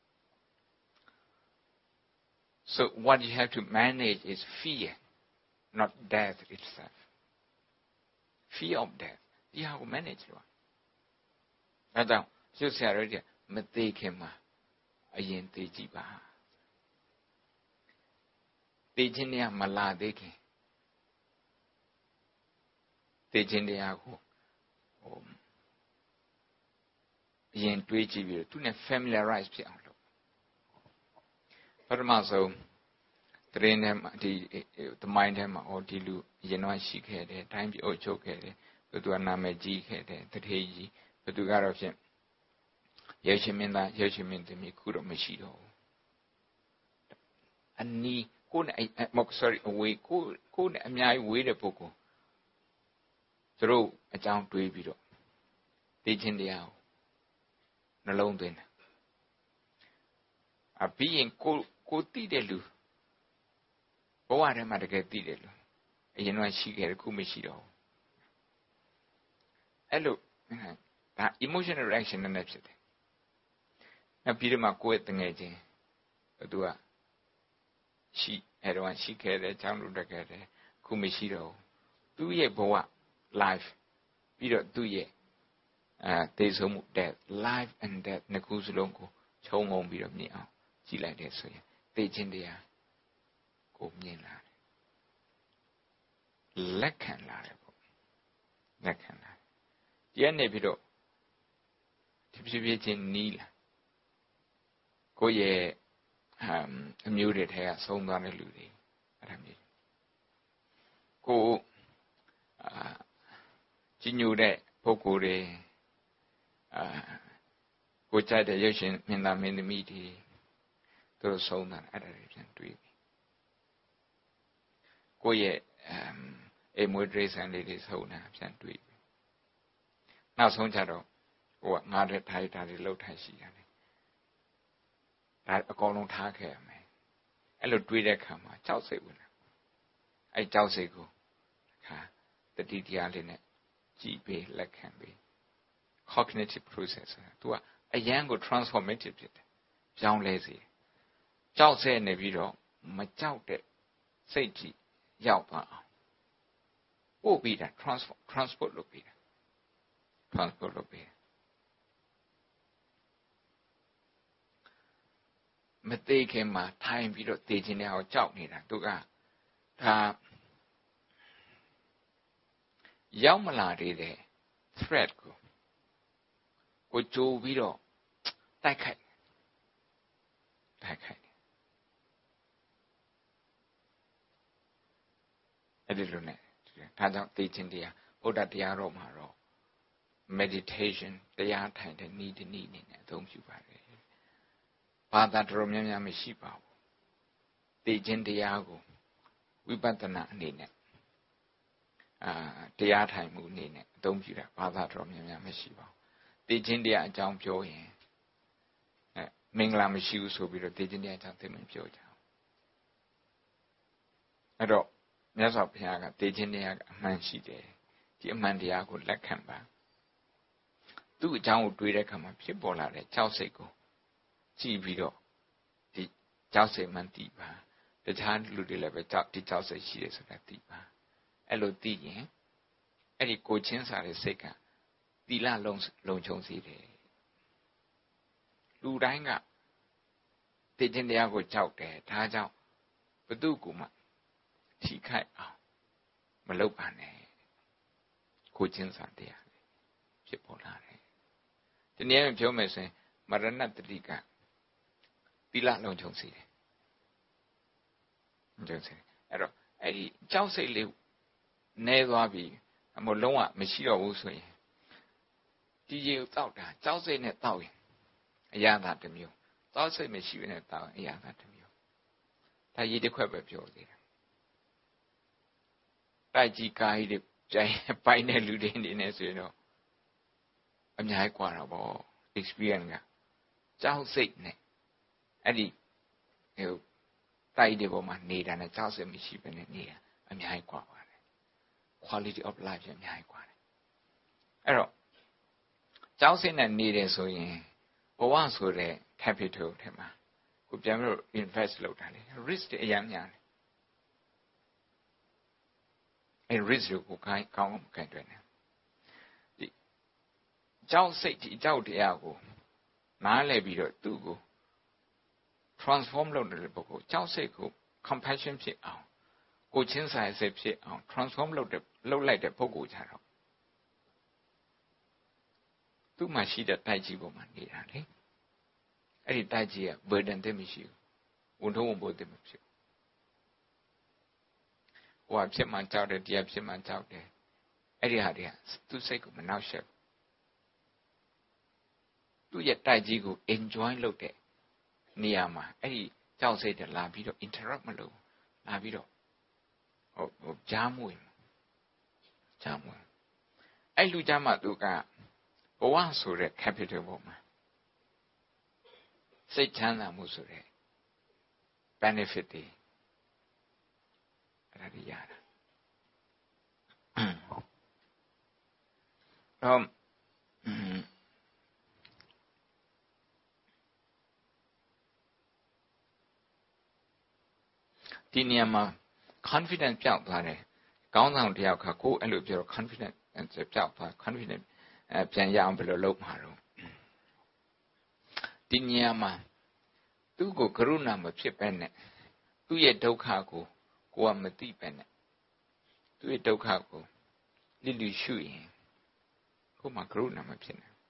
So what you have to manage is fear not death itself fear of death ဒီဟာကို manage လုပ်အဲ့တော့ကျုပ်ဆရာတို့ကမသေးခင်မှာအရင်သိကြည့်ပါသိခြင်းတရားမလာသေးခင်သိခြင်းတရားကိုအရင်တွေးကြည့်ပြီးတော့သူနဲ့ familiarize ဖြစ်အောင်လုပ်ပထမဆုံးတရင်ထဲမှာဒီသမိုင်းထဲမှာဒီလူအရင်တော့ရှိခဲ့တယ်တိုင်းပြည်အုပ်ချုပ်ခဲ့တယ်ဘယ်သူကနာမည်ကြီးခဲ့တယ်တထေးကြီးဘယ်သူကတော့ဖြင့်ရေရှင်မင်းသားရေရှင်မင်းသမီးခုတော့မရှိတော့ဘူးအနီးကိုနဲ့အဝေးကိုနဲ့အများကြီးဝေးတဲ့ပုဂ္ဂိုလ်သူတို့အကြောင်းတွေးပြီးတော့သိခြင်းတရားကိုနှလုံးသွင်းတယ်ပြီးရင်ကိုသိတဲ့လူဘဝထဲမှာတကယ်သိတယ်လူအရင်တော့ရှိခဲ့တယ်ခုမရှိတော့ဘူးအဲ့လိုဒါ emotional reaction နဲ့ဖြစ်တယ်နောက်ပြီးတော့မှကိုယ့်ရဲ့တငယ်ချင်းသူကရှိအဲ့တော့ရှိခဲ့တယ်ကြောင်းလို့တက်ခဲ့တယ်ခုမရှိတော့ဘူးသူ့ရဲ့ဘဝ life ပြီးတော့သူ့ရဲ့သေဆုံးမှု death life and death နှစ်ခုစလုံးကိုခြုံငုံပြီးတော့မြင်အောင်ကြည့်လိုက်တယ်ဆိုရင်သိခြင်းတရားကိုမြင်လာတယ်လက်ခံလာတယ်ပေါ့လက်ခံလာဒီကနေပြီးတော့ဒီဖြည်းဖြည်းချင်းနီးလာကိုယ့်ရဲ့အမျိုးတွေထဲကဆုံးသွားတဲ့လူတွေအဲ့ဒါမျိုးကိုကြီးညိုတဲ့ပုဂ္ဂိုလ်တွေကိုကြိုက်တဲ့ရုပ်ရှင်မြင်သာမင်းသမီးတွေသူတို့ဆုံးတာအဲ့ဒါတွေပြန်တွေ့ပြီကိုယ့်ရဲ့အိမ်မွေးတိရစ္ဆာန်လေးတွေဆုံးတာပြန်တွေ့ပြီနောက်ဆုံးကြတော့ဟိုကငါတဲ့ထိုင်တာတွေလှုပ်ထိုင်ရှိရတယ်ဒါအကုန်လုံးထားခဲ့ရမယ်အဲ့လိုတွေးတဲ့အခါမှာကြောက်စိတ်ဝင်လာအဲ့ကြောက်စိတ်ကိုခါတတိတရားလေးနဲ့ကြည်ပေးလက်ခံပေး cognitive process ဆိုတာသူကအရန်ကို transformative ဖြစ်တယ်ပြောင်းလဲစေကြောက်စေနေပြီးတော့မကြောက်တဲ့စိတ်ကြီးရောက်သွားအောင်ပို့ပြီးတာ transport လုပ်ပြီးတာ transport လုပ်ပြီးမသေးခင်မှာထိုင်ပြီးတော့တည်ခြင်းနဲ့ဟောကြောက်နေတာသူကဒါရောက်မလာသေးတဲ့ threat ကိုကြိုးပြီးတော့တိုက်ခိုက်အဲ့ဒီလိုနဲ့ဒါကြောင့်သိခြင်းတရားဗုဒ္ဓတရားတော်မှာတော့ meditation တရားထိုင်တဲ့နည်းတစ်နည်းနဲ့အသုံးပြုပါတယ်ဘာသာတော်များများမရှိပါဘူးသိခြင်းတရားကိုဝိပဿနာအနေနဲ့တရားထိုင်မှုအနေနဲ့အသုံးပြုတာဘာသာတော်များများမရှိပါဘူးသိခြင်းတရားအကြောင်းပြောရင်မင်္ဂလာမရှိဘူးဆိုပြီးတော့သိခြင်းတရားအကြောင်းသိမပြောကြဘူးအဲ့တော့မြတ်စွာဘုရားကသိခြင်းတရားကအမှန်ရှိတယ်ဒီအမှန်တရားကိုလက်ခံပါသူ့အကြောင်းကိုတွေးတဲ့အခါမှာဖြစ်ပေါ်လာတဲ့ကြောက်စိတ်ကိုကြည့်ပြီးတော့ဒီကြောက်စိတ်မှန်သိပါတခြားလူတွေလည်းပဲဒီကြောက်စိတ်ရှိတယ်ဆိုတာသိပါအဲ့လိုသိရင်အဲ့ဒီကိုချင်းစာတဲ့စိတ်ကသီလလုံခြုံစေတယ်လူတိုင်းကသိခြင်းတရားကိုကြောက်တယ်ဒါကြောင့်ဘု து ကူမှထိခိုက်အောင်မလုပ်ပါနဲ့ကိုချင်းစာတရားဖြစ်ပေါ်လာတယ်ဒီနေ့ပြောမယ်ဆိုရင်မရဏတတိကသီလလုံခြုံစေတယ်အဲ့တော့အဲ့ဒီကြောက်စိတ်လေးနဲသွားပြီအမလုံးဝမရှိတော့ဘူးဆိုရင်ဒီရေကိုတောက်တာကြောက်စိတ်နဲ့တောက်ရင်အရာသာတစ်မျိုးတောက်စိတ်မရှိဘဲနဲ့တောက်ရင်အရာသာတစ်မျိုးဒါရေတစ်ခွက်ပဲပြောသေးတယ်တိုက်ကြီးကားကြီးတွေကြိုင်ပိုင်တဲ့လူတွေနေနေဆိုရင်တော့အများကြီးกว่าတော့ဗော experience ကကြောက်စိတ်နဲ့အဲ့ဒီတိုက်တဲ့ပေါ်မှာနေတာနဲ့ကြောက်စိတ်မရှိဘဲနဲ့နေတာအများကြီးกว่าပါတယ် quality of life အများကြီးกว่าတယ်အဲ့တော့ကြောက်စိတ်နဲ့နေတယ်ဆိုရင်ဘဝဆိုတဲ့ capital ထဲမှာကိုပြန်ပြီးတော့ invest လုပ်တာလေ risk တွေအများများတယ်အဲ့ risk ကိုကောင်းကောင်းကိုင်တွယ်နေဒီကြောက်စိတ်ဒီကြောက်တရားကိုနားလည်ပြီးတော့သူ့ကို transform လုပ်တဲ့ပုဂ္ဂိုလ်ကြောက်စိတ်ကို compassion ဖြစ်အောင်ကိုချင်းဆိုင်စိတ်ဖြစ်အောင် transform လုပ်လိုက်တဲ့ပုဂ္ဂိုလ်ကြတော့သူ့မှာရှိတဲ့တိုက်ကြီးပေါ်မှာနေတာလေအဲ့ဒီတိုက်ကြီးက burden တည်းမရှိဘူးဝန်ထုံးဝန်ပိုးတည်းမဖြစ်ဟိုကဖြစ်မှကြောက်တယ်တရားဖြစ်မှကြောက်တယ်အဲ့ဒီဟာတွေကသူ့စိတ်ကိုမနှောက်ယှက်သူ့ရဲ့တိုက်ကြီးကို enjoy လုပ်တဲ့နေရာမှာအဲ့ဒီကြောက်စိတ်တွေလာပြီးတော့ interrupt မလုပ်လာပြီးတော့ဟိုကြားမွေအဲ့လူကြားမှာသူကဘဝဆိုတဲ့ capital ပေါ်မှာစိတ်ချမ်းသာမှုဆိုတဲ့ benefit တွေအဲ့ဒါတွေရတာဒီနေရာမှာ confidence ပြောက်သွားတယ်ခေါင်းဆောင်တယောက်ကကိုယ်အဲ့လိုပြောတော့ confidence ပြောက်သွား confidence ပြန်ရအောင်ဘယ်လိုလုပ်မှာတော့ဒီနေရာမှာသူ့ကိုကရုဏာမဖြစ်ပဲနဲ့သူ့ရဲ့ဒုက္ခကိုကိုယ်ကမသိပဲနဲ့သူ့ရဲ့ဒုက္ခကိုလိလိရှုရင်ကိုယ်မှာကရုဏာမဖြစ်နဲ့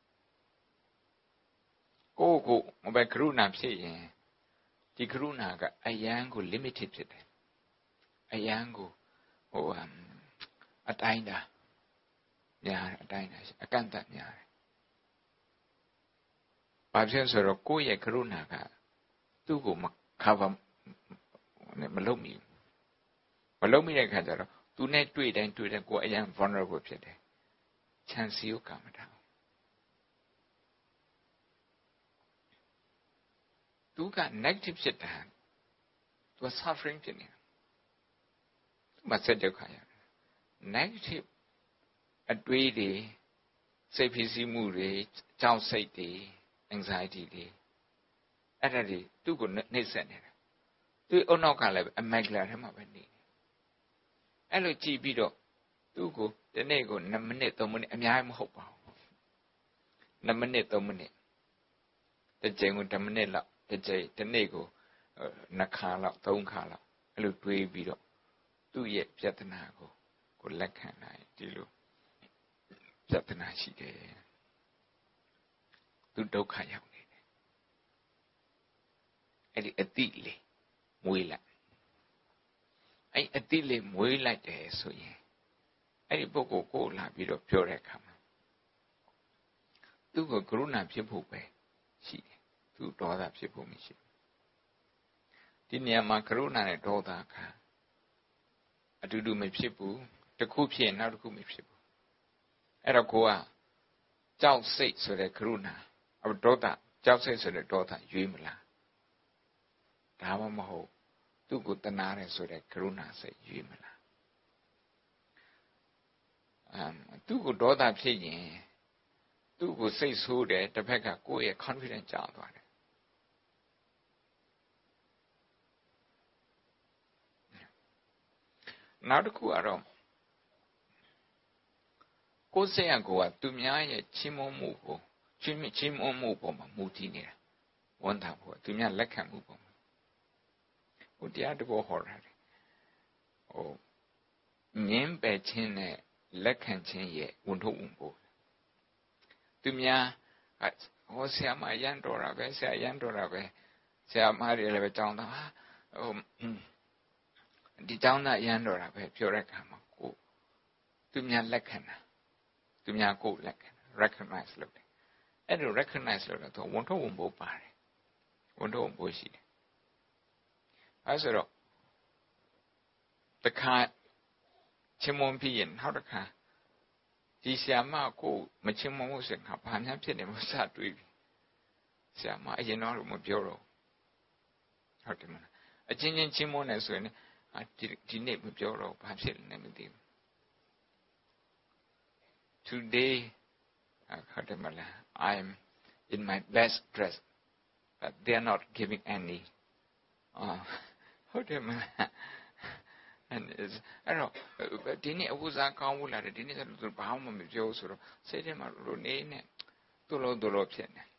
ကိုမပဲကရုဏာဖြစ်ရင်ဒီကရုဏာကအယံကို limited ဖြစ်တယ်အယံကိုအတိုင်းတာများအတိုင်းတာအကန့်အသတ်များတယ်ဘာဖြစ်ဆိုတော့ကိုယ့်ရဲ့ကရုဏာကသူ့ကိုမ cover မလုပ်မိတဲ့ခါကျတော့သူနဲ့တွေ့တိုင်းကိုယ်အရင် vulnerable ဖြစ်တယ်ချမ်းစီကိုကမထားသူက negative ဖြစ်တာသူ suffering ဖြစ်နေတာသူမဆက်ကြောက်ခါရ negative အတွေးတွေစိတ်ဖြစ်စီမှုတွေကြောက်စိတ်တွေ anxiety တွေအဲ့ဒါတွေသူ့ကိုနှိပ်စက်နေတာသူ့အုံနောက်ကလည်း amygdala ထဲမှာပဲနေတယ်အဲ့လိုကြည့်ပြီးတော့သူ့ကိုဒီနေ့ကို2မိနစ်3မိနစ်အများကြီးမဟုတ်ပါဘူး2မိနစ်3မိနစ်တစ်ချိန်ကို10မိနစ်လောက်တစ်ချိန်ဒီနေ့ကို2ခါလောက်3ခါလောက်အဲ့လိုတွေးပြီးတော့သူ့ရဲ့ပြဿနာကိုလက်ခံနိုင်ဒီလိုပြဿနာရှိတယ်သူဒုက္ခရောက်နေတယ်အဲ့ဒီအတိလေးမွေးလိုက်အဲ့အတိလေးမွေးလိုက်တယ်ဆိုရင်အဲ့ဒီပုဂ္ဂိုလ်ကိုလာပြီးတော့ပြောတဲ့အခါမှာသူ့ကိုကရုဏာဖြစ်ဖို့ပဲရှိတယ်သူဒေါသဖြစ်ဖို့မရှိဘူးဒီနေရာမှာကရုဏာနဲ့ဒေါသကအတူတူမဖြစ်ဘူးတစ်ခုဖြစ်နောက်တစ်ခုမဖြစ်ဘူးအဲ့တော့ကိုကကြောက်စိတ်ဆိုတဲ့ကရုဏာဒေါသကြောက်စိတ်ဆိုတဲ့ဒေါသရွေးမလားဒါမှမဟုတ်သူ့ကိုတနာတယ်ဆိုတဲ့ကရုဏာစိတ်ရွေးမလားသူ့ကိုဒေါသဖြစ်ရင်သူ့ကိုစိတ်ဆိုးတယ်တစ်ဖက်ကကိုယ့်ရဲ့ confidence ကျသွားတယ်နောက်တစ်ခုကတော့ကိုယ်စိတ်ကသူများရဲ့ချီးမွမ်းမှုကိုချီးမွမ်းမှုပေါ်မှာမူတည်နေတာဝန်တာဖို့သူများလက်ခံမှုပေါ်မှာဟိုတရားတော်ဟောတာလေဟိုငင်းပယ်ခြင်းနဲ့လက်ခံခြင်းရဲ့ဝန်ထုတ်ဝန်ပို့သူများဟောဆရာမရန်တော်တာပဲဆရာရန်တော်တာပဲဆရာမတွေလည်းပဲကြောင်းတာဟိုဒီကြောင်းသားရန်တော်တာပဲပြောတဲ့အခါမှာကိုသူများလက်ခံတာသူများကိုလက်ခံ recognize လုပ်တယ်အဲ့လို recognize လုပ်တော့ဝန်ထုတ်ဝန်ပို့ပါတယ်ဝန်ထုတ်ဝန်ပို့ရှိတယ်အဲ့ဆိုတော့တခါချီးမွမ်းပြီးရင်နောက်တစ်ခါဒီဆရာမကိုမချီးမွမ်းလို့ဆိုရင်ဘာများဖြစ်နေမစတွေးပြီဆရာမအရင်တော့မပြောတော့ဟုတ်တယ်မလားအချင်းချင်းချီးမွမ်းနေဆိုရင်ဒီနေ့မပြောတော့ဘာဖြစ်လဲမသိဘူး Todayဟုတ်တယ်မလား I'm in my best dress but they are not giving any ဟုတ်တယ်မလားအဲ့တော့ဒီနေ့အဝစားကောင်းဘူးလားဒီနေ့ဆိုဘာမှမပြောဆိုတော့စိတ်ထဲမှာလိုနေနဲ့သူ့လိုဖြစ်နေ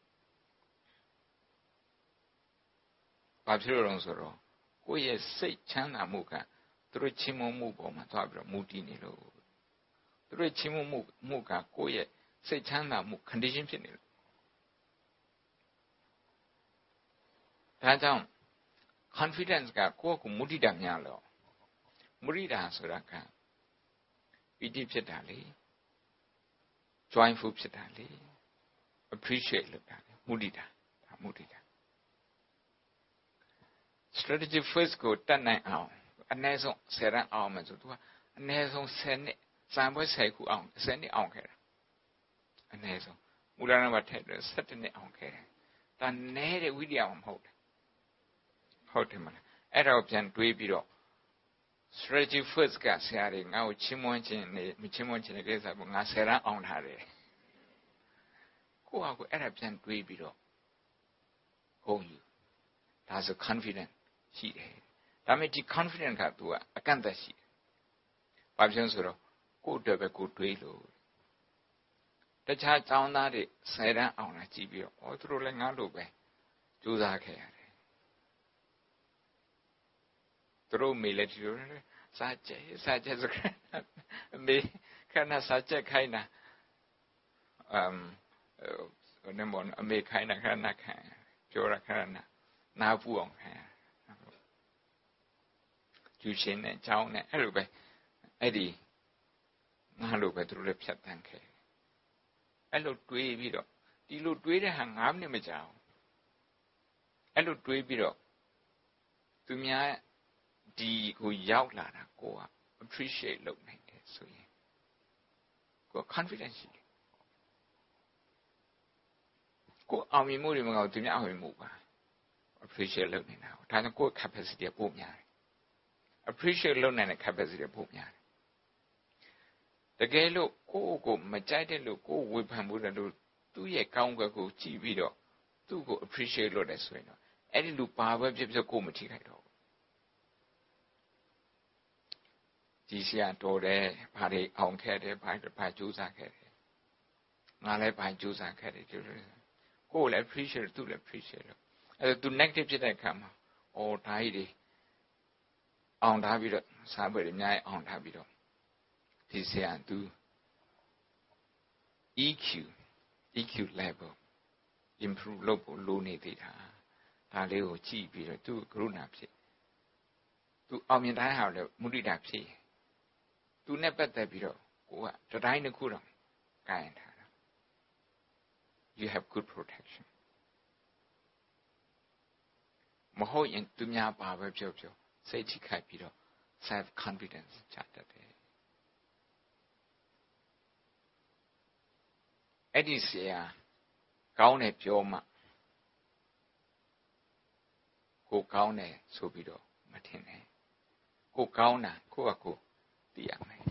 ဘာဖြစ်လို့လဲဆိုတော့ကိုယ့်ရဲ့စိတ်ချမ်းသာမှုကသူတို့ချီးမွမ်းမှုပေါ်မှာသွားပြီးတော့မူတည်နေလို့သူတို့ချီးမွမ်းမှုကကိုယ့်ရဲ့စိတ်ချမ်းသာမှု condition ဖြစ်နေလို့ဒါကြောင့် confidence ကကိုယ့်ကိုမုဒိတာများလို့မုဒိတာဆိုတာကပီတိဖြစ်တာလေ joyful ဖြစ်တာလေ appreciate လုပ်တာလေမုဒိတာဒါမုဒိတာ strategy first ကိုတတ်နိုင်အောင်အနည်းဆုံး10ရန်အောင်မယ်ဆိုသူကအနည်းဆုံး10နှစ်စံပွဲ10ခုအောင်10နှစ်အောင်ခဲ့တာအနည်းဆုံးမူလနံပါတ်ထည့်တယ်17နှစ်အောင်ခဲ့တယ်ဒါနည်းတဲ့ဝိရိယမဟုတ်တယ်ဟုတ်တယ်မလားအဲ့ဒါကိုပြန်တွေးပြီးတော့ strategy first ကဆရာတွေငါ့ကိုချီးမွမ်းခြင်းနဲ့မချီးမွမ်းခြင်းတဲ့ကိစ္စကိုငါ10ရန်အောင်ထားတယ်ကိုယ့်ဟာကိုအဲ့ဒါပြန်တွေးပြီးတော့ဟုတ်ယူဒါဆို confident ရှိတယ်ဒါပေမဲ့ဒီ confident ကသူကအကန့်အသတ်ရှိတယ်ဘာဖြစ်လို့ဆိုတော့ကိုယ့်အတွက်ပဲကိုယ်တွေးလို့တခြားចောင်းသားတွေ10ရန်အောင်လာကြည့်ပြီးတော့သူတို့လည်းငါ့လိုပဲကြိုးစားခဲ့ရတယ်သူတို့မေးလက်ဒီလိုစာချက်စကားမေးခဏစာချက်ခိုင်းတာနမောအမေခိုင်းတာခဏခံပြောရခဏနားပူအောင်ခံကျူရှင်နဲ့ကြောင်းနဲ့အဲ့လိုပဲအဲ့ဒီငါလိုပဲသူတို့လည်းဖြတ်တန်းခဲ့အဲ့လိုတွေးပြီးတော့ဒီလိုတွေးတဲ့ဟာ9မိနစ်မကြာဘူးအဲ့လိုတွေးပြီးတော့သူများဒီကိုရောက်လာတာကိုက appreciate လုပ်နိုင်တယ်ဆိုရင်ကို confidence ရှိတယ်ကိုအောင်မြင်မှုတွေမကောင်းသူများအောင်မြင်မှုပါ appreciate လုပ်နေတာဒါကြောင့်ကိုယ့် capacity ပို့များတယ် appreciate လုပ်နိုင်တဲ့ capacity ပို့များတယ်တကယ်လို့ကိုမကြိုက်တဲ့လို့ကိုဝေဖန်မှုတယ်လို့သူ့ရဲ့ကောင်းကွက်ကိုကြည့်ပြီးတော့သူ့ကို appreciate လုပ်တယ်ဆိုရင်တော့အဲ့ဒီလူပါပဲဖြစ်ဖြစ်ကိုမထိခိုက်တော့ဒီဆရာတော်တယ်ဘာတွေအောင်ခဲ့တယ်ဘာကြိုးစားခဲ့တယ်ငါလည်းဘာကြိုးစားခဲ့တယ်ကိုလည်း appreciate သူလည်း appreciate လို့အဲ့ဒါသူ negative ဖြစ်တဲ့အခါမှာဒါကြီးတွေအောင်ထားပြီးတော့စားပွဲတွေအများကြီးအောင်ထားပြီးတော့ဒီဆရာသူ EQ level improve လုပ်ဖို့လိုနေသေးတာဒါလေးကိုကြည့်ပြီးတော့သူကရုဏာဖြစ်သူအောင်မြင်တိုင်းဟာလည်းမုဒိတာဖြစ်သူနဲ့ပတ်သက်ပြီးတော့ကိုကတတိုင်းတစ်ခုတော့ကိုင်ထားတာ you have good protection မဟုတ်ရင်သူများပါပဲပြောစိတ်ထိခိုက်ပြီးတော့ self confidence ချတတ်တယ်အဲ့ဒီဆရာကောင်းတယ်ပြောမှကိုကောင်းတယ်ဆိုပြီးတော့မထင်နဲ့ကိုကောင်းတာကိုသိရမယ်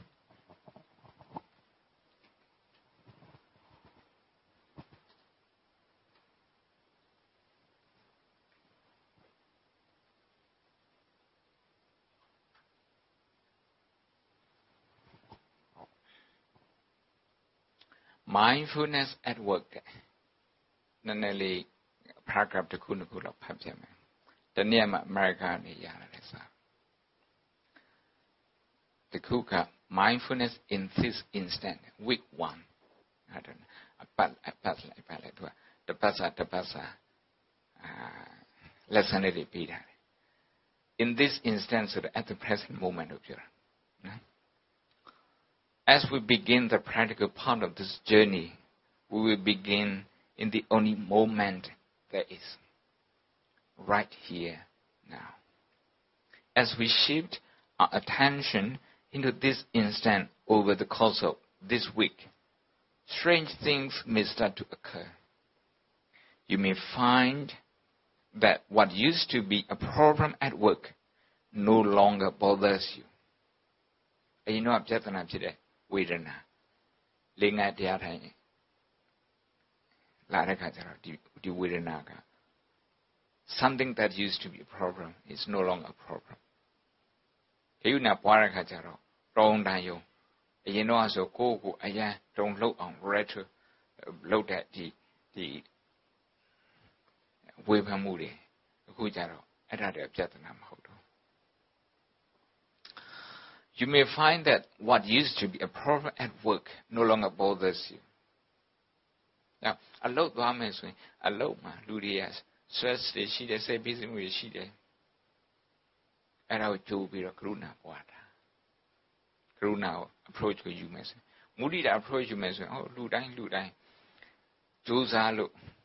mindfulness at work နည်းနည်းလေး paragraph တစ်ခုလောက်ဖတ်ပြမယ်တနေ့မှ America နေရတာလဲစားတခုက mindfulness in this instant week 1 I don't know အပတ်လိုက်သူကတပတ်စာlesson တွေပြီးတာ in this instant so at the present moment လို့ပြောတာနော် As we begin the practical part of this journey, we will begin in the only moment there is, right here, now. As we shift our attention into this instant over the course of this week, strange things may start to occur. You may find that what used to be a problem at work no longer bothers you. And you know what I'm saying? Vedana လေးငါတရားထိုင်လာတဲ့ခါကျတော့ဒီဝေဒနာက something that used to be a problem is no longer a problem ဒီနာပွားတဲ့ခါကျတော့တုံတန်ယုံအရင်တော့ဆိုကိုယ့်ကိုအရန်တုံလှုပ်အောင် retro လှုပ်တဲ့ဒီဝေဖန်မှုတွေအခုကျတော့အဲ့ဒါတွေပြဿနာမဟုတ်တော့You may find that what used to be a problem at work no longer bothers you. Now, a lot of women say, a lot of Ludias, stress, she does say, busy with she did. And I would do be a Kruna water. Kruna approach with you, Messi. Moody approach you, Messi. Oh, Ludai. Josalo.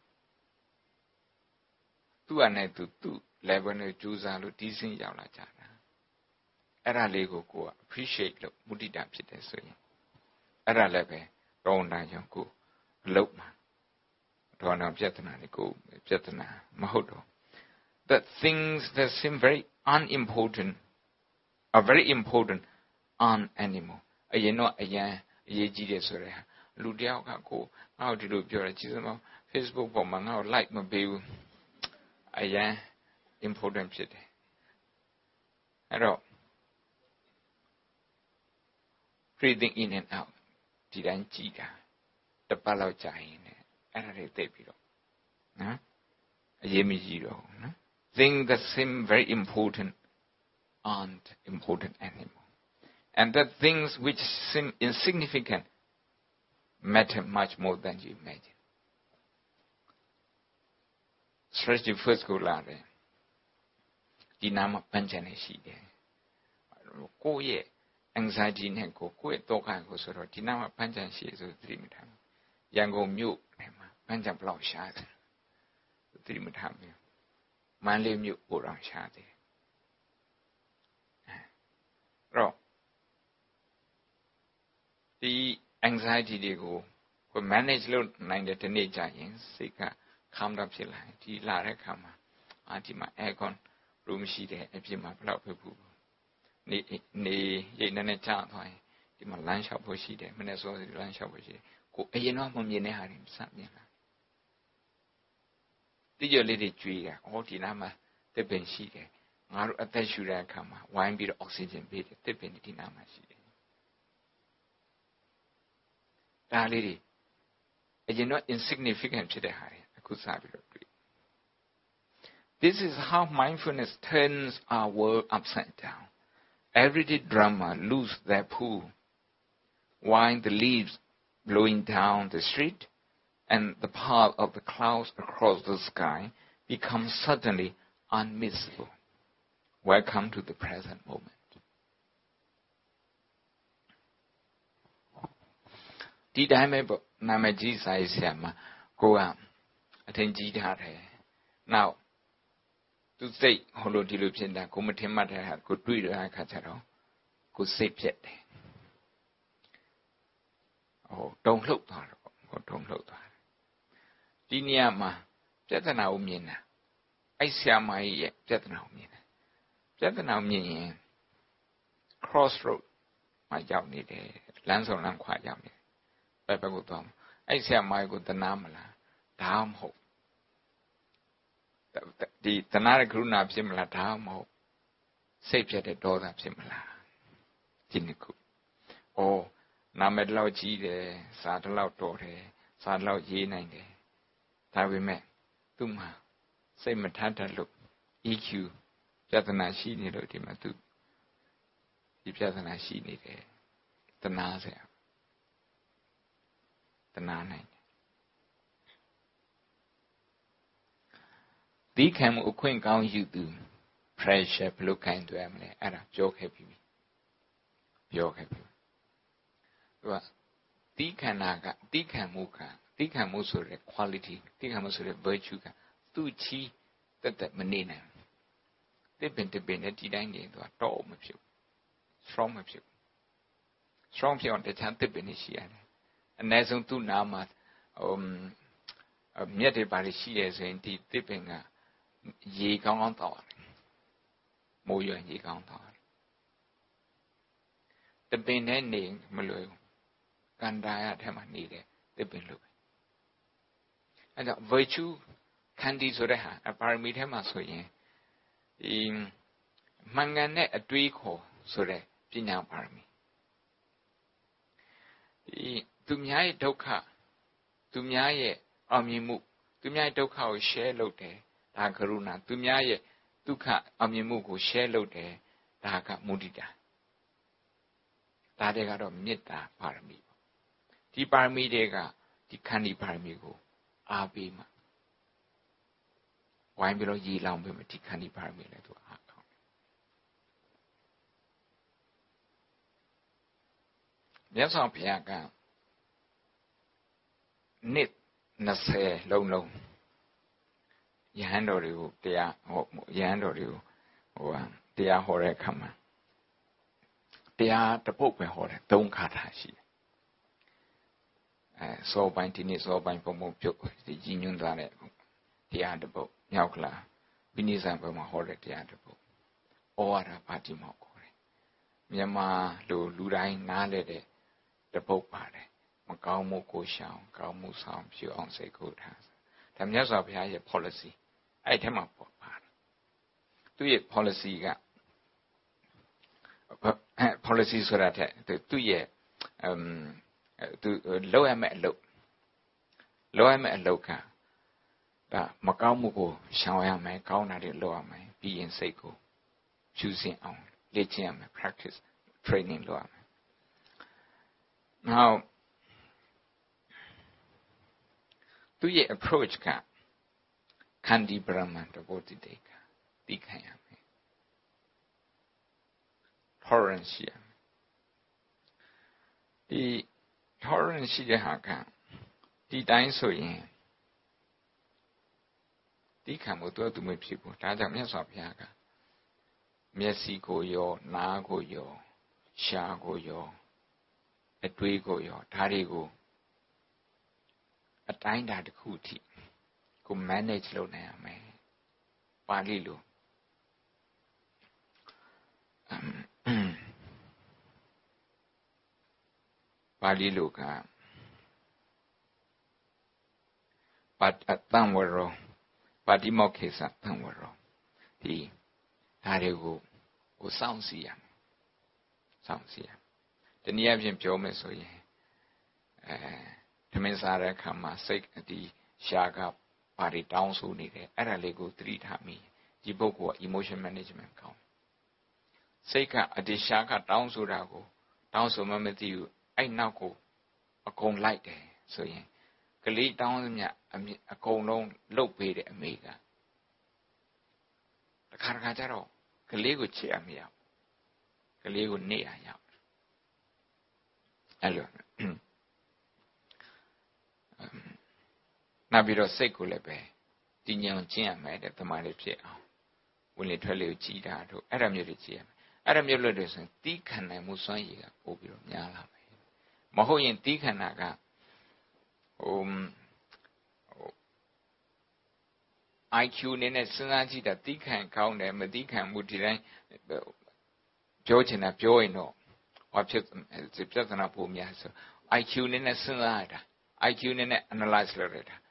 သူ့အနေနဲ့သူ level နဲ့ကြိုးစားလို့ဒီစင်းရောက်လာကြတာအဲ့ဒါလေးကို appreciate လို့မုဒိတာဖြစ်တယ်ဆိုရင်အဲ့ဒါလည်းပဲတောင်းတကြောင့်ကိုအလုပ်မှာတော်တော်ပြဿနာတွေကိုပြဿနာမဟုတ်တော့ that things that seem very unimportant are very important on animal အရင်တော့အရင်အရေးကြီးတယ်ဆိုတဲ့လူတယောက်ကကိုငါ့ကိုဒီလိုပြောတယ်ကြည့်စမ်း Facebook ပေါ်မှာငါ့ကို like မပေးဘူးအရင် important ဖြစ်တယ်အဲ့တော့ breathing in and out ဒီတိုင်းကြည့်တာတပတ်လောက်ကြာရင်လည်းအဲ့ဒါတွေသိပြီးတော့နော်အရေးမကြီးတော့ဘူးနော် things that seem very important aren't important anymore and that things which seem insignificant matter much more than you imagine especially first go လာတယ်ဒီနာမပန်းချန်နေရှိတယ်ကိုယ့်ရဲ့ anxiety နဲ့ကိုယ့်ရဲ့တောကကိုဆိုတော့ဒီနာမပန်းချန်ရှိဆိုသတိမထားဘူးရန်ကုန်မြို့ထဲမှာ ban jam blau sha ti ma tha mi man le myu po rang sha ti ro di anxiety တွေကိုကို manage လုပ်နိုင်တဲ့တနေ့ကျရင်စိတ်က calm down ဖြစ်လာဒီလာတဲ့ခါမှာဒီမှာ aircon room ရှိတယ်အပြင်မှာဘယ်လောက်ဖြစ်ဘူးနေရိတ်နဲ့ကြာသွားရင်ဒီမှာလမ်းလျှောက်ဖို့ရှိတယ်မနေ့စောလမ်းလျှောက်ဖို့ရှိတယ်ကိုအရင်တော့မမြင်တဲ့ဟာတွေစမြင်လာတိကျလေးတွေကြွေးတာဒီနားမှာတစ်ပင်ရှိတယ်ငါတို့အသက်ရှူတဲ့အခါမှာဝိုင်းပြီးတော့ oxygen ပေးတယ်တစ်ပင်ဒီနားမှာရှိတယ်ဒါလေးတွေအရင်တော့ insignificant ဖြစ်တဲ့ဟာတွေအခုစပြီးတော့တွေ့ This is how mindfulness turns our world upside down. Everyday drama lose their pull, while the leaves blowing down the street and the path of the clouds across the sky become suddenly unmissable. Welcome to the present moment. ဒီတိုင်းပဲပေါ့နာမည်ကြီးစာရေးဆရာမကိုကအထင်ကြီးထားတယ်နောက်သူစိတ်ဟိုလိုဒီလိုဖြစ်တာကိုမထင်မှတ်တဲ့ဟာကိုတွေ့ရတဲ့အခါကျတော့ကိုစိတ်ဖြစ်တယ်တုံလှုပ်သွားတယ်ပေါ့ကိုတုံလှုပ်သွားတယ်ဒီနေရာမှာပြဿနာကိုမြင်တာအဲ့ဆရာမကြီးရဲ့ပြဿနာကိုမြင်တယ်ပြဿနာကိုမြင်ရင် crossroad မှာရောက်နေတယ်လမ်းဆောင်လမ်းခွာရောက်နေဘယ်ဘက်ကိုသွားအဲ့ဆရာမကြီးကိုတနာမလားဒါမှမဟုတ်ဒီတနာရကရုဏာဖြစ်မလားဒါမှမဟုတ်စိတ်ဖြစ်တဲ့ဒေါသဖြစ်မလားဒီနှစ်ခုနာမည်တော့ကြီးတယ်စာတော့တော်တယ်စာတော့ရေးနိုင်တယ်ဒါပေမဲ့သူ့မှာစိတ်မထတတ်လို့ EQ ပြဿနာရှိနေလို့ဒီမှာသူဒီပြဿနာရှိနေတယ်တနာဆရာတနာနိုင်ဒီခံမှုအခွင့်ကောင်းယူသူ pressure ဘယ်လိုခံတွေ့ရမလဲအဲ့ဒါပြောခဲ့ပြီသူကဒီခန္ဓာကဒီခံမှုဆိုတဲ့ quality ဒီခံမှုဆိုတဲ့ virtue ကသူ့ချီတက်မနေနိုင်တစ်ပင်နဲ့ဒီတိုင်းနေတော့တော့မဖြစ် strong မဖြစ် strong ဖြစ်အောင်တခြားတစ်ပင်နေရှိရတယ်အနည်းဆုံးသူ့နာမှာမြက်တွေပါရှိရဆိုရင်ဒီတစ်ပင်ကရေကောင်းတော့မိုးရွံရေကောင်းတော့တပင်နဲ့နေမလို့ကန်တာရထဲမှာနေတယ်တစ်ပင်လို့အဲဒါ virtue ခန္တီဆိုတဲ့ဟာပါရမီထဲမှာဆိုရင်ဒီမှန်ကန်တဲ့အတွေးခေါ်ဆိုတဲ့ပညာပါရမီဒီသူများရဲ့ဒုက္ခသူများရဲ့အောင်မြင်မှုသူများရဲ့ဒုက္ခကို share လုပ်တယ်ဒါကရုဏာသူများရဲ့ဒုက္ခအောင်မြင်မှုကို share လုပ်တယ်ဒါကမုဒိတာဒါတွေကတော့မေတ္တာပါရမီပေါ့ဒီပါရမီတွေကဒီခန္တီပါရမီကိုအားပေးမှာဝိုင်းပြီးတော့ရေလောင်ပေးမှာဒီခန္တီပါရမီလည်းသူအားကောင်းမြတ်စွာဘုရားကနှစ်20လုံးယဟန်တော်တွေကိုတရားဟောယဟန်တော်တွေကိုတရားဟောတဲ့အခါမှာတရားတပုတ်ပဲဟောတယ်3ခါထားရှိတယ်စောပိုင်းဒီနေ့စောပိုင်းပုံပြုတ်ဒီကြီးညွန်းသွားတဲ့တရားတပုတ်မြောက်ကလာဝိနည်းဆံဘုံမှာဟောတဲ့တရားတပုတ်ဩဝါဒပါတိမောက်ခေါ်တယ်မြန်မာလူတိုင်းနားလဲတဲ့တပုတ်ပါတယ်မကောင်းမှုကိုရှောင်ကောင်းမှုဆောင်ပြုအောင်စိတ်ကိုထားဒါမြတ်စွာဘုရားရဲ့ policy အဲ့ထဲမှာပေါ်ပါတယ်သူရဲ့ policy ကpolicy ဆိုတာတဲ့သူရဲ့သူလောက်ရမယ့်အလုပ်ကဒါမကောင်းမှုကိုရှောင်ရမယ်ကောင်းတာတွေလုပ်ရမယ်ပြီးရင်စိတ်ကိုဖြူစင်အောင်လေ့ကျင့်ရမယ် practice training လုပ်ရမယ် now သူရဲ့ approach ကခန္တီပရမန္တဘောတိတေကသိခံရမယ် tolerance ရှိရမယ်ဒီ tolerance ရှိတဲ့ဟာကဒီတိုင်းဆိုရင်တီးခံမှုသူမဖြစ်ဘူးဒါကြောင့်မြတ်စွာဘုရားကမျက်စိကိုရောနားကိုရောရှားကိုရောအတွေးကိုရောဒါတွေကိုအတိုင်းတာတစ်ခုအထိကို manage လုပ်နိုင်ရမယ်ပါဠိလိုပါဠိလိုကပတ်အတံဝရောပါတိမောခေသတံဝရောဒီဒါတွေကိုစောင့်စီရမယ်စောင့်စီရတနည်းအားဖြင့်ပြောမယ်ဆိုရင်ဓမင်းစားတဲ့အခါမှာစိတ်ဒီရှားကပါရီတောင်းဆိုနေတယ်အဲ့ဒါလေးကိုသတိထားမိဒီပုဂ္ဂိုလ်က emotion management ကောင်းစိတ်ကအဒီရှားကတောင်းဆိုတာကိုတောင်းဆိုမှမသိဘူးအဲ့နောက်ကိုအကုန်လိုက်တယ်ဆိုရင်ကလေးတောင်းသမျှအကုန်လုံးလှုပ်ပေးတဲ့အမေကတခါကြတော့ကလေးကိုချစ်ရမရဘူးကလေးကိုနေရရောက်အဲ့လိုနောက်ပြီးတော့စိတ်ကိုလည်းပဲတည်ငြိမ်ကျင့်ရမယ်တဲ့တမန်လေးဖြစ်အောင်ဝင်လေထွက်လေကိုကြည်တာတို့အဲ့ဒါမျိုးတွေကြည်ရမယ်အဲ့ဒါမျိုးလို့ဆိုရင်တီးခံနိုင်မှုစွမ်းရည်ကပို့ပြီးတော့များလာမယ်မဟုတ်ရင်တီးခံတာကIQ နဲ့စဉ်းစားကြည့်တာတီးခံကောင်းတယ်မတီးခံမှုဒီတိုင်းပြောချင်တာပြောရင်တော့ဘာဖြစ်ပြဿနာပိုများဆို IQ နဲ့စဉ်းစားရတာ IQ နဲ့ analyze လုပ်ရတာ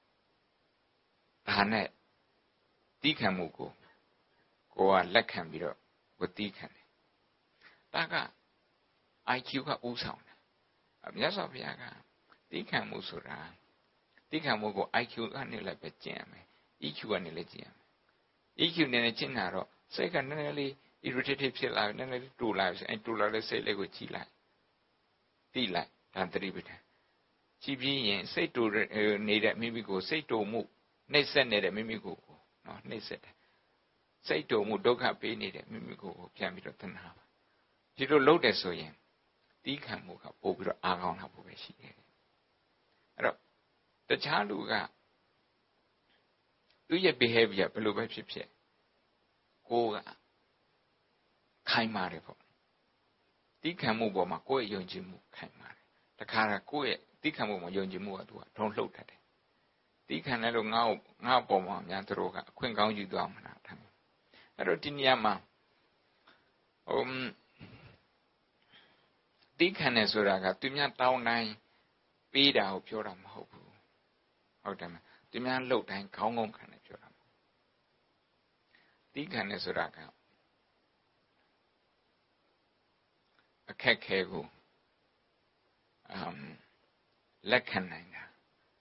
ဒါနဲ့တီးခံမှုကိုကလက်ခံပြီးတော့ကိုတီးခံတယ်ဒါက IQ ကဥဆောင်တယ်မြတ်စွာဘုရားကတီးခံမှုဆိုတာတီးခံမှုကို IQ ကနေလည်းပဲကျင့်ရမယ် EQ ကနေလည်းကျင့်ရမယ် EQ နဲ့ကျင့်တာတော့စိတ်ကနည်းနည်းလေး irritative ဖြစ်လာနည်းနည်းလေးတူလာပြီတူလာတဲ့စိတ်လေးကိုကြည့်လိုက်တီးလိုက်ဒါသတိပဋ္ဌာန်ကြည့်ပြီးရင်စိတ်တူနေတဲ့မိမိကိုစိတ်တူမှုနှိမ့်ဆက်နေတဲ့မိမိကိုနော်နှိမ့်ဆက်တယ်စိတ်တူမှုဒုက္ခပေးနေတဲ့မိမိကိုပြန်ပြီးတော့သနာပါဒီလိုလုပ်တယ်ဆိုရင်တီးခံမှုကပို့ပြီးတော့အားကောင်းတာပို့ပဲရှိတယ်အဲ့တော့တခြားလူကသူရဲ့ behavior ဘယ်လိုပဲဖြစ်ဖြစ်ကိုကခိုင်မာတယ်ပေါ့တီးခံမှုပေါ်မှာကိုယ့်ရဲ့ယုံကြည်မှုခိုင်မာတယ်တခါကိုယ့်ရဲ့တီးခံမှုမှာယုံကြည်မှုကသူကထုံလှုပ်တတ်တယ်တီးခံတယ်လို့ငါ့ပေါ်မှာများသူတို့ကအခွင့်ကောင်းယူသွားမှာလားထားအဲ့တော့ဒီနေရာမှာတီးခံတယ်ဆိုတာကသူများတောင်းတိုင်းပေးတာကိုပြောတာမဟုတ်ဘူးဟုတ်တယ်မလားသူများလှုပ်တိုင်းခေါင်းငုံခံတယ်ပြောတာတီးခံတယ်ဆိုတာကအခက်ခဲကိုလက်ခံနိုင်တာ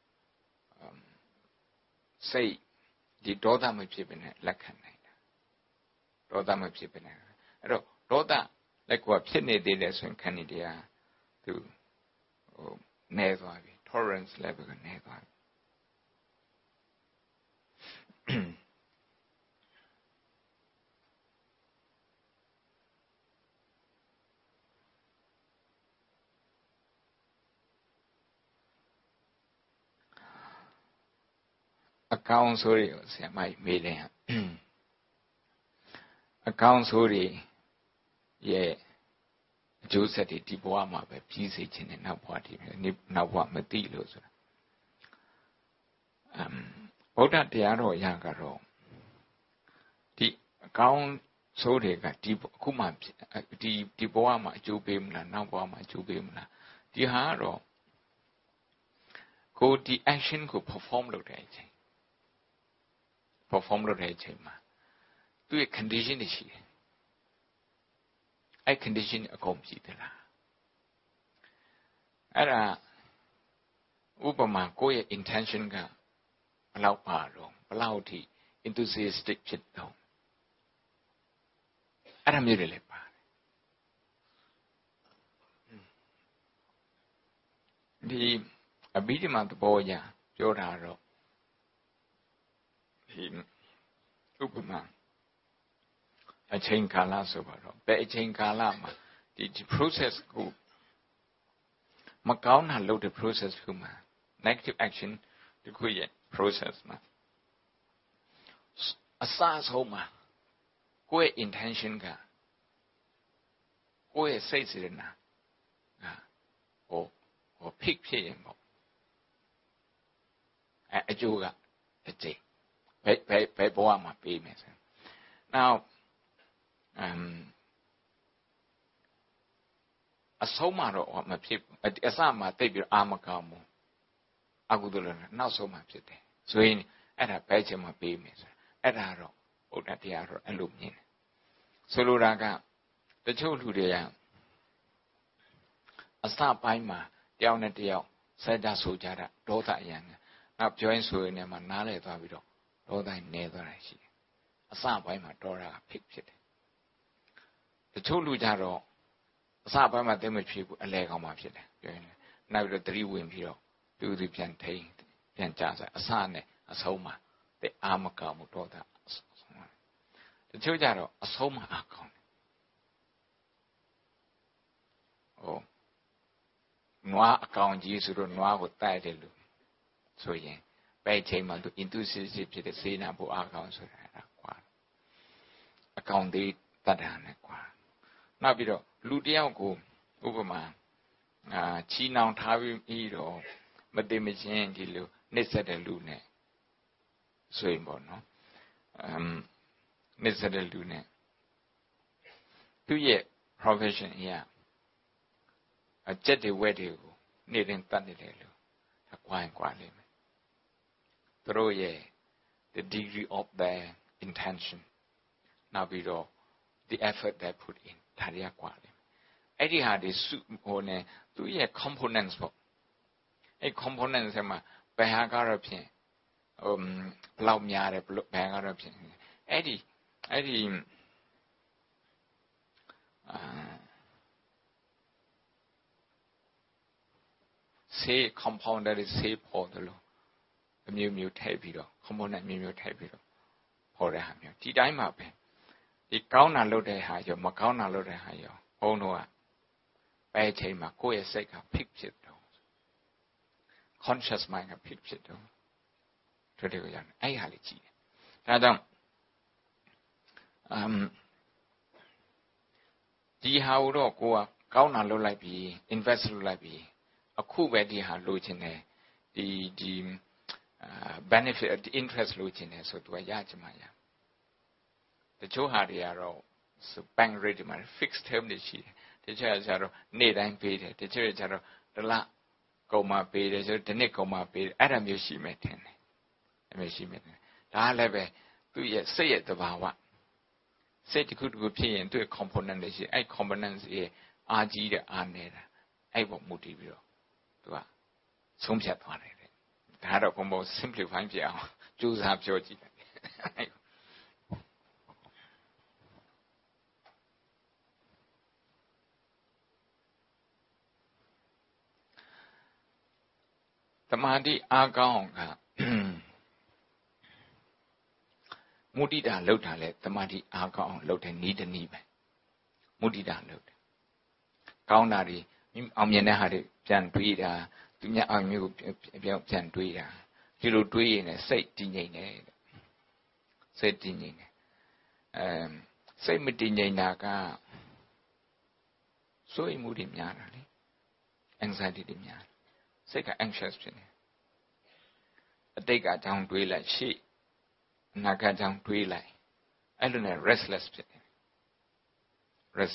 စိတ်ဒီဒေါသမဖြစ်ပဲနဲ့လက်ခံနိုင်တာဒေါသမဖြစ်ပဲနဲ့အဲ့တော့ဒေါသလက်ကွာဖြစ်နေသေးတယ်ဆိုရင်ခဏတရားသူနည်းသွားပြီ tolerance level ကနည်းသွားပြီအကောင်းဆိုးတွေကိုဆရာမကြီးမေးတယ်အကောင်းဆိုးတွေရဲ့အကျိုးဆက်တွေဒီဘဝမှာပဲပြီးစေခြင်းနဲ့နောက်ဘဝတည်းနောက်ဘဝမသိလို့ဆိုတာဗုဒ္ဓတရားတော်ရကတော့ဒီအကောင်းဆိုးတွေကဒီအခုမှဒီဘဝမှာအကျိုးပေးမလားနောက်ဘဝမှာအကျိုးပေးမလားဒီဟာကတော့ကိုဒီ action ကို perform လုပ်တဲ့အချိန်မှာသူ့ရဲ့ condition တွေရှိတယ်အဲ့ condition အကုန်ပြည့်တယ်လားအဲ့ဒါဥပမာကိုယ့်ရဲ့ intention ကဘယ်လောက်ပါတော့ဘယ်လောက်ထိ enthusiastic ဖြစ်တော့အဲ့ဒါမျိုးတွေလည်းပါတယ်ဒီအဘိဓမ္မာသဘောအရပြောတာတော့ဒီဥပမာအချိန်ကာလဆိုတော့ဘယ်အချိန်ကာလမှာဒီ process ကိုမကောင်းတာလုပ်တဲ့ process ကိုမှာ negative action တခုရဲ့ process မှာ asas homa koi intention ka koi sai sirna o pick ဖြစ်ရင်ပေါ့အကျိုးကတစ်ကြိမ်ဘယ်ဘဝမှာပေးမယ်ဆို now အဆုံးမှာတော့မဖြစ်ဘူးအစမှာတိတ်ပြီးအာမကောင်းဘူးအကုသိုလ်လည်းနောက်ဆုံးမှာဖြစ်တယ်ဆိုရင်အဲ့ဒါဘယ်ချိန်မှပေးမယ်ဆိုအဲ့ဒါတော့ဘုရားတရားတော့အဲ့လိုမြင်တယ်ဆိုလိုတာကတချို့လူတွေကအစပိုင်းမှာတယောက်နဲ့တယောက်ဆက်ကြဆိုကြတာဒေါသအရန်နောက်ပြောရင်ဆိုရင်လည်းမှနားလဲသွားပြီးတော့ဒေါသနေသွားတာရှိတယ်အစပိုင်းမှာဒေါသကဖြစ်တယ်တချို့လူကြတော့အစပိုင်းမှာသိမဖြစ်ဘူးအလဲကောင်မှဖြစ်တယ်ပြောရင်နောက်ပြီးတော့သတိဝင်ပြီးတော့သူသူပြန်ထိန်ပြန်ကြစားအစနဲ့အဆုံးမှာတဲ့အာမကောင်းမှုဒေါသတချို့ကြတော့အဆုံးမှာအာကောင်းတယ်နွားအကောင်ကြီးဆိုတော့နွားကိုတိုက်တယ်လို့ဆိုရင်ပဲချိန်မှာသူ enthusiastic ဖြစ်တဲ့စေနာဖို့အာကောင်းဆိုတာကွာအကောင်သေးတတ်တာနဲ့ကွာနောက်ပြီးတော့လူတယောက်ကိုဥပမာချီနှောင်ထားပြီးတော့မသိမချင်းဒီလိုနှိမ့်ဆက်တဲ့လူနဲ့ဆိုရင်ပေါ့နော်နှိမ့်ဆက်တဲ့လူနဲ့သူရဲ့ profession အရာအကျက်တွေဝက်တွေကိုနေရင်တတ်နေတယ်လို့ကွာလိမ့်မယ်သူတို့ရဲ့ the degree of their intention နောက်ပြီးတော့ the effort they put in ဒါတွေကကွာလိမ့်မယ်အဲ့ဒီဟာတွေဟိုနဲ့သူရဲ့ components ပေါ့အဲ့ components မှာဘယ်ဟာကတော့ဖြင့်ဘယ်လောက်များတယ်ဘယ်ဟာကတော့ဖြင့်အဲ့ဒီဆေး compound တွေဆေးပေါ်တယ်လို့အမျိုးထည့်ပြီးတော့ component မျိုးထည့်ပြီးတော့ပေါ်တဲ့ဟာမျိုးဒီတိုင်းမှာပဲဒီကောင်းတာလုပ်တဲ့ဟာရောမကောင်းတာလုပ်တဲ့ဟာရောဘုန်းတော်ကပဲအချိန်မှာကိုယ့်ရဲ့စိတ်က pick ဖြစ်တော့ conscious mind က pick ဖြစ်တော့တို့တွေကိုရအဲ့ဟာလေးကြည့်တယ်ဒါကြောင့်ဒီဟာတော့ကိုကကောင်းတာလုပ်လိုက်ပြီး invest လုပ်လိုက်ပြီးအခုပဲဒီဟာလိုချင်တယ်ဒီ benefit interest လိုချင်တယ်ဆိုသူကရချင်မှရတချို့ဟာတွေကတော့ bank rate မှာ fixed term တွေရှိတယ်တချို့ကျတော့နေ့တိုင်းပေးတယ်တချို့ကျတော့တစ်လကုန်မှပေးတယ်ဆိုတော့တစ်နှစ်ကုန်မှပေးတယ်အဲ့ဒါမျိုးရှိမယ်ထင်တယ်အဲ့မျိုးရှိမယ်ဒါကလည်းပဲသူ့ရဲ့စိတ်ရဲ့သဘာဝစိတ်တစ်ခုဖြစ်ရင်သူ့ရဲ့ component တွေရှိအဲ့ component ရဲ့အားကြီးတဲ့အားနေတာအဲ့ပေါ်မူတည်ပြီးတော့သူကဆုံးဖြတ်သွားတယ်ဒါတော့ဘုံဘ simplify ပြအောင်ကြိုးစားပြောကြည့်တယ်တမာတိအားကောင်းကမုဒိတာလောက်တာလဲတမာတိအားကောင်းအောင်လုပ်တဲ့နည်းတစ်နည်းပဲမုဒိတာလုပ်တယ်ကောင်းတာတွေအောင်မြင်တဲ့ဟာတွေပြန်တွေးတာသူများအောင်မျိုးကိုပြန်တွေးတာဒီလိုတွေးရင်လည်းစိတ်တည်ငြိမ်တယ်စိတ်တည်ငြိမ်တယ်စိတ်မတည်ငြိမ်တာကစိုးရိမ်မှုတွေများတာလေ anxiety တွေများစိတ်က anxious ဖြစ်နေအတိတ်ကအကြောင်းတွေးလိုက်ရှေ့အနာဂတ်အကြောင်းတွေးလိုက်အဲ့လိုနဲ့ restless ဖြစ်နေအဲ့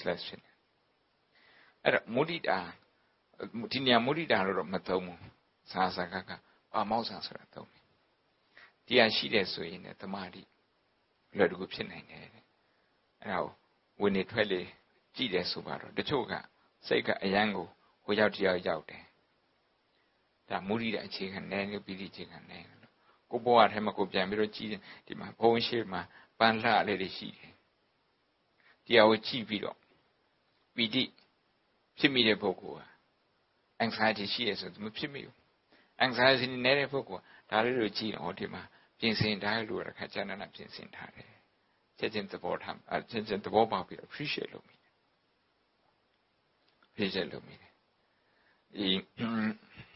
တော့မုဒိတာဒီနေရာမုဒိတာတော့မသုံးဘူးစာကပါမောက်စာဆိုတာသုံးတယ်တရားရှိတယ်ဆိုရင်လည်းတမာတိလွယ်တကူဖြစ်နိုင်တယ်အဲ့ဒါကိုဝင်နေထွက်လေကြည့်တယ်ဆိုပါတော့တချို့ကစိတ်ကအယံကိုဟိုရောက်တရားရောက်တယ်ဒါမုဒိတာအခြေခံနဲ့ပြီးဒီအခြေခံနဲ့ကိုဘဝထဲမှာကိုပြန်ပြီးတော့ကြည့်တယ်ဒီမှာဘုံရှိမှာပန်းလှလေးတွေရှိတယ်တရားကိုကြည့်ပြီးတော့ပီတိဖြစ်မိတဲ့ပုဂ္ဂိုလ်က anxiety ရှိရဆိုသူမဖြစ်မိဘူး anxiety နေတဲ့ပုဂ္ဂိုလ်ဒါလေးတွေကြည့်တော့ဒီမှာပြင်ဆင်ထားလို့ရခါကျမ်းနာပြင်ဆင်ထားတယ်ချက်ချင်းသဘောထားချက်ချင်းသဘောပေါက်ပြီး appreciate လုပ်မိတယ် appreciate လုပ်မိတယ်ဒီ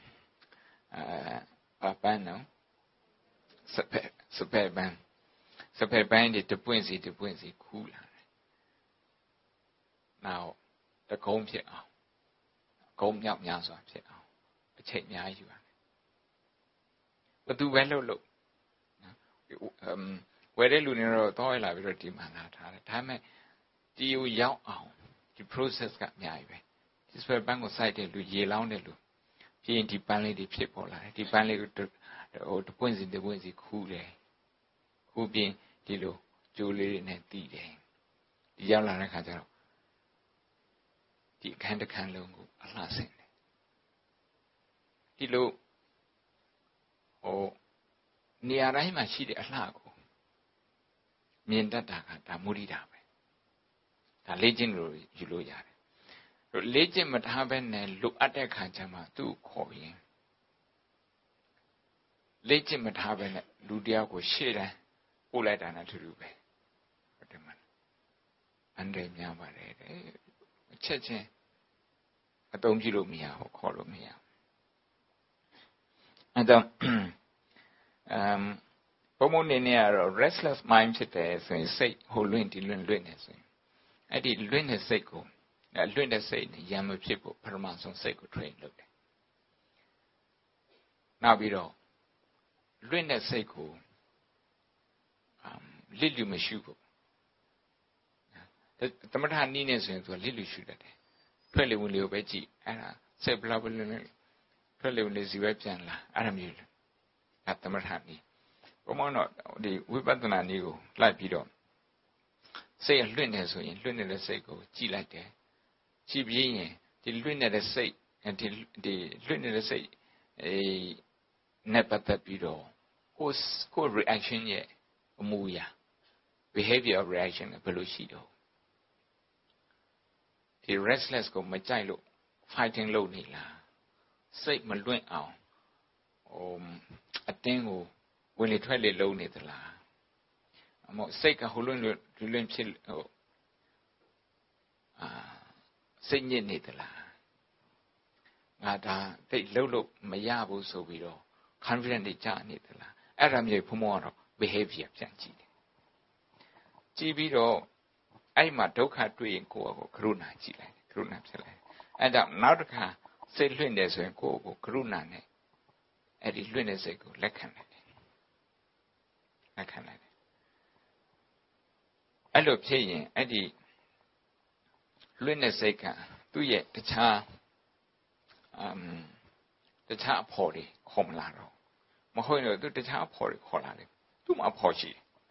ပန်းနော်စပယ်ပန်း Sepe bandi to puensi cooler. Now the comb pit out. Comb yap yas on pit out. A check me you. But do well look. Where they lunar toy library man at time. Do you yell out? The process got me. This were bank society to ye lound the loop. The panel the people, the panel to points in the winds cool day. Who being Tilo, Julie and D day. The Yalana Cajaro. The kind of can look a last thing. Tilo, oh, near Rima, she did a lago. Mienda Daka, Murida. The legend, Julia. Legend might happen and look at their Kanchama to call him. Legend might happen at Ludia was Shira, Uladana to Rube. And then Yamare, Church, I don't you me out, call me out. And Homonina, restless mind today, so say, who learned to learn. I did learn a seco. I learned to say, young people, Paramount on seco train look. Now we don't learn a seco, Lily Meshugo. The Matan Ninas into a Lily shooter. Twelve will you veggie, and say blabble, twelve will you webjan, Aramul at the Matani. Come not the Wibatananigo, like Pido. Say a lunar so in lunar seco, G like that. She being the lunar say until the lunar say a nepata pido. Whose core reaction yet, Muya. Behavior of reaction, a pelucido. The restless go Machilo, fighting low nila. Say Malduin out. A thing when it really low nitla. Sake a hollow to learn chill. Sing in nitla. Nada, take low mayabu so we do. Confidently jar nitla. Aram ye pomoro, behavior, Janchi. Gibido, I ma doka doing go, Kruna, Chile, Kruna, and now the car, say Lindes and go, Kruna, and it Lindes go, Lacan. I look paying Eddie Lunaseca, do yet the cha party, Homlaro. Mahono do the cha party, Colari. Do my Porsche.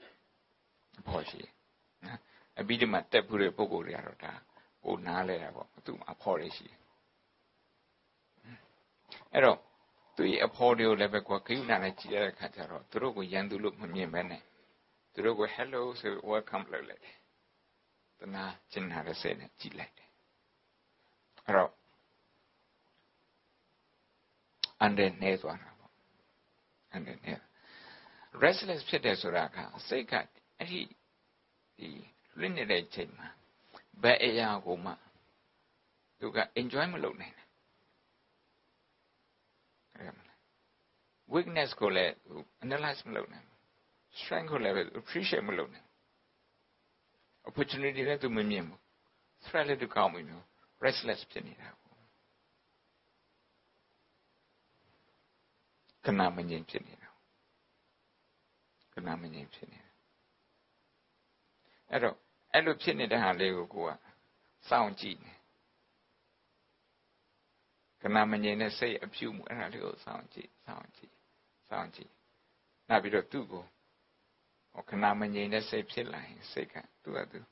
I beat him at Deputy Bogoriarota, or Nale, do my Porsche. Ero, do ye a pordio level quacuna at Chia Cataro, Drogo Yandu look me mene. Drogo hello, so welcome, lady. The na chin had a said, Chile. Ero. And then there's one. And then here. Restless Peter Soraka, say cat, and he linear chamber. By a yagoma. You got enjoyment loading. Weakness go let analyze Malone. Strength go level, appreciate Malone. Opportunity to mimium. Threat to come with you. Restless penny. Kanaman penny. Kanaman penny. Elo penny the hand lego go. Sound gene. Kanaman say a few and a little sound gene. Now we don't go. Or Kanaman say pilline, seka, do I do?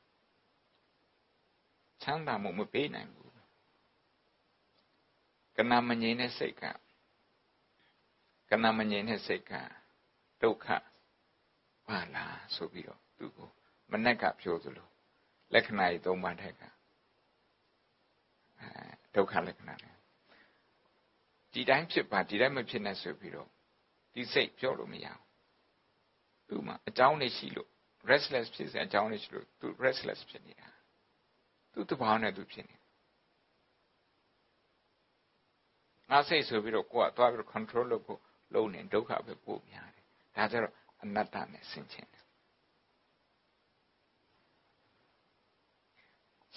Chanda momo pain and go. Kanaman seka. Kanaman seka. Doka. Pala, so we do go. Manaka Piotolo. Leknai do Mateka. Doka Leknai. Did I chip by did I mention as a bureau? Did say Piolo me out? Duma, a downy shilo, restless piece and downy shilo, to restless penny. To the pound do penny. I say so, we don't go out to controllable loan and doka before me. That's another message.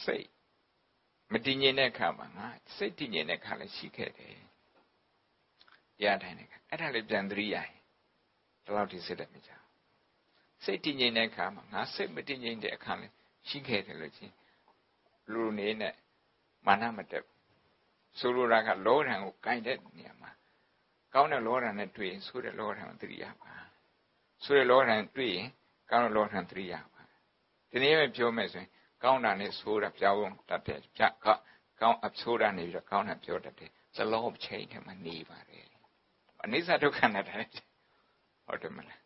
စိတ်မတည်ငြိမ်တဲ့အခါမှာငါစိတ်တည်ငြိမ်တဲ့အခါလည်းရှိခဲ့တယ်တရားထိုင်တဲ့အခါအဲ့ဒါလေးပြန်သတိရရင်ဒီလောက်ဒီစိတ်လည်းမကြစိတ်တည်ငြိမ်တဲ့အခါမှာငါစိတ်မတည်ငြိမ်တဲ့အခါလည်းရှိခဲ့တယ်လို့ချင်းလူနေနဲ့မာနမတက်ဆိုလိုတာကလောဓာန်ကိုကင်တဲ့နေရာမှာကောင်းတဲ့လောဓာန်နဲ့တွေ့ရင်ဆိုတဲ့လောဓာန်ကိုသတိရပါဆိုတဲ့လောဓာန်တွေ့ရင်ကောင်းတဲ့လောဓာန်သတိရပါဒီနေ့ပဲပြောမယ်ဆိုရင်ကောင်းတာနဲ့ဆိုးတာပြောင်းတတ်တယ်ဖြတ်ကောင်းအဆိုးတာနေပြီးတော့ကောင်းတာပြောတတ်တယ်ဇလောဘချိန်ထဲမှာနေပါတယ်အနိစ္စဒုက္ခနဲ့တယ်ဟုတ်တယ်မလား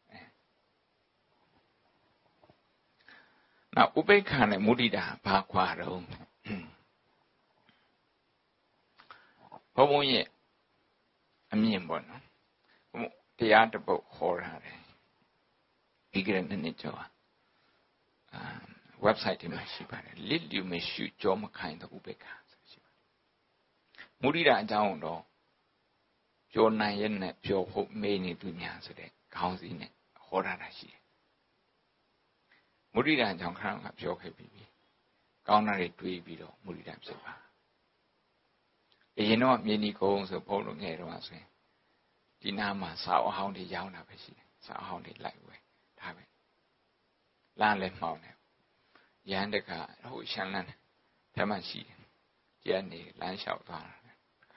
နောက်ဥပိ္ပခာနဲ့မုဒိတာဘာခွာတော့ဘုံဘုံရဲ့အမြင်ပေါ့နော်တရားတစ်ပုဒ်ဟောရတယ်ဒီကနေ့နေ့ကျော်website ထဲမှာရှိပါတယ်လစ်လူမရှိကြောမခိုင်းတဲ့ဥပိ္ပခာဆိုရှိပါတယ်မုဒိတာအကြောင်းတော့ပြောနိုင်ရဲ့နဲ့ပြောဖို့မေးနေသူများဆိုတဲ့ခေါင်းစည်းနဲ့ဟောထားတာရှိတယ်မုဒိတာအကြောင်းခဏကပြောခဲ့ပြီးပြီကောင်းတာတွေတွေးပြီးတော့မုဒိတာဖြစ်ပါအရင်တော့မြေနီကုန်းဆိုဘုန်းတော်ငယ်တော့ဆိုရင်ဒီနားမှာစာအုပ်ဟောင်းတွေရောင်းတာပဲရှိတယ်စာအုပ်ဟောင်းတွေလိုက်ဝယ်ဒါပဲလမ်းလည်းမှောင်တယ်ရန်တကဟိုရှမ်းလန်းထဲမှာရှိတယ်ကျန်နေလမ်းလျှောက်သွားတာ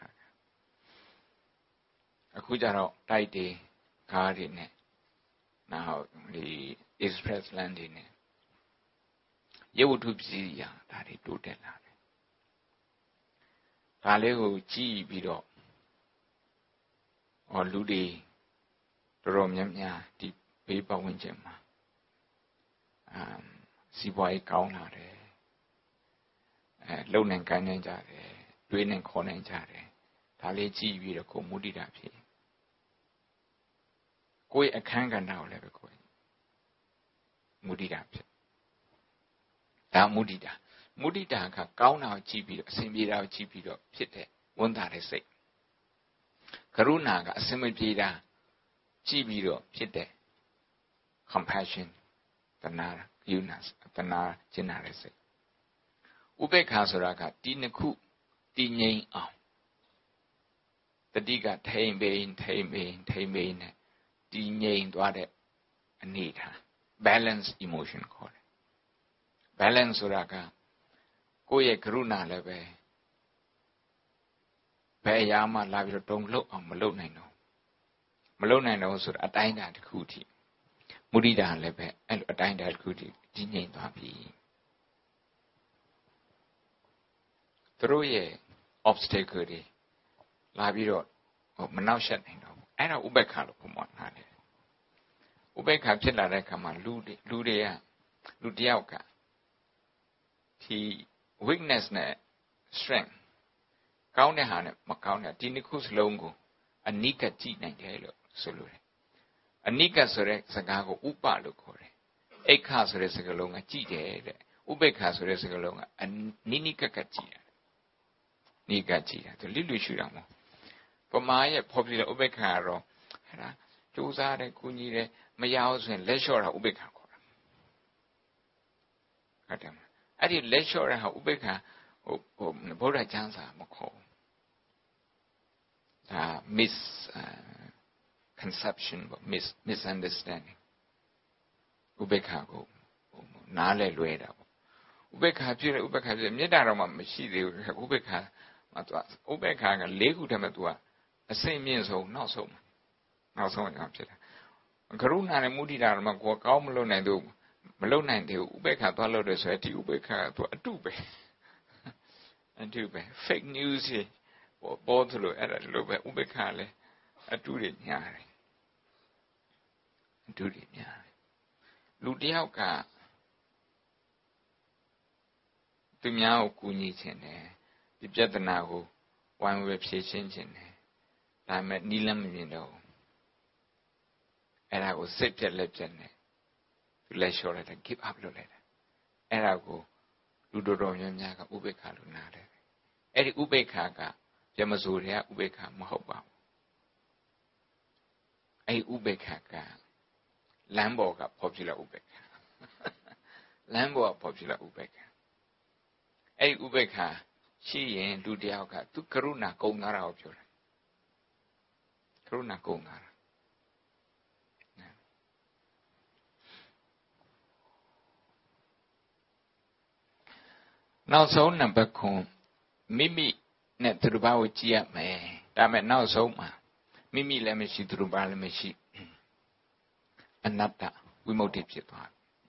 အခုကျတော့တိုက်တွေကားတွေနဲ့နောက်ဒီ express land တွေနဲ့ရုပ်ဝတ္ထုပစ္စည်းရာဒါတွေတိုးတက်လာတယ်ဒါလေးကိုကြည့်ပြီးတော့လူတွေတော်တော်များများဒီဘေးပတ်ဝန်းကျင်မှာစီးပွားရေးကောင်းလာတယ်လုံနိုင်ကိုင်းနိုင်ကြတယ်တွေးနိုင်ခေါ်နိုင်ကြတယ်ဒါလေးကြည့်ပြီးတော့ကိုမုဒိတာဖြစ်ကိုယ့်အခန်းကဏ္ဍကိုလည်းပဲကိုယ်မုဒိတာဖြစ်ဒါမုဒိတာကကောင်းတာကိုကြည့်ပြီးတော့အစဉ်ပြေတာကိုကြည့်ပြီးတော့ဖြစ်တဲ့ဝန်တာတဲ့စိတ်ကရုဏာကအစဉ်မပြေတာကြည့်ပြီးတော့ဖြစ်တဲ့ compassion တဏှာယူနာတဏှာကျင်နာတဲ့စိတ်ဥပေက္ခဆိုတာကဒီနှစ်ခုတည်ငြိမ်အောင်တတိကထိမ့်ပိန်နဲ့တည်ငြိမ်သွားတဲ့အနေထား balance emotion ခေါ်တယ် balance ဆိုတာကကိုယ့်ရဲ့ကရုဏာလည်းပဲဘယ်အရာမှလာပြီးတော့တုံ့လှုပ်အောင်မလုပ်နိုင်တော့ဆိုတာအတိုင်းအတာတစ်ခုထိမုဒိတာလည်းပဲအဲ့လိုအတိုင်းအတာတစ်ခုထိတည်ငြိမ်သွားပြီသူတို့ရဲ့ obstacle တွေလာပြီးတော့မနှောက်ယှက်နိုင်တော့ဘူးအဲ့ဒါဥပေက္ခလို့ခေါ်မှာနားတယ်ဥပေက္ခဖြစ်လာတဲ့အခါမှာလူတယောက်ကဒီ weakness နဲ့ strength ကောင်းတဲ့ဟာနဲ့မကောင်းတဲ့ဒီနှစ်ခုစလုံးကိုအနိကကြည့်နိုင်တယ်လို့ဆိုလိုတယ်အနိကဆိုတဲ့စကားကိုဥပလို့ခေါ်တယ်အိက္ခဆိုတဲ့စကားလုံးကကြည့်တယ်တဲ့ဥပေက္ခဆိုတဲ့စကားလုံးကနိကကြည့်တယ်နိကကြည့်တယ်သူလိရှုတာမဟုတ်ပမာရဲ့ popular ဥပေက္ခကတော့အဲ့ဒါစူးစားတယ်ကုညီတယ်မရအောင်ဆိုရင်လက်လျှော့တာဥပေက္ခခေါ်တာဟုတ်တယ်အဲ့ဒီလက်လျှော့တဲ့ဟာဥပေက္ခဟိုဗုဒ္ဓကျမ်းစာမခေါ်ဒါ misconception misunderstanding ဥပေက္ခကိုနားလဲလွဲတာပေါ့ဥပေက္ခဖြစ်တယ်မေတ္တာတော့မှမရှိသေးဘူးဥပေက္ခမှာသူဥပေက္ခက၄ခုတည်းမှာသူကအစိမ့်မြင့်ဆုံးနောက်ဆုံးအကြောင်းဖြစ်တာကရုဏာနဲ့မုဒိတာတော့ကိုယ်ကောင်းမလုပ်နိုင်သေးဘူးဥပေက္ခသွားလို့တယ်ဆိုရင်ဒီဥပေက္ခကသူအတုပဲ fake news ပေါ်သလိုအဲ့ဒါလိုပဲဥပေက္ခလည်းအတုတွေညာတယ်လူတယောက်ကသူများကိုကူညီခြင်းတယ်ဒီပြဿနာကိုဝိုင်းဝန်းဖြေရှင်းခြင်းတယ်ဒါပေမဲ့နီးလမ်းမမြင်တော့အဲ့ဒါကိုစိတ်ပြက်လက်ပြက်နဲ့သူလက်လျှော့လိုက်တယ် give up လုပ်လိုက်တယ်အဲ့ဒါကိုလူတော်များများကဥပေက္ခလို့နားတယ်အဲ့ဒီဥပေက္ခကပြမစိုးတဲ့ဥပေက္ခမဟုတ်ပါဘူးအဲ့ဒီဥပေက္ခကလမ်းပေါ်က popular ဥပေက္ခလမ်းပေါ်က popular ဥပေက္ခအဲ့ဥပေက္ခရှိရင်လူတယောက်ကသူကရုဏာကုန်သွားတာကိုပြောတယ်ကရုဏာကုန်သွားတာနောက်ဆုံးနံပါတ်9မိမိနဲ့သူတစ်ပါးကိုကြည့်ရမယ်ဒါပေမဲ့နောက်ဆုံးမှာမိမိလည်းမရှိသူတစ်ပါးလည်းမရှိအနတ္တဝိမု ക്തി ဖြစ်သွား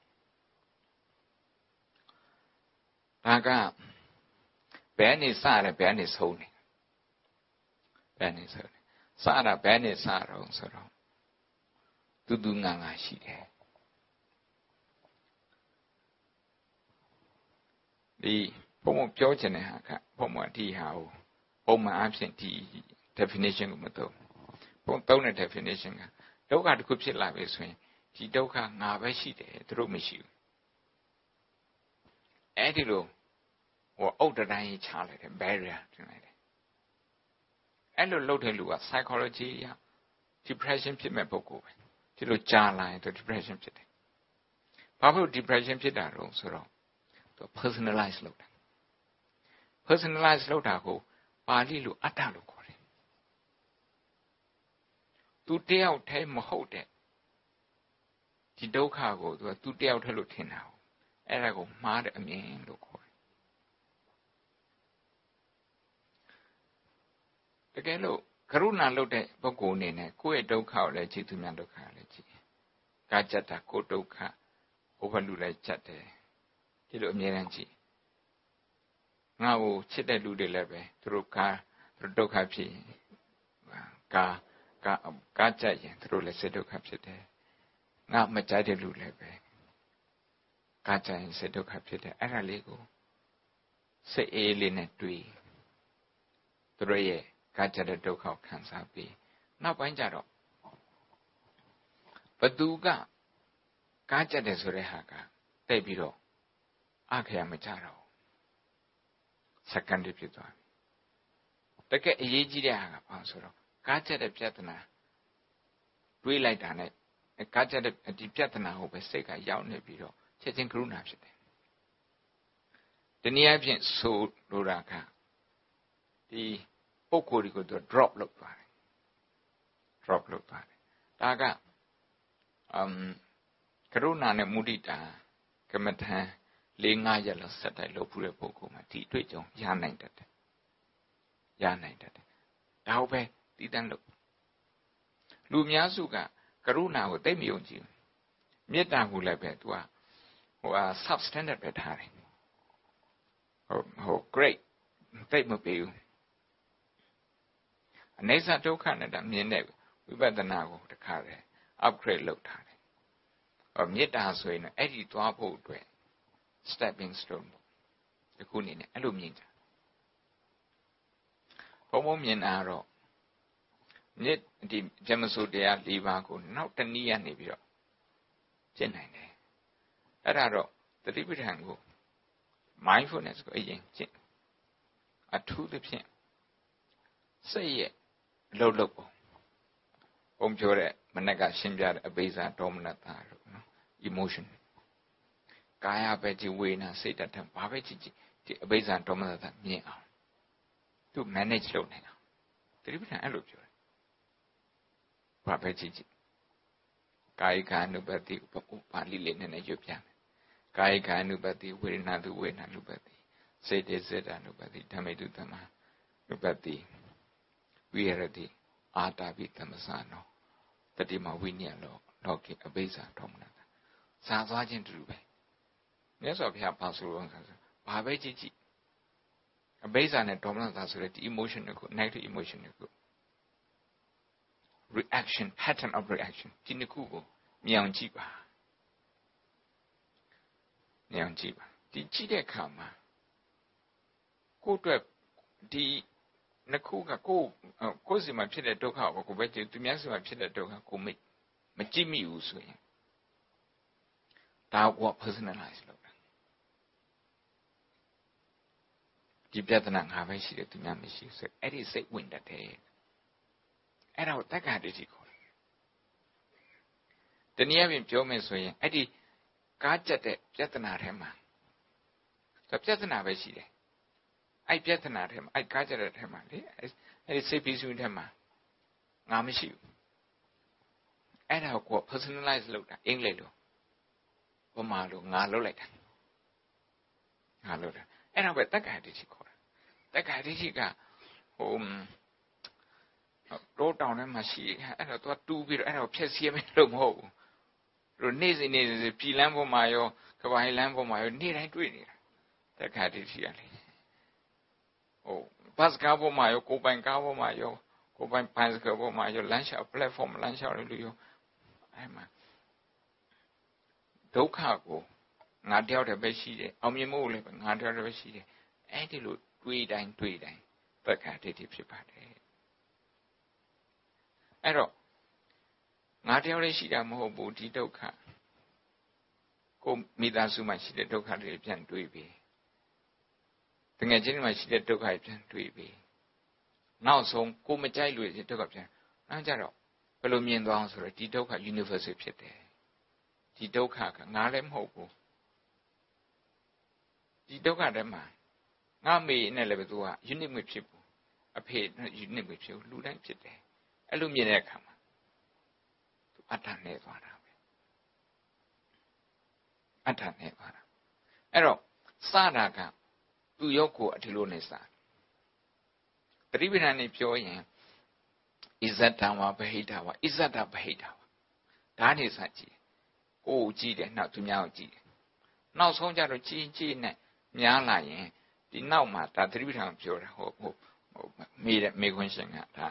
ဒါကဘယ်နေစရတယ်ဘယ်နေဆုံးနေဘယ်နေဆုံးနေစတာဘယ်နေစတော့ဆိုတော့တူငါငါရှိတယ်ဒီဘုံပြောချင်တဲ့ဟာကဘုံမဒီဟာကိုပုံမှန်အဖြစ်ဒီ definition ကိုမသုံးပုံသုံးတဲ့ definition ကဒုက္ခတစ်ခုဖြစ်လာပြီဆိုရင်ဒီဒုက္ခငါပဲရှိတယ်သူတို့မရှိဘူးအဲ့ဒီလိုဟိုအုတ်တိုင်းချလိုက်တယ် barrier တင်လိုက်တယ်အဲ့လိုလုပ်တဲ့လူက psychology ရ depression ဖြစ်မဲ့ပုဂ္ဂိုလ်ပဲဒီလိုကြာလာရင်သူ depression ဖြစ်တယ်ဘာဖြစ်လို့ depression ဖြစ်တာတော့ဆိုတော့သူ personalize လုပ်တာ personalize လုပ်တာကိုပါဠိလိုအတ္တလို့ခေါ်တယ်သူတယောက်တည်းမဟုတ်တဲ့ဒီဒုက္ခကိုသူတယောက်တည်းလို့ထင်တာအဲ့ဒါကိုမှားတဲ့အမြင်လို့ခေါ်တယ်တကယ်လို့ကရုဏာလုပ်တဲ့ပုဂ္ဂိုလ်အနေနဲ့ကိုယ့်ရဲ့ဒုက္ခကိုလည်းကြည့်သူများဒုက္ခကိုလည်းကြည့်ကာကြတာကိုယ်ဒုက္ခဟိုဘက်လူလည်းကြက်တယ်ဒီလိုအမြဲတမ်းကြည့်ငါ့ကိုချစ်တဲ့လူတွေလည်းပဲသူတို့ဒုက္ခဖြစ်ကာကြက်ရင်သူတို့လည်းစိတ်ဒုက္ခဖြစ်တယ်ငါမကြိုက်တဲ့လူလည်းပဲကာကြက်ရင်စိတ်ဒုက္ခဖြစ်တယ်အဲ့ဒါလေးကိုစိတ်အေးလေးနဲ့တွေးသူတို့ရဲ့ကာကြတဲ့ဒုက္ခကိုခံစားပြီးနောက်ပိုင်းကျတော့ဘသူကကာကြတဲ့ဆိုတဲ့ဟာကတိတ်ပြီးတော့အခရာမကြတော့စက္ကန့်တည်းဖြစ်သွားတကယ်အရေးကြီးတဲ့ဟာကဘာဆိုတော့ကာကြတဲ့ပြဿနာတွေးလိုက်တာနဲ့ကာကြတဲ့ဒီပြဿနာကိုပဲစိတ်ကရောက်နေပြီးတော့ချက်ချင်းကရုဏာဖြစ်တယ်တနည်းအားဖြင့်ဆိုလိုတာကဒီပုဂ္ဂိုလ်တွေကိုသူ drop လုပ်သွားတယ်ဒါကကရုဏာနဲ့မုဒိတာကမ္မထံ4-5 ရက်လောက်ဆက်တိုက်လုပ်ဖူးတဲ့ပုဂ္ဂိုလ်မှာဒီတွေ့ကြုံရနိုင်တတ်တယ်ဒါဟုတ်ပဲတည်တံ့လို့လူများစုကကရုဏာကိုသိမယုံကြည်ဘူးမေတ္တာကိုလည်းပဲသူကsubstandard ပဲထားတယ်ဟို great သိမပေးဘူးအနိစ္စဒုက္ခနဲ့တာမြင်တဲ့ဝိပဿနာကိုတခါတည်း upgrade လုပ်ထားတယ်မေတ္တာဆိုရင်အဲ့ဒီသွားဖို့အတွက် stepping stone ဒီခုနေနဲ့အဲ့လိုမြင်ကြဘုံမြင်တာတော့ဒီဇမစုတရား၄ပါးကိုနောက်တနည်းရနေပြီးတော့ကျင့်နိုင်တယ်အဲ့ဒါတော့တတိပဋ္ဌာန်ကို mindfulness ကိုအရင်ကျင့်အထူးသဖြင့်စိတ်ရဲ့အလုပ်လုပ်ပုံဘုံပြောတဲ့မနက်ကရှင်းပြတဲ့အဘိဇာဒေါမနတာတို့နော် emotion ကာယပဲကြည်ဝေနာစိတ်တတ်တယ်ဘာပဲကြည်ဒီအဘိဇာဒေါမနတာမြင်အောင်သူ manage လုပ်နိုင်အောင်တတိပဋ္ဌာန်အဲ့လိုပြောတယ်ဘာပဲကြည်ကာယက ानु ပတိပါဠိလေးနဲ့ရွတ်ပြမယ်ကာယက ानु ပတိဝေဒနာတုဝေဒနာ ानु ပတိစေတေစေတ ानु ပတိဓမ္မေတုသမ္မာ ानु ပတိဝိရတိအာတာပိသမ္စနောတတိမဝိနည်းလောကိအဘိဇာဒေါမနတာစာသွားခြင်းတူပဲမြတ်စွာဘုရားပါဆိုလို့ဘာပဲကြည်အဘိဇာနဲ့ဒေါမနတာဆိုတဲ့ဒီ emotion ကို negative emotion ကို reaction pattern of reaction ဒီနှစ်ခုကိုမြင်အောင်ကြည့်ပါဒီကြည့်တဲ့အခါမှာကိုယ့်အတွက်ဒီနှစ်ခုကကိုယ်စီမှာဖြစ်တဲ့ဒုက္ခကိုကိုပဲကြည့်သူများစီမှာဖြစ်တဲ့ဒုက္ခကိုမကြည့်မိဘူးဆိုရင်ဒါက personalize လုပ်တာဒီပြဿနာငါပဲရှိတယ်သူများမရှိဘူးဆိုအဲ့ဒီစိတ်ဝင်တတ်တယ်အဲ့ဒါကိုတက္ကະဒိဋ္ဌိခေါ်တယ်တနည်းအားဖြင့်ပြောမယ်ဆိုရင်အဲ့ဒီကားကြက်တဲ့ပြဿနာထဲမှာပြဿနာပဲရှိတယ်အဲ့ပြဿနာထဲမှာအဲ့ကားကြတဲ့ထဲမှာလေအဲ့ဒီစိတ်ပြီးစုထဲမှာငါမရှိဘူးအဲ့ဒါကို personalize လုပ်တာအင်္ဂလိပ်လိုဗမာလိုငါလုပ်လိုက်တာငါလုပ်တာအဲ့ဒါပဲတက္ကရာဒိဋ္ဌိခေါ်တာတက္ကရာဒိဋ္ဌိကတော့တောင်းထဲမှာရှိအဲ့တော့သူကတူးပြီးတော့အဲ့ဒါကိုဖျက်ဆီးရမယ်လို့မဟုတ်ဘူးတို့နေ့စဉ်ပြည်လန်းပေါ်မှာရောကဘာလန်းပေါ်မှာရောနေ့တိုင်းတွေ့နေတာတက္ကရာဒိဋ္ဌိကလေဘတ်ကားပေါ်မှာရောကိုပိုင်ကားပေါ်မှာရောကိုပိုင်ပန်းစကားပေါ်မှာရောလမ်းလျှောက် platform လမ်းလျှောက်လို့ရောအဲ့မှာဒုက္ခကိုငါတယောက်တည်းပဲရှိတယ်အောင်မြင်မှုလည်းငါတယောက်တည်းပဲရှိတယ်အဲ့ဒီလိုတွေးတိုင်းတက္ကရာဒိဋ္ဌိဖြစ်ပါတယ်အဲ့တော့ငါတယောက်တည်းရှိတာမဟုတ်ဘူးဒီဒုက္ခကိုမိသားစုမှာရှိတဲ့ဒုက္ခတွေပြန်တွေးပြီးတကယ်ချင်းမှာရှိတဲ့ဒုက္ခတွေပြန်တွေးပြီးနောက်ဆုံးကိုမကြိုက်လို့ဒုက္ခပြန်နောက်ကြတော့ဘယ်လိုမြင်သွားအောင်ဆိုတော့ဒီဒုက္ခ universal ဖြစ်တယ်ဒီဒုက္ခကငါလည်းမဟုတ်ဘူးဒီဒုက္ခထဲမှာငါမေနဲ့လည်းပဲသူက unique မဖြစ်ဘူးအဖေ unique မဖြစ်ဘူးလူတိုင်းဖြစ်တယ်အဲ့လိုမြင်တဲ့အခါမှာသူအတ္တနဲ့သွားတာပဲအတ္တနဲ့သွားတာအဲ့တော့စတာကသူရောကိုအထီလို့နေစတတိပဌာန်နေပြောရင်ဣဇတံဝဗဟိတဝဣဇတဗဟိတဝဒါနေစကြည့်ကိုယ်ကြည့်တယ်နောက်သူများကိုကြည့်တယ်နောက်ဆုံးကြတော့ကြည့်နဲ့များလာရင်ဒီနောက်မှာဒါတတိပဌာန်ပြောတာဟုတ်မေခွန်းရှင်ကဒါ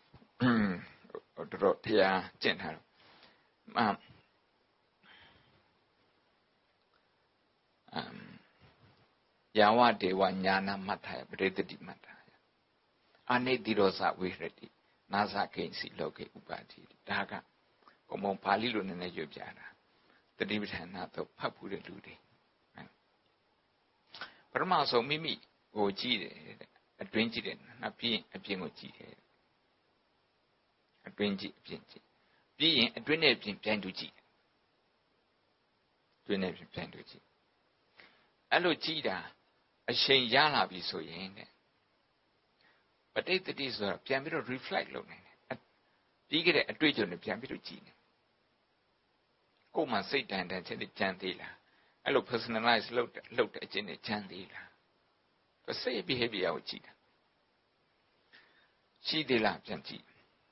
တော်တရားကျင့်ထားတော့ယာဝဒေဝညာနာမတ္ထယပရိသတိမတ္ထယအနိတိရောဇဝိရတိနာဇကိဉ္စီလောကေဥပါတိဒါကဘုံဘုံပါဠိလိုနည်းနည်းရွတ်ပြတာတတိပဌာန်တော့ဖတ်ဘူးတဲ့လူတွေပထမဆုံးမိမိကိုကြည့်တယ်အတွင်းကြည့်တယ်နောက်ပြီးရင်အပြင်ကိုကြည့်တယ်အတွင်းကြည့်အပြင်ကြည့်ပြီးရင်အတွင်းနဲ့အပြင်ပြိုင်တူကြည့်အတွင်းနဲ့အပြင်ပြိုင်တူကြည့်အဲ့လိုကြည့်တာအချိန်ရလာပြီဆိုရင်တဲ့ပဋိသတိဆိုတာပြန်ပြီးတော့ reflect လုပ်နေတယ်ပြီးခဲ့တဲ့အတွေ့အကြုံတွေပြန်ပြီးတော့ကြည့်နေကိုယ်မှစိတ်တန်ချက်တွေကြံသေးလားအဲ့လို personalize လုပ်တဲ့အကျင့်တွေကြံသေးလားစိတ် behavior ကိုကြည့်တာရှိသေးလားပြန်ကြည့်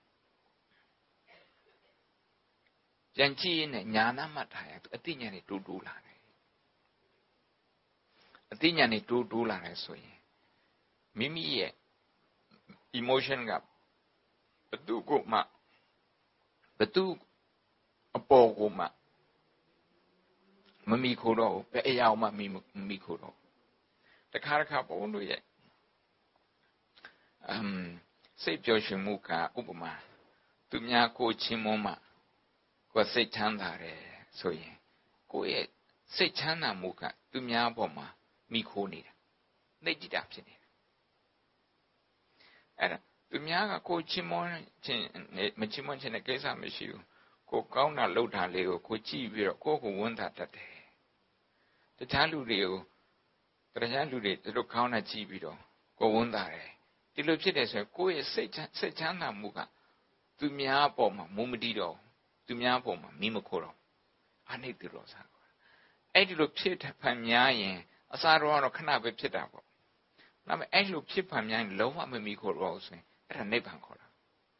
ရင်နဲ့ညာနာမှတ်ထားရအသိဉာဏ်တွေတိုးလာတယ်အသိဉာဏ်တွေတိုးလာတယ်ဆိုရင်မိမိရဲ့ emotion ကဘသူကိုမှဘသူအပေါ်ကိုမှမမီခိုတော့ဘယ်အရာမှမမီခိုတော့တခါဘုန်းတို့ရဲ့စိတ်ပျော်ရွှင်မှုကဥပမာသူများကိုချင်းမွန်းမှကိုယ်စိတ်ချမ်းသာတယ်ဆိုရင်ကိုယ့်ရဲ့စိတ်ချမ်းသာမှုကသူများပေါ်မှာမိခိုးနေတာနှိပ်ကြည့်တာဖြစ်နေတာအဲ့ဒါသူများကကိုချင်းမွန်းခြင်းမချင်းမွန်းခြင်းနဲ့ကိစ္စမရှိဘူးကိုကောင်းတာလုပ်တာလေးကိုကြည့်ပြီးတော့ကိုယ်ဝန်တာတတ်တယ်တခြားလူတွေကိုတရားလူတွေသူတို့ကောင်းတာကြည့်ပြီးတော့ကိုဝန်တာတယ်ဒီလိုဖြစ်တယ်ဆိုရင်ကိုယ့်ရဲ့စိတ်ချမ်းသာမှုကသူများပေါ်မှာမုံမတီးတော့သူများပေါ်မှာမီးမခိုးတော့အနိတ္တရောစားအဲ့ဒီလိုဖြစ်ဖန်များရင်အစားတော့ခဏပဲဖြစ်တာပေါ့ဒါပေမဲ့အဲ့လိုဖြစ်ဖန်များရင်လုံးဝမမီးခိုးတော့ဆိုရင်အဲ့ဒါနိဗ္ဗာန်ခေါ်တာ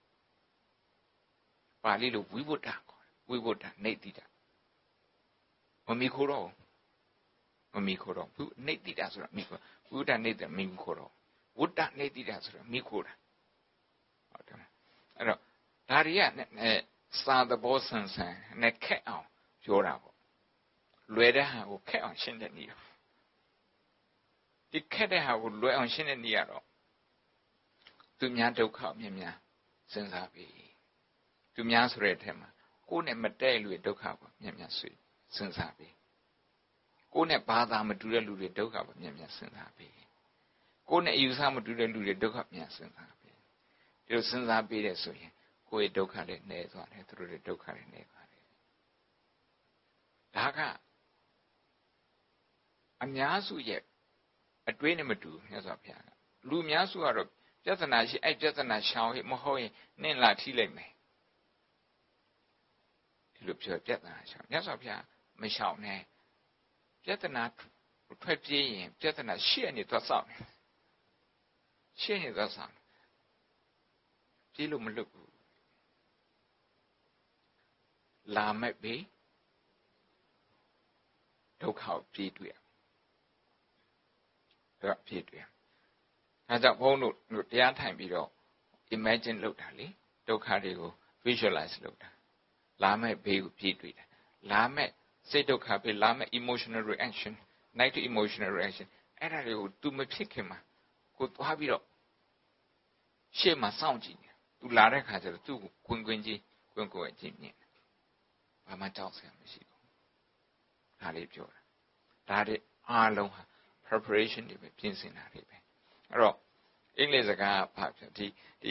ပါဠိလိုဝိဝတ္တခေါ်တယ်ဝိဝတ္တနိတ္တိတာမမီးခိုးတော့မမီးခိုးတော့နိတ္တိတာဆိုတာမီးခိုးဝိဝတ္တနိတ္တိမီးခိုးတော့ဝတ္တနိတ္တိတာဆိုတာမီးခိုးတာဟုတ်တယ်အဲ့တော့ဒါတွေကစာသဘောဆန်ဆန်နဲ့ခက်အောင်ပြောတာပေါ့လွယ်တဲ့ဟာကိုခက်အောင်ရှင်းတဲ့နည်းတော့ဒီခက်တဲ့ဟာကိုလွယ်အောင်ရှင်းတဲ့နည်းကတော့သူများဒုက္ခမြင်များစဉ်းစားပြီးသူများဆိုတဲ့အထက်မှာကိုယ်နဲ့မတည့်လူရဲ့ဒုက္ခကိုမြင်များဆွေးစဉ်းစားပြီးကိုယ်နဲ့ဘာသာမတူတဲ့လူတွေဒုက္ခကိုမြင်များစဉ်းစားပြီးကိုယ်နဲ့အယူဆမတူတဲ့လူတွေဒုက္ခမြင်စဉ်းစားပြီးဒီလိုစဉ်းစားပြီးတဲ့ဆိုရင်ကိုယ့်ရဲ့ဒုက္ခလည်းနည်းသွားတယ်သူတို့ရဲ့ဒုက္ခလည်းနည်းသွားတယ်ဒါကအများစုရဲ့အတွေးနဲ့မတူမြတ်စွာဘုရားကလူများစုကတော့ပြဿနာရှိအဲ့ပြဿနာရှောင်ဟိမဟုတ်ရင်နင့်လာထိလိုက်မယ်ဒီလိုပြောပြဿနာရှောင်မြတ်စွာဘုရားမရှောင်နဲ့ပြဿနာထွက်ပြေးရင်ပြဿနာရှေ့နေသွားဆောင်ရှေ့နေသွားဆောင်ပြေးလို့မလွတ်ဘူးလာမဲ့ပြီဒုက္ခကိုပြေးတွေ့တော့ပြေးတွေ့ဒါကြောင့်ဘုန်းတို့တရားထိုင်ပြီးတော့ imagine လုပ်တာလေဒုက္ခတွေကို visualize လုပ်တာလာမဲ့ဘေးကိုပြေးတွေ့တာလာမဲ့စိတ်ဒုက္ခပဲလာမဲ့ emotional reaction negative emotional reaction အဲ့ဒါတွေကို तू မဖြစ်ခင်မှာကိုသွားပြီးတော့ရှေ့မှာစောင့်ကြည့်နေ तू လာတဲ့ခါကျတော့ तू ကိုကွင်းကွင်းကြီးမြင်ဘာမှကြောက်စရာမရှိဘူးဒါလေးပြောတာဒါတွေအားလုံးဟာ preparation တွေပဲပြင်ဆင်တာတွေပဲအဲ့တော့အင်္ဂလိပ်စကားဘာပြောဒီ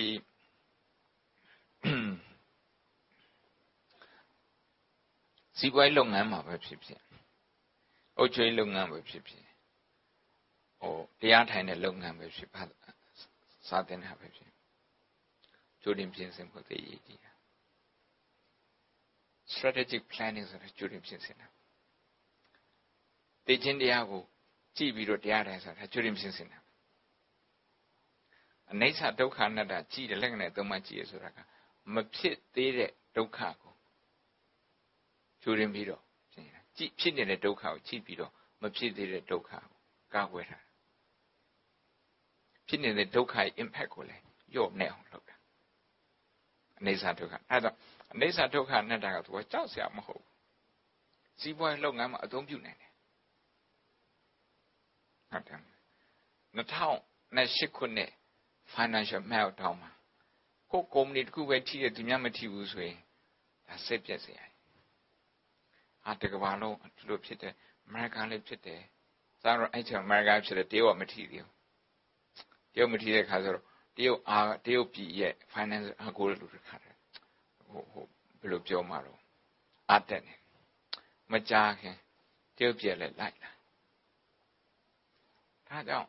စီးပွားရေးလုပ်ငန်းမှာပဲဖြစ်ဖြစ်အုပ်ချုပ်ရေးလုပ်ငန်းပဲဖြစ်ဖြစ်တရားထိုင်တဲ့လုပ်ငန်းပဲဖြစ်ပါစာသင်တာပဲဖြစ်ကြိုတင်ပြင်ဆင်ဖို့သိရည်ကြီးတာ strategic planning ဆိုတာကြိုတင်ပြင်ဆင်တာသိချင်းတရားကိုကြည့်ပြီးတော့တရားထိုင်ဆိုတာကြိုတင်ပြင်ဆင်တာအနိစ္စဒုက္ခအနတ္တကြည့်တယ်လက္ခဏာသုံးပါးကြည့်ရဆိုတာကမဖြစ်သေးတဲ့ဒုက္ခကိုကြိုတင်ပြီးတော့ကြည့်ဖြစ်နေတဲ့ဒုက္ခကိုကြည့်ပြီးတော့မဖြစ်သေးတဲ့ဒုက္ခကိုကာကွယ်တာဖြစ်နေတဲ့ဒုက္ခရဲ့ impact ကိုလည်းလျော့နေအောင်လုပ်တာအနိစ္စဒုက္ခအဲ့တော့အနိစ္စဒုက္ခအနတ္တကသူကကြောက်စရာမဟုတ်ဘူးစီးပွားရေးလုပ်ငန်းမှာအသုံးပြုနိုင်တယ်ဟုတ်တယ်2008ခုနှစ် financial meltdown မှာကိုကုမ္ပဏီတစ်ခုပဲထိတယ်သူများမထိဘူးဆိုရင်ဒါစိတ်ပြက်စရာတကဘာလုံးဒီလိုဖြစ်တယ်အမေရိကန်လည်းဖြစ်တယ်သာတော့အဲ့ချိန်အမေရိကန်ဖြစ်တယ်တရုတ်ကမထိသေးဘူးတရုတ်မထိတဲ့ခါဆိုတော့တရုတ်ပြည်ရဲ့ finance အကိုလူတွေခါတယ်ဘယ်လိုပြောမှာတော့အတက်နေမကြားခင်တရုတ်ပြည်လည်းလိုက်လာဒါကြောင့်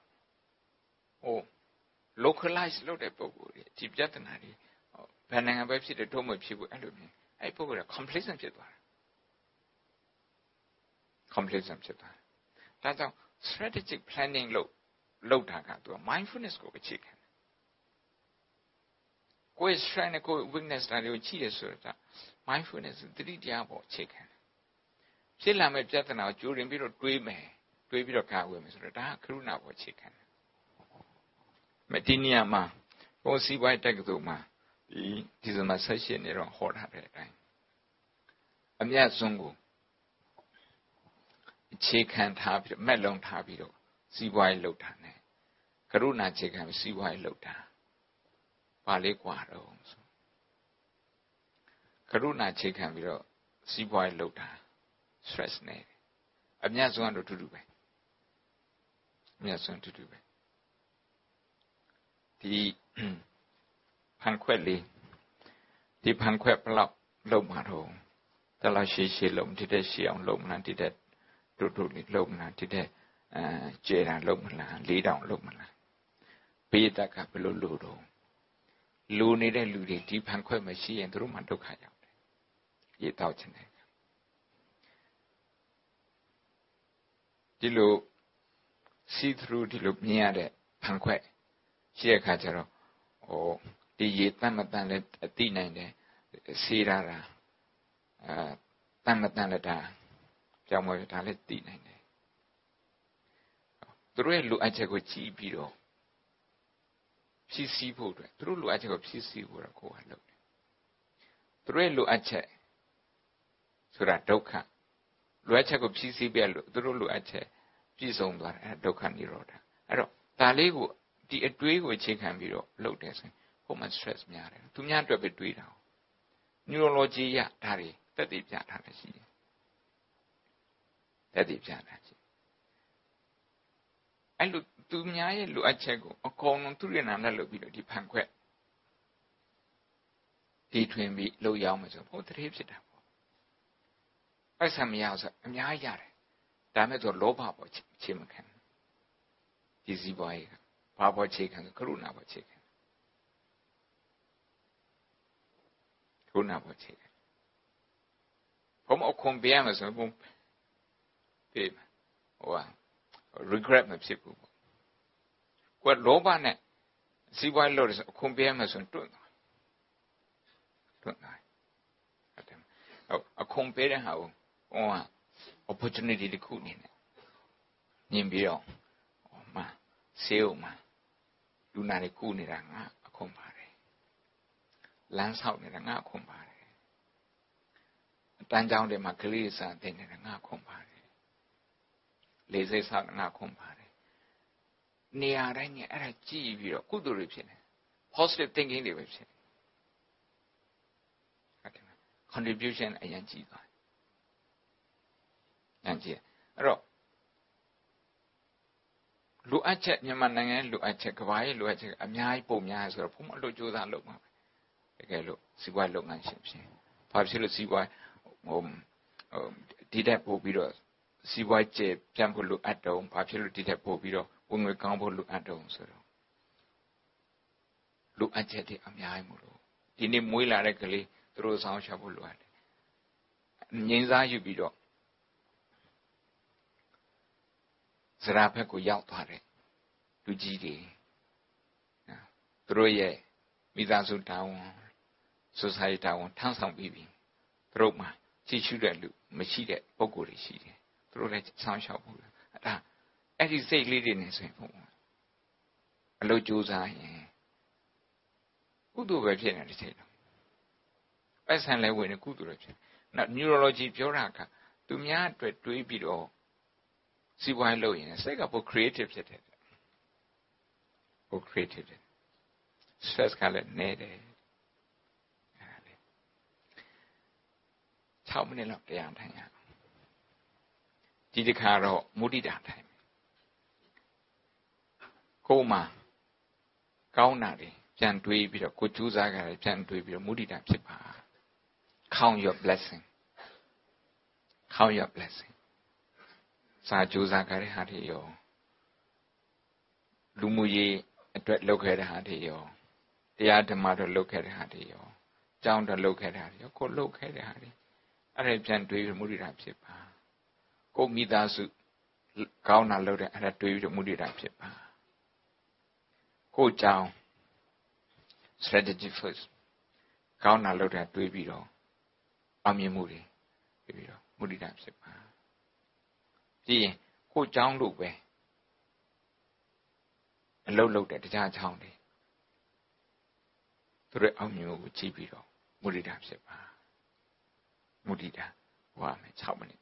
localize လုပ်တဲ့ပုံကိုဒီပြဿနာတွေဘယ်နိုင်ငံပဲဖြစ်တယ်တော့မဖြစ်ဘူးအဲ့လိုမျိုးအဲ့ပုံက complacent ဖြစ်သွားတာ complacent ဖြစ်သွားတာဒါကြောင့် strategic planning လုပ်တာကသူက mindfulness ကိုအခြေခံတယ်ကိုယ် strength နဲ့ကိုယ် weakness တွေကိုကြည့်ရဆိုတာ mindfulness သတိတရားပေါ်အခြေခံတယ်ဖြစ်လာမဲ့ပြဿနာကိုကြိုတင်ပြီးတော့တွေးပြီးတော့ကာကွယ်မယ်ဆိုတော့ဒါကကရုဏာပေါ်အခြေခံတယ်ဒီနေရာမှာဘုံစီးပွားရေးတက္ကသိုလ်မှာဒီဇင်ဘာ16နေ့တော့ဟောထားတဲ့အတိုင်းအမြတ်စွန်းကိုအခြေခံထားပြီးတော့မက်လုံးထားပြီးတော့စီးပွားရေးလုပ်တာ ਨੇ ကရုဏာအခြေခံပြီးစီးပွားရေးလုပ်တာပါလေးกว่าတော့ဆိုကရုဏာအခြေခံပြီးတော့စီးပွားရေးလုပ်တာ stress နဲ့အမြတ်စွန်းကတော့တူတူပဲအမြတ်စွန်းတူတူပဲဒီဖန်ခွက်လေးဒီဖန်ခွက်ဘလောက်လုံးမှာတော့တလားရှည်လုံးတိတဲ့ရှည်အောင်လုံးမလားတိတဲ့တို့လေးလုံးမလားတိတဲ့ကျေတာလုံးမလား၄တောင်လုံးမလားဘေးတက်ကဘယ်လိုလို့တော့လူနေတဲ့လူတွေဒီဖန်ခွက်မရှိရင်တို့မှဒုက္ခရောက်တယ်ရေတောက်ချင်တယ်ဒီလို see through ဒီလိုမြင်ရတဲ့ဖန်ခွက်ရှိတဲ့အခါကျတော့ဒီရေတတ်မတတ်လဲသိနိုင်တယ်စေးတာတတ်မတတ်လဲဒါကြောင့်မို့ဒါလည်းသိနိုင်တယ်သူတို့ရဲ့လူအပ်ချက်ကိုကြည့်ပြီးတော့ဖြည့်ဆည်းဖို့အတွက်သူတို့လူအပ်ချက်ကိုဖြည့်ဆည်းဖို့တော့ကိုယ်ကလုပ်တယ်သူတို့ရဲ့လူအပ်ချက်ဆိုတာဒုက္ခလူအပ်ချက်ကိုဖြည့်ဆည်းပြလို့သူတို့လူအပ်ချက်ပြည့်စုံသွားတယ်ဒုက္ခនិရောဓအဲ့တော့ဒါလေးကိုဒီအတွေးကိုအခြေခံပြီးတော့လုပ်တယ်ဆိုရင်ဟိုမှာ stress များတယ်သူများအတွက်ပဲတွေးတာ neurology ရဒါတွေတက်တည်ပြထားတယ်ရှိတယ်တက်တည်ပြတာရှိအဲ့လိုသူများရဲ့လိုအပ်ချက်ကိုအကုန်လုံးသူရနာနဲ့လုပ်ပြီးတော့ဒီဖန်ခွက်ဒီထွင်ပြီးလှုပ်ရောက်မှဆိုဖို့တရေဖြစ်တာပေါ့ပိုက်ဆံမရအောင်ဆိုအများကြီးရတယ်ဒါမဲ့ဆိုလောဘပေါ်ချင်းမခံဒီစီးပွားရေးကဘဘာပေါ်ခြေခံကရုဏာပေါ်ခြေခံကရုဏာပေါ်ခြေခံဘုံအခုံပြရမယ်ဆိုဘုံပြေဟို regret မဖြစ်ဘူးပေါ့ကိုယ်လောဘနဲ့စီးပွားလို့အခုံပြရမယ်ဆိုတွန့်တယ်အခုံပြတဲ့ဟာကိုဟို opportunity တစ်ခုနေနဲ့မြင်ပြီးတော့မှဆေးဥမှာလူနာတွေကူနေတာငါအခုံပါတယ်လမ်းဆောက်နေတာငါအခုံပါတယ်အတန်းကြောင်းတွေမှာကလေးစာသင်နေတာငါအခုံပါတယ်လေစိတ်ဆောက်ငါအခုံပါတယ်နေရာတိုင်းနဲ့အဲ့ဒါကြည့်ပြီးတော့ကုသိုလ်တွေဖြစ်နေ positive thinking တွေပဲဖြစ်နေဟုတ်တယ် contribution အရင်ကြည့်သွားဉာဏ်ကြည့်အဲ့တော့လူအပ်ချက်မြန်မာနိုင်ငံလူအပ်ချက်ကဘာရဲ့လူအပ်ချက်အများကြီးပုံများဆိုတော့ဘုံအလို့ကြိုးစားလုပ်မှာပဲတကယ်လို့စီးပွားလုပ်ငန်းရှင်ဖြစ်ဘာဖြစ်လို့စီးပွားဒီတက်ပို့ပြီးတော့စီးပွားကျပြန်ဖို့လိုအပ်တော့ဘာဖြစ်လို့ဒီတက်ပို့ပြီးတော့ဝင်ငွေကောင်းဖို့လိုအပ်တော့ဆိုတော့လူအပ်ချက်တွေအများကြီးမို့လို့ဒီနေ့မွေးလာတဲ့ကလေးသူတို့ဆောင်းရှောက်ဖို့လိုအပ်တယ်ငင်းစားယူပြီးတော့ဇရာဘက်ကိုရောက်သွားတဲ့လူကြီးတွေသူတို့ရဲ့မိသားစုတာဝန် society တာဝန်ထမ်းဆောင်ပြီးပြီသူတို့မှာကြည့်ရှုတဲ့လူမရှိတဲ့ပုံကိုယ်တွေရှိတယ်သူတို့လည်းဆောင်းရှောက်ဖို့အဲ့ဒီစိတ်လေးတွေနဲ့ဆိုရင်အလုပ်ကြိုးစားရင်ကုသိုလ်ပဲဖြစ်နေတယ်ချိန်တော့ပိုက်ဆံလည်းဝင်နေကုသိုလ်လည်းဖြစ်နောက် neurology ပြောတာကသူများအတွက်တွေးပြီးတော့စီးပွားလုပ်ရင်စိတ်ကပို creative ဖြစ်တယ်ပို creative တယ် stress ကလည်းနည်းတယ်6မိနစ်လောက်တရားထိုင်ရဒီတစ်ခါတော့မုဒိတာထိုင်ကိုယ်မှာကောင်းတာတွေပြန်တွေးပြီးတော့ကိုကြိုးစားကြတယ်ပြန်တွေးပြီးတော့မုဒိတာဖြစ်ပါ count your blessing စာကြိုးစားကြတဲ့ဟာတွေရောလူမှုရေးအတွက်လုပ်ခဲ့တဲ့ဟာတွေရောတရားဓမ္မတို့လုပ်ခဲ့တဲ့ဟာတွေရောကျောင်းတို့လုပ်ခဲ့တဲ့ဟာတွေရောကိုလုပ်ခဲ့တဲ့ဟာတွေအဲ့ဒါပြန်တွေးပြီးမုဒိတာဖြစ်ပါကိုမိသားစုကောင်းတာလုပ်တဲ့အဲ့ဒါတွေးပြီးတော့မုဒိတာဖြစ်ပါကိုကျောင်း strategy first ကောင်းတာလုပ်တဲ့တွေးပြီးတော့အောင်မြင်မှုတွေပြီးတော့မုဒိတာဖြစ်ပါပြီးရင်ကိုကျောင်းလို့ပဲအလုပ်လုပ်တဲ့တရားချောင်းတွေသူတို့အောင်မြင်မှုကိုကြည့်ပြီးတော့မုဒိတာဖြစ်ပါမုဒိတာဟောမယ်6မိနစ်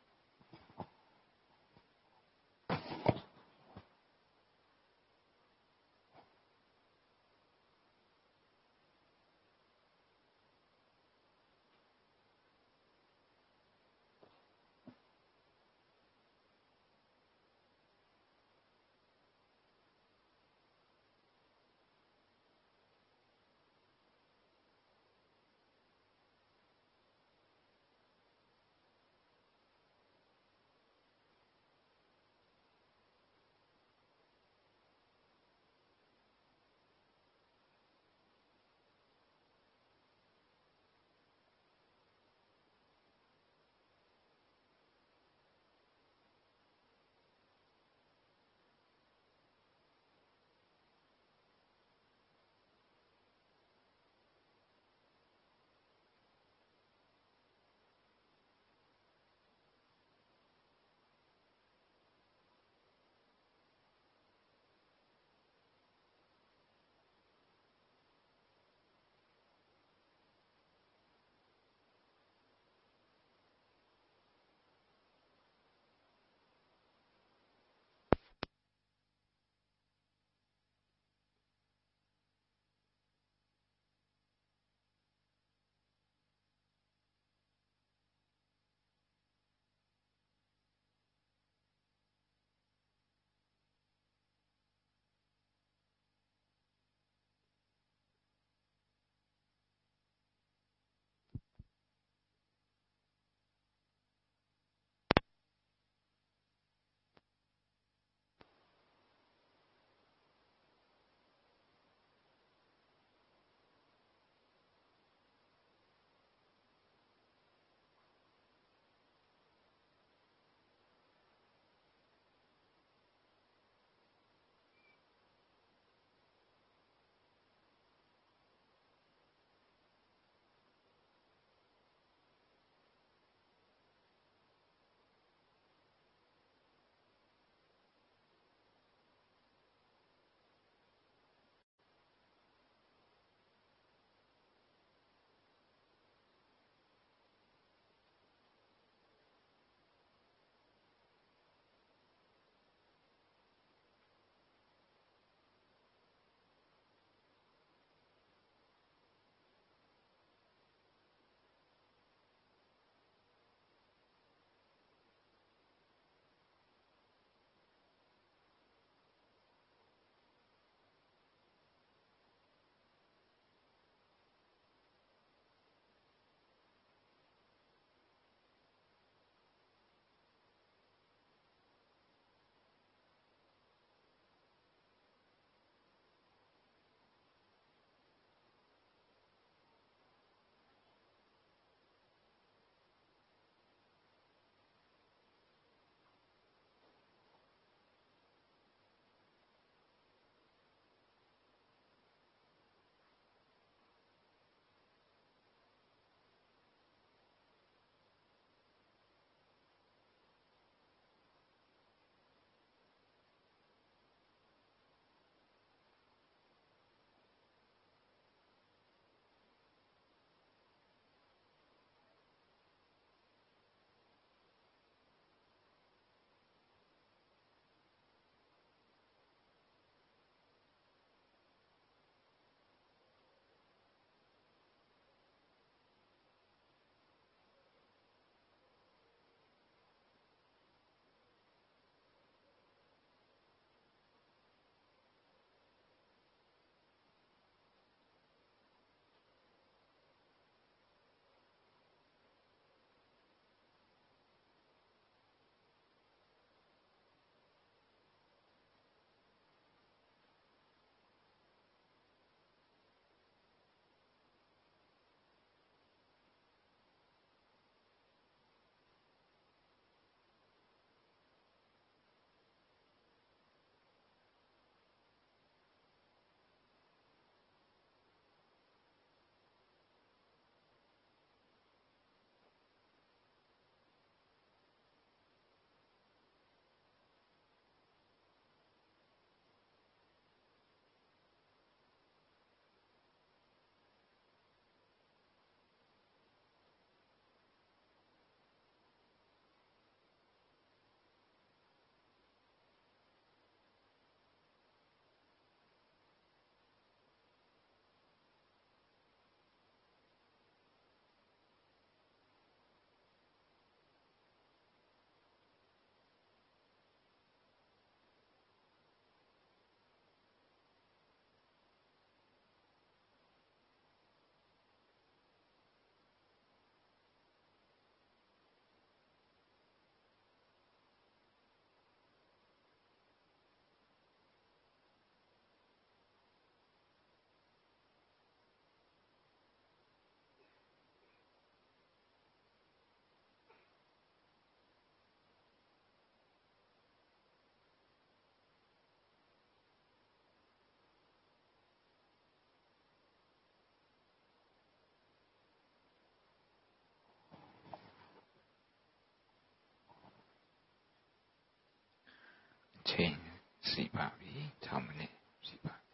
ရှိပါပြီ6မိနစ်ရှိပါပြီ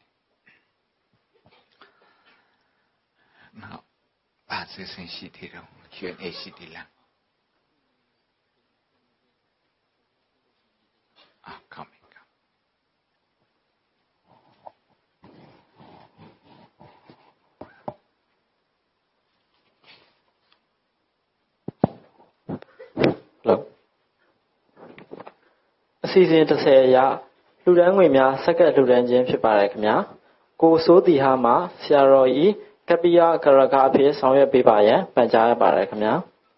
နောက်ဘာစစင်ရှိသေးတော့ Q&A ရှိသေးလားကောင်းပြီအစီအစဉ်30အရလူဒန်းငွေများစက္ကန့်လူဒန်းခြင်းဖြစ်ပါတယ်ခင်ဗျာကိုစိုးတီဟာမှဆရာတော်ဤကပ္ပိယကရကအဖြစ်ဆောင်ရွက်ပေးပါရန်ပန်ကြားရပါတယ်ခင်ဗျာ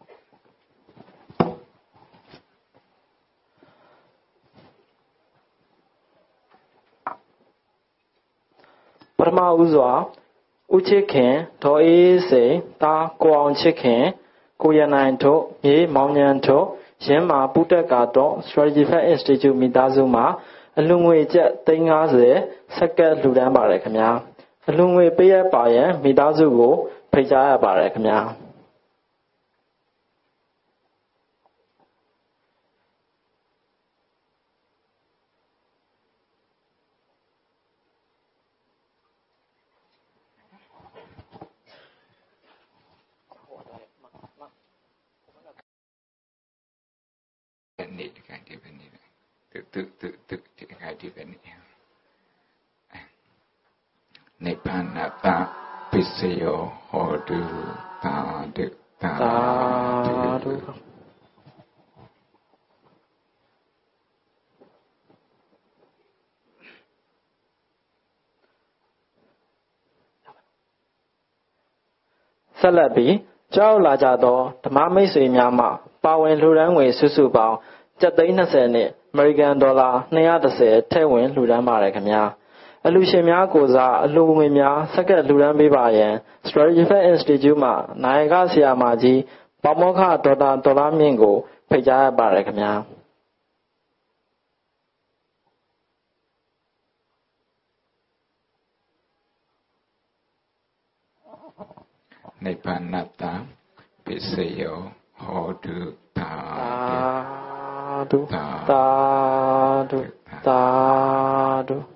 ပထမဦးစွာဦးချစ်ခင်ဒေါ်အေးစိန်တာကိုအောင်ချစ်ခင်ကိုရနိုင်တို့မြေမောင်ညံတို့ရင်းမာပုတက်ကတော့ Strategy Fund Institute မိသားစုမှာအလူငွေကျပ်350စက္ကန့်လှူဒန်းပါတယ်ခင်ဗျာအလူငွေပေးရပါရန်မိသားစုကိုဖိတ်ကြားရပါတယ်ခင်ဗျာနေ့တခါတည်းပဲနေတယ်သူတခါတည်းပဲနေနိဗ္ဗာန်တပစ္စယောဟောတုသာဓုသာဓုဆက်လက်ပြီးကြောက်လာကြသောဓမ္မမိတ်ဆွေများမှပါဝင်လှူဒန်းငွေစုစုပေါင်း$20နဲ့အမေရိကန်ဒေါ်လာ230ထည့်ဝင်လှူဒန်းပါတယ်ခင်ဗျာအလှူရှင်များကိုစားအလှူငွေများစက္ကန့်လှူဒန်းပေးပါရန် Strategy Fund Institute မှနာယကဆရာမကြီးပေါမောခဒေါက်တာဒေါ်လာမြင့်ကိုဖိတ်ကြားရပါတယ်ခင်ဗျာနိဗ္ဗာန်တပစ္စယောဟောတုသာဓုသာဓုသာဓု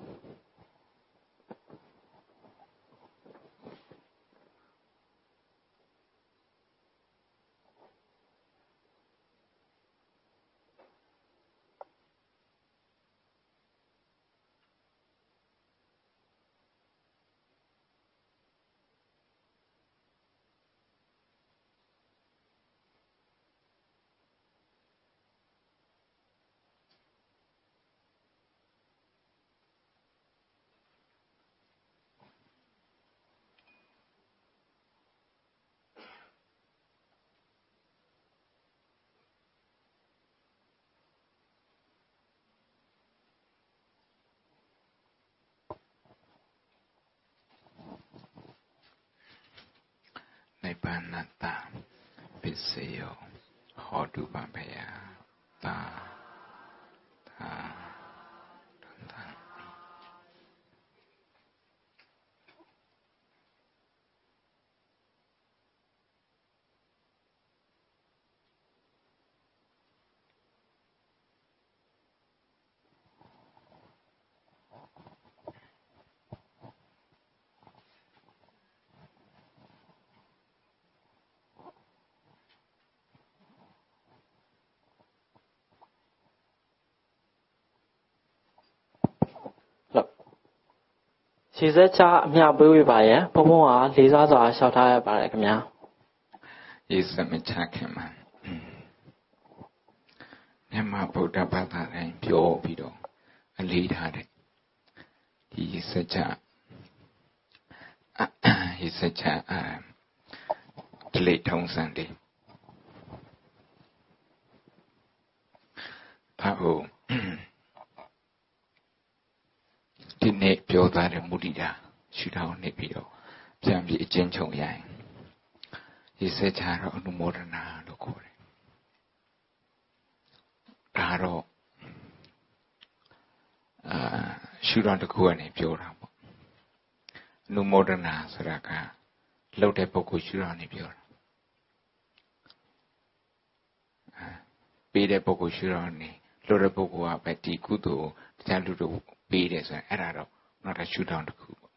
နိဗ္ဗာန်တပစ္စယောဟောတုပါဘယသာရေစက်ချအမျှပေးဝေပါရန်ဘုံဘုံဟာလေးစားစွာလျှောက်ထားရပါတယ်ခင်ဗျာရေစက်မချခင်မှာမြန်မာဗုဒ္ဓဘာသာတိုင်းပြောပြီးတော့အလေးထားတယ်ဒီရေစက်ချဒလိထုံးစံလေးဘာလို့ဒီနေ့ပြောသားတဲ့မုဒိတာရှုထောင်းနေပြီးတော့ပြန်ပြီးအကျဉ်းချုပ်ရရင်ဒီစက်ချတော့အနုမောဒနာလို့ခေါ်တယ်ဒါတော့ရှုထောင်းတစ်ခုကနေပြောတာပေါ့အနုမောဒနာဆိုတာကလှုပ်တဲ့ပုဂ္ဂိုလ်ရှုထောင်းနေပြောတာပေးတဲ့ပုဂ္ဂိုလ်ရှုထောင်းနေလှုပ်တဲ့ပုဂ္ဂိုလ်ကပဲဒီကုသိုလ်တခြားလူတို့ပပေးတယ်ဆိုရင်အဲ့ဒါတော့နောက်တစ် shoot down တစ်ခုပေါ့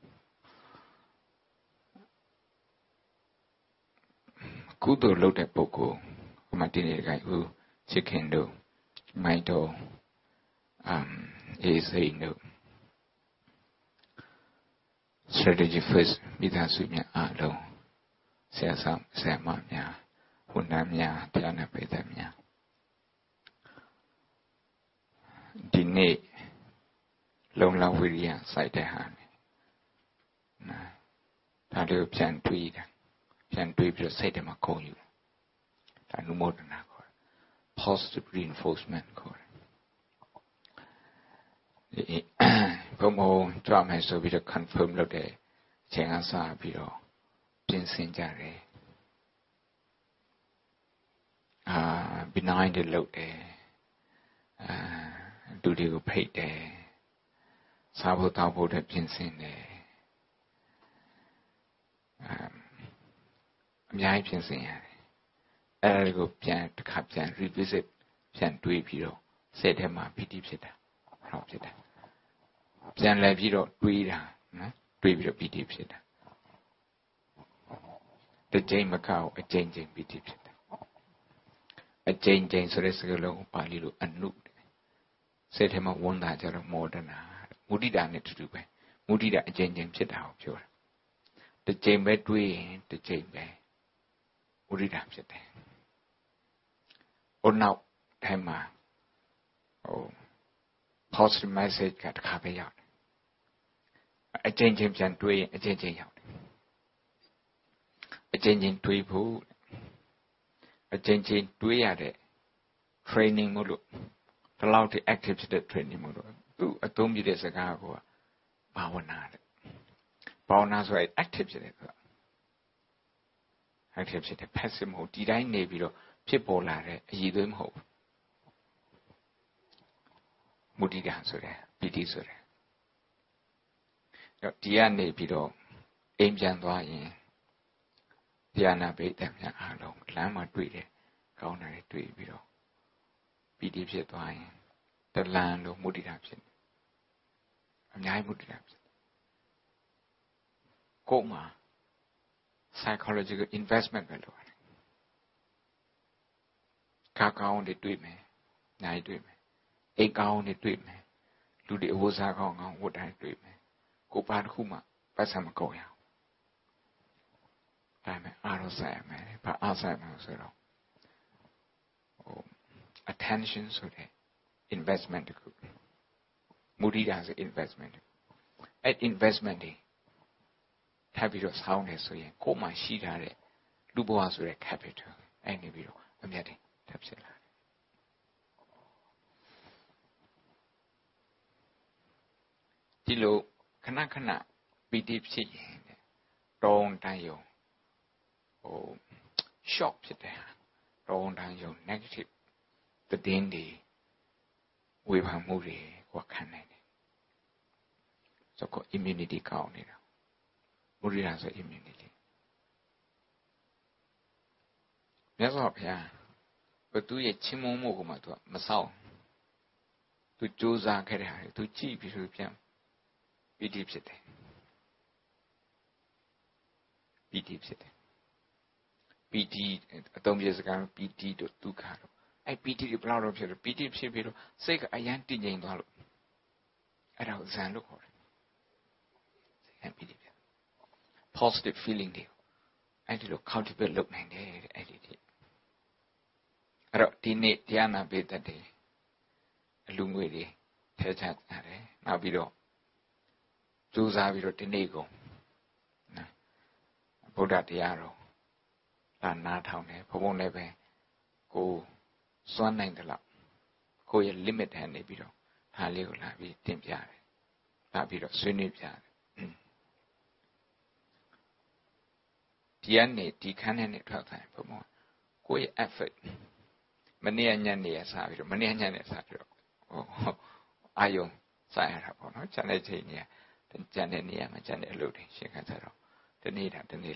ကုသိုလ်လုပ်တဲ့ပုဂ္ဂိုလ်ဟိုမှာတင်းနေကြဦးချစ်ခင်တို့မိုက်တော်အေးစိန်တို့ strategy first မိသားစုများအားလုံးဆရာဆောင်ဆရာမများဝန်ထမ်းများတရားနာပိဋကများဒီနေ့လုံလောက်ဝိရိယစိုက်တဲ့ဟာနဲ့ဒါလေးကိုပြန်တွေးပြီးစိတ်ထဲမှာကုန်ယူဒါနုမောဒနာခေါ် positive reinforcement ခေါ်ဘုံဘုံကြွမယ်ဆိုပြီးတော့ confirm လုပ်တဲ့အချိန်ကစပြီးတော့ပြင်ဆင်ကြတယ်benign တွေလုပ်တယ်လူတွေကိုဖိတ်တယ်စားဖို့တောက်ဖို့တွေပြင်ဆင်တယ်အများကြီးပြင်ဆင်ရတယ်အဲ့ဒါကိုပြန်တစ်ခါပြန် revisit ပြန်တွေးပြီးတော့စိတ်ထဲမှာပီတိဖြစ်တာဟောဖြစ်တာပြန်လဲပြီးတော့တွေးတာနော်တွေးပြီးတော့ပီတိဖြစ်တာတစ်ချိန်မကောက်အချိန်ချင်းပီတိဖြစ်တာအချိန်ချင်းဆိုတဲ့စကားလုံးပါဠိလိုအနုစိတ်ထဲမှာဝန်တာကြတော့မောဒနာမုဒိတာနဲ့တူတူပဲမုဒိတာအချိန်ချင်းဖြစ်တာကိုပြောတာတစ်ချိန်ပဲတွေးရင်တစ်ချိန်ပဲမုဒိတာဖြစ်တယ်ဟိုနောက်ထဲမှာpositive message ကတစ်ခါပဲရောက်တယ်အချိန်ချင်းပြန်တွေးရင်အချိန်ချင်းရောက်တယ်အချိန်ချင်းတွေးဖို့အချိန်ချင်းတွေးရတဲ့ training မို့လို့ဒီလောက်ထိ active ဖြစ်တဲ့ training မို့လို့သူအသုံးပြတဲ့စကားကဘာဝနာတဲ့ဘာဝနာဆိုရင် active ဖြစ်တယ်ဆိုတာ active ဖြစ်တယ် passive မဟုတ်ဒီတိုင်းနေပြီးတော့ဖြစ်ပေါ်လာတဲ့အရည်အသွေးမဟုတ်မုဒိတာဆိုတယ်ပီတိဆိုတယ်ဒီကနေပြီးတော့အိမ်ပြန်သွားရင်တရားနာပိဋကများအားလုံးလမ်းမှာတွေ့တယ်ကောင်းတယ်တွေ့ပြီးတော့ပီတိဖြစ်သွားရင်တလန်လို့မုဒိတာဖြစ်တယ်အများကြီးမုဒိတာဖြစ်တယ်ကိုယ်မှာ psychological investment ပဲလုပ်ရတယ်ကောင်းတွေတွေ့မယ်နိုင်တွေ့မယ်အိတ်ကောင်းတွေတွေ့မယ်လူတွေအဝတ်စားကောင်းဝတ်တိုင်းတွေ့မယ်ကိုယ်ပါတစ်ခုမှပတ်စံမကုန်ရအောင်ဒါပေမဲ့အားရဆိုင်ရမယ်ဘာအားဆိုင်မှာဆိုတော့attention ဆိုတဲ့ investment တခုမူတည်တာဆို investment အဲ့ investment တွေထပ်ပြီးတော့ဆောင်းနေဆိုရင်ကိုယ်မှရှိထားတဲ့လူဘဝဆိုတဲ့ capital အဲ့နေပြီးတော့အမြတ်တွေထပ်ဖြစ်လာတယ်ဒီလိုခဏခဏပီတိဖြစ်ရင်တောင်းတန်းယုံshock ဖြစ်တယ်တောင်းတန်းယုံ negative သတင်းတွေဝေဖန်မှုတွေကိုခံနိုင်တယ်ဆိုတော့ immunity ကောင်းနေတာမူရိယာဆို immunity မြတ်စွာဘုရားဘသူရဲ့ချင်းမုံမှုကိုမှသူကမဆောက်သူစူးစမ်းခဲ့တဲ့ဟာသူကြည့်ပြီးဆိုပြန်ပီတိဖြစ်တယ်ပီတိဖြစ်တယ်ပီတိအသုံးပြစကားပီတိတို့ဒုက္ခတို့အဲ့ပီတိတွေဘယ်လောက်တော့ဖြစ်လို့ပီတိဖြစ်ပြီးတော့စိတ်ကအယမ်းတည်ငြိမ်သွားလို့အဲ့ဒါကိုဇန်လို့ခေါ်တယ်စိတ်ကပီတိဖြစ် positive feeling တွေအဲ့ဒီလို cultivate လုပ်နိုင်တယ်အဲ့ဒီအဲ့တော့ဒီနေ့တရားနာပိဋကတွေအလူငွေတွေထဲချရတယ်နောက်ပြီးတော့ကြိုးစားပြီးတော့ဒီနေ့ကုန်ဗုဒ္ဓတရားတော်လာနားထောင်တယ်ဘုံဘုံလည်းပဲကိုစွမ်းနိုင်တယ်လို့ကိုရဲ့ limit ထဲနေပြီးတော့ဒါလေးကိုလာပြီးတင်ပြတယ်လာပြီးတော့ဆွေးနွေးပြတယ်ဒီကနေဒီခန်းထဲနဲ့ထွက်သွားရင်ဘုံဘုံကိုရဲ့ effort မနေ့ညနေရစားပြီးတော့မနေ့ညနေစားပြီးတော့အာယုံစားရတာပေါ့နော်ကျန်တဲ့ချိန်ကြီးကျန်တဲ့နေရာမှာကျန်တဲ့အလုပ်တွေရှင်းခါကြတော့တနေ့လားတော့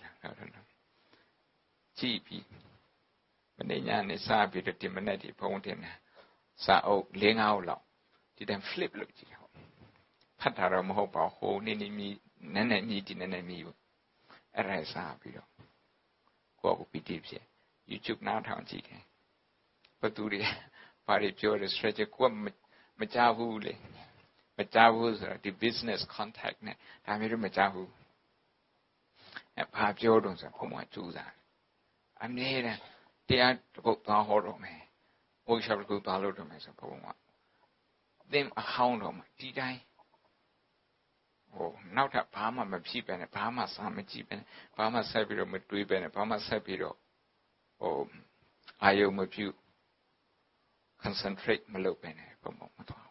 ကြည့်ပြီးမနေ့ညနေစားပြီးတော့ဒီမနေ့ဒီဖုံးတင်တာစာအုပ်၄-၅ အုပ်လောက်ဒီတိုင်း flip လုပ်ကြည့်ဖတ်တာတော့မဟုတ်ပါဘူးဟိုနေနေမြည်နည်းနည်းမြည်ဒီနည်းနည်းမြည်အဲ့ဒါစားပြီးတော့ကိုယ့်ကိုပီတိဖြစ် YouTube နားထောင်ကြည့်တယ်ဘသူတွေဘာတွေပြောတယ် strategy ကိုယ်မကြားဘူးလေမကြားဘူးဆိုတော့ဒီ business contact နဲ့ဒါမျိုးတွေမကြားဘူးဘာပြောတော့ဆိုဘုံမှာကျူးစားအမြဲတမ်းတရားတစ်ပုဒ်သွားဟောတော့မယ် workshop တစ်ခုသွားလို့တော့မယ်ဆိုဘုံမှာသင်အဟောင်းတော့မှဒီတိုင်းဟိုနောက်ထပ်ဘာမှမဖြစ်ပဲနဲ့ဘာမှစာမကြည့်ပဲနဲ့ဘာမှဆက်ပြီးတော့မတွေးပဲနဲ့ဘာမှဆက်ပြီးတော့ဟိုအာယုံမပြု concentrate မလုပ်ပဲနဲ့ဘုံမသွား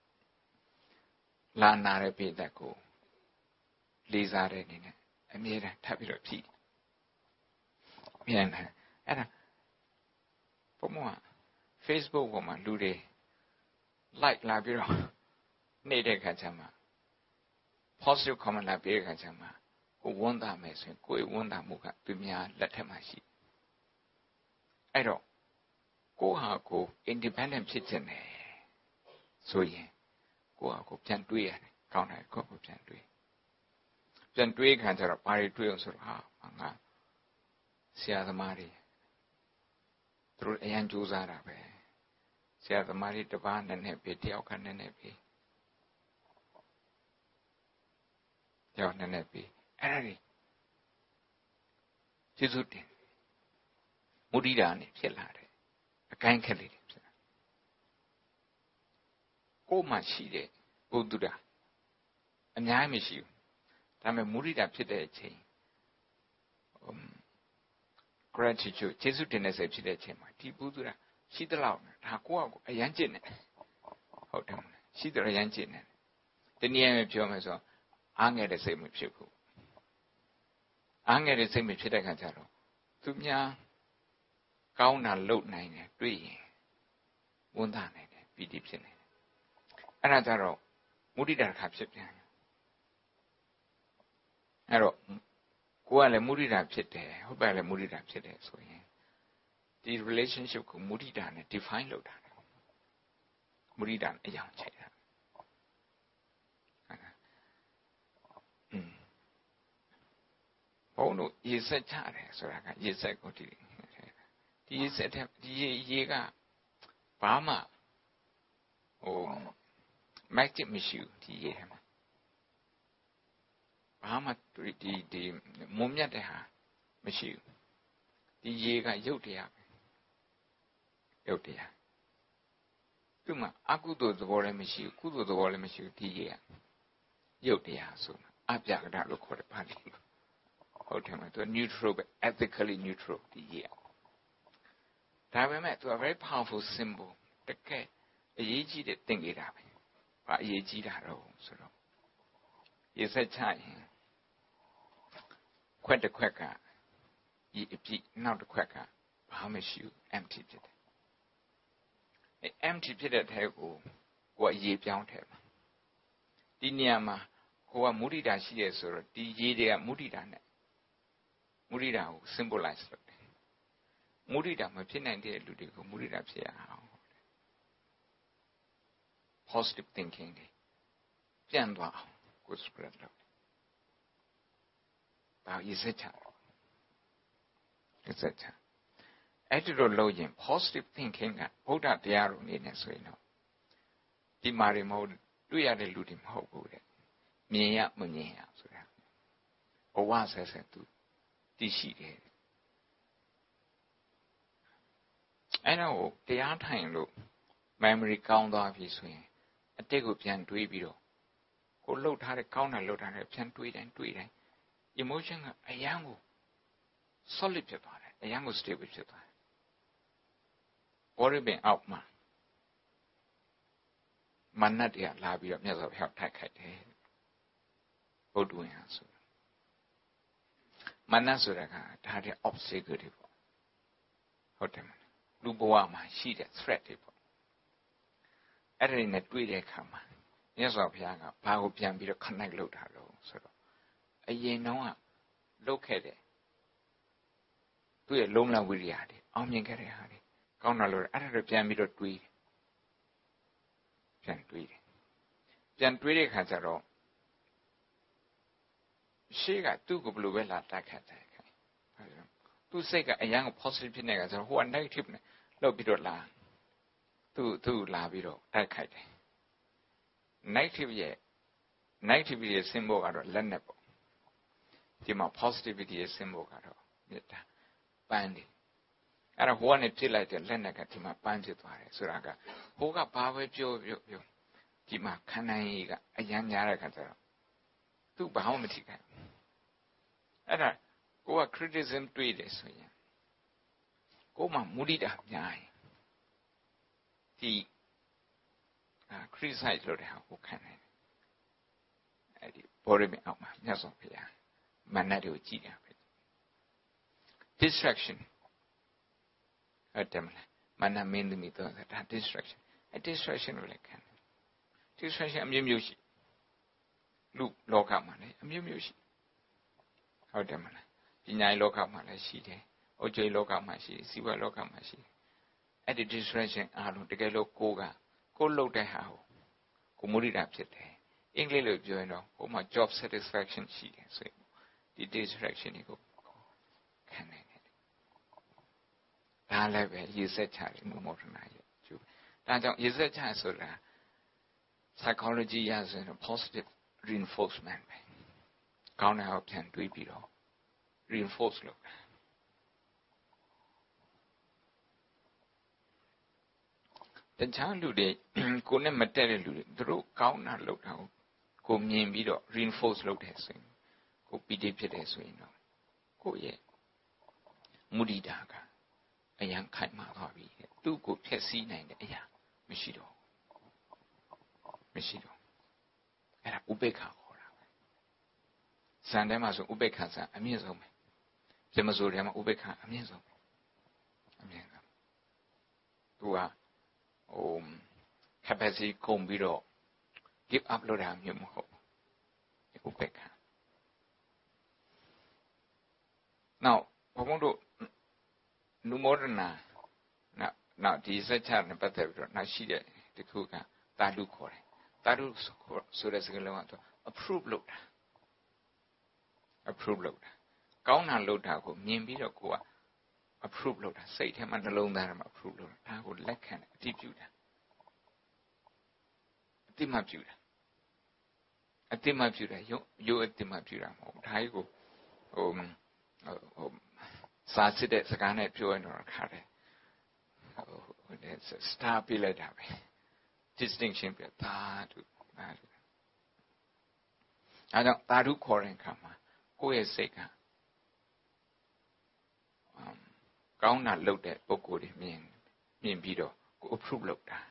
လာနာတဲ့ပိသက်ကိုလေးစားတဲ့အနေနဲ့အမြဲတမ်းထပ်ပြီးတော့ဖြည့်ပြန်တယ်အဲ့ဒါဘုံက Facebook ပေါ်မှာလူတွေ like လာပြီးတော့နေတဲ့ခါကျမှ positive comment လာပြီးတဲ့ခါကျမှကိုဝန်တာမယ်ဆိုရင်ကိုယ်ဝန်တာမှုကသူများလက်ထက်မှာရှိအဲ့တော့ကိုဟာကို independent ဖြစ်ခြင်းတယ်ဆိုရင်ကိုဟာကိုပြန်တွေးရတယ်ကောင်းတယ်ကိုပြန်တွေးခံကြတော့ဘာတွေတွေးအောင်ဆိုတော့ဟာငါဆရာသမားတွေသူတို့အရန်ကြိုးစားတာပဲဆရာသမားတွေတစ်ပါးနဲ့ပဲတယောက်ကနဲ့ပဲကြောက်နေပြီအဲ့ဒါကြီးကျေးဇူးတင်မုဒိတာနဲ့ဖြစ်လာတယ်အကိုင်းခက်လေးတွေဖြစ်လာကိုယ်မှရှိတဲ့ဘုဒ္ဓတာအများကြီးမရှိဘူးဒါပေမဲ့မုဒိတာဖြစ်တဲ့အချိန် gratitude ကျေးဇူးတင်တဲ့စိတ်ဖြစ်တဲ့အချိန်မှာဒီဘုဒ္ဓတာရှိသလောက်ဒါကိုယ့်အကိုအရန်ကျင့်နေဟုတ်တယ်မလားရှိတယ်အရန်ကျင့်နေတနည်းအားဖြင့်ပြောမယ်ဆိုအားငယ်တဲ့စိတ်မဖြစ်ဘူးအားငယ်တဲ့စိတ်မဖြစ်တဲ့ခါကျတော့သူများကောင်းတာလုပ်နိုင်တယ်တွေ့ရင်ဝန်တာနိုင်တယ်ပီတိဖြစ်နေတယ်အဲ့ဒါကြတော့မုဒိတာခါဖြစ်ပြန်အဲ့တော့ကိုယ်ကလည်းမုဒိတာဖြစ်တယ်ဟုတ်ပါလေမုဒိတာဖြစ်တယ်ဆိုရင်ဒီ relationship ကိုမုဒိတာနဲ့ define လုပ်တာမုဒိတာအကြောင်းချိန်တာဘုံတို့ရေစက်ချတယ်ဆိုတာကရေစက်ကိုဒီရေစက်တဲ့ဒီရေကဘာမှဟို magic မရှိဘူးဒီရေထဲမှာဘာမှဒီမုံမြတ်တဲ့ဟာမရှိဘူးဒီရေကရုပ်တရားပဲရုပ်တရားသူ့မှာအကုသိုလ်သဘောလည်းမရှိဘူးကုသိုလ်သဘောလည်းမရှိဘူးဒီရေကရုပ်တရားဆိုအပြကဒလို့ခေါ်တယ်ပါဠိလိုဟုတ်တယ်မသူ neutral ပဲ ethically neutral ဒီရေဒါပေမဲ့သူက very powerful symbol တကယ်အရေးကြီးတဲ့သင်္ကေတပဲဘာအရေးကြီးတာတော့ဆိုတော့ရေစက်ချရင်ခွက်တစ်ခွက်ကဒီအပြည့်နောက်တစ်ခွက်ကဘာမှမရှိဘူး empty ဖြစ်တယ်အဲ empty ဖြစ်တဲ့ထဲကိုအရေးပြောင်းထဲမှာဒီနေရာမှာကိုကမုဒိတာရှိတယ်ဆိုတော့ဒီရေတွေကမုဒိတာနဲ့မုဒိတာကို symbolize လုပ်တယ်မုဒိတာမဖြစ်နိုင်တဲ့လူတွေကိုမုဒိတာဖြစ်ရအောင် positive thinking တွေပြန်သွားအောင်ကို spread လုပ်တယ်ဘာရေးစက်ချအဲ့ဒီလိုလုပ်ရင် positive thinking ကဗုဒ္ဓတရားတော်အနေနဲ့ဆိုရင်တော့ဒီမှာတွေမဟုတ်တွေ့ရတဲ့လူတွေမဟုတ်ဘူးတဲ့မြင်ရမမြင်ရဆိုတာဘဝဆက်ဆက်သူတည်ရှိတယ်အဲ့တော့တရားထိုင်လို့ memory ကောင်းသွားပြီဆိုရင်အတိတ်ကိုပြန်တွေးပြီးတော့ကိုလှုပ်ထားတဲ့ကောင်းတာလှုပ်ထားတဲ့ပြန်တွေးတိုင်း emotion ကအရန်ကို solid ဖြစ်သွားတယ်အရန်ကို stable ဖြစ်သွားတယ်ဘောရပင်အောက်မှာမနတ်တွေကလာပြီးတော့မြတ်စွာဘုရားထိုက်ခိုက်တယ်ဘုဒ္ဓဝင်ဟာဆိုမနတ်ဆိုတာကဒါတဲ့ obstacle တွေပေါ့ဟုတ်တယ်မလားလူဘဝမှာရှိတဲ့ threat တွေပေါ့အဲ့ဒါတွေနဲ့တွေ့တဲ့အခါမှာမြတ်စွာဘုရားကဘာကိုပြန်ပြီးတော့ connect လုပ်တာလို့ဆိုတော့အရင်တော့ကလုပ်ခဲ့တဲ့သူ့ရဲ့လုံးလဝိရိယတွေအောင်မြင်ခဲ့တဲ့ဟာတွေကောင်းတာလို့အဲ့ဒါတွေပြန်ပြီးတော့တွေးတယ်ပြန်တွေးတဲ့ခါကျတော့ရှေ့ကသူ့ကိုဘယ်လိုပဲလာတိုက်ခတ်တယ်သူစိတ်ကအရန်ကို positive ဖြစ်နေကြဆိုတော့ဟိုက negative နဲ့လောက်ပြီးတော့လာသူလာပြီးတော့တိုက်ခိုက်တယ် negativity ရဲ့ symbol ကတော့လက်နဲ့ပေါ့ဒီမှာ positivity ရဲ့ symbol ကတော့မေတ္တာပန်းတယ်အဲ့တော့ဟိုကနေပြစ်လိုက်တဲ့လက်နဲ့ကဒီမှာပန်းဖြစ်သွားတယ်ဆိုတာကဟိုကဘာပဲပြောဒီမှာခန္ဓာကြီးကအရန်များတဲ့ခါကျတော့သူ့ဘာမှမထိခိုက်ဘူးအဲ့ဒါကိုက criticism တွေးတယ်ဆိုရင်ကိုမှမုဒိတာများရင်ဒီ criticize လုပ်တဲ့ဟာကိုခံနိုင်တယ်အဲ့ဒီဘောရမအောက်မှာမြတ်စွာဘုရားမနတ်တွေကိုကြည်တာပဲ distraction အဲ့ဒါမလားမနတ်မင်းသမီးတော့ဒါ distraction အဲ့ distraction ကိုလည်းခံတယ် distraction အမျိုးမျိုးရှိလူလောကမှာလည်းအမျိုးမျိုးရှိဟုတ်တယ်မလားပညာရေးလောကမှာလည်းရှိတယ်။အုတ်ကျွေးလောကမှာရှိတယ်။စီးပွားလောကမှာရှိတယ်။အဲ့ဒီ distraction အားလုံးတကယ်လို့ကိုလှုပ်တဲ့ဟာကိုမုဒိတာဖြစ်တယ်။အင်္ဂလိပ်လိုပြောရင်တော့ဟိုမှာ job satisfaction ရှိတယ်ဆိုရင်ဒီ distraction ကိုခံနိုင်တယ်။ဒါလည်းပဲရေစက်ချတယ်မောထနာရဲ့ကျိုး။ဒါကြောင့်ရေစက်ချဆိုတာ psychology ရဆိုရင် positive reinforcement ပဲ။ကောင်းတဲ့ဟာကိုပြန်တွေးပြီးတော့ reinforce လုပ်တာတခြားလူတွေကိုနဲ့မတက်တဲ့လူတွေသူတို့ကောင်းတာလုပ်တာကိုမြင်ပြီးတော့ reinforce လုပ်တယ်ဆိုရင်ကိုပီတိဖြစ်တယ်ဆိုရင်တော့ကိုရဲ့မုဒိတာကအရန်ခိုက်မာသွားပြီသူ့ကိုဖျက်ဆီးနိုင်တဲ့အရာမရှိတော့အဲ့ဒါဥပေက္ခခေါ်တာပဲဇန်ထဲမှာဆိုဥပေက္ခဇန်အမြင့်ဆုံးပဲဇမဆိုထဲမှာဥပေက္ခအမြင့်ဆုံးသူကcapacity ကုန်ပြီးတော့ give up လုပ်တာမျိုးမဟုတ်ဥပေက္ခနောက်ဘုံတို့နုမောဒနာနောက်ဒီစัจ जा နဲ့ပတ်သက်ပြီးတော့နောက်ရှိတဲ့တခုကတာဓုခေါ်တယ်တာဓုဆိုတဲ့စကားလုံးက approve လုပ်တာကောင်းတာလုပ်တာကိုမြင်ပြီးတော့ကိုက approve လုပ်တာစိတ်ထဲမှာနှလုံးသားထဲမှာ approve လုပ်တာဒါကိုလက်ခံတယ်အတိပြုတာအတိမပြုတာရုပ်အတိမပြုတာမဟုတ်ဒါကြီးကိုစာစစ်တဲ့စကားနဲ့ပြောရင်တော့ခါတယ်star ပြလိုက်တာပဲ distinction ပြတာတူအဲကြောင့်တာဓုခေါ်တဲ့အခါမှာကိုယ့်ရဲ့စိတ်ကကောင်းတာလုပ်တဲ့ပုံကိုယ်တွေမြင်ပြီးတော့ကို approve လုပ်တာ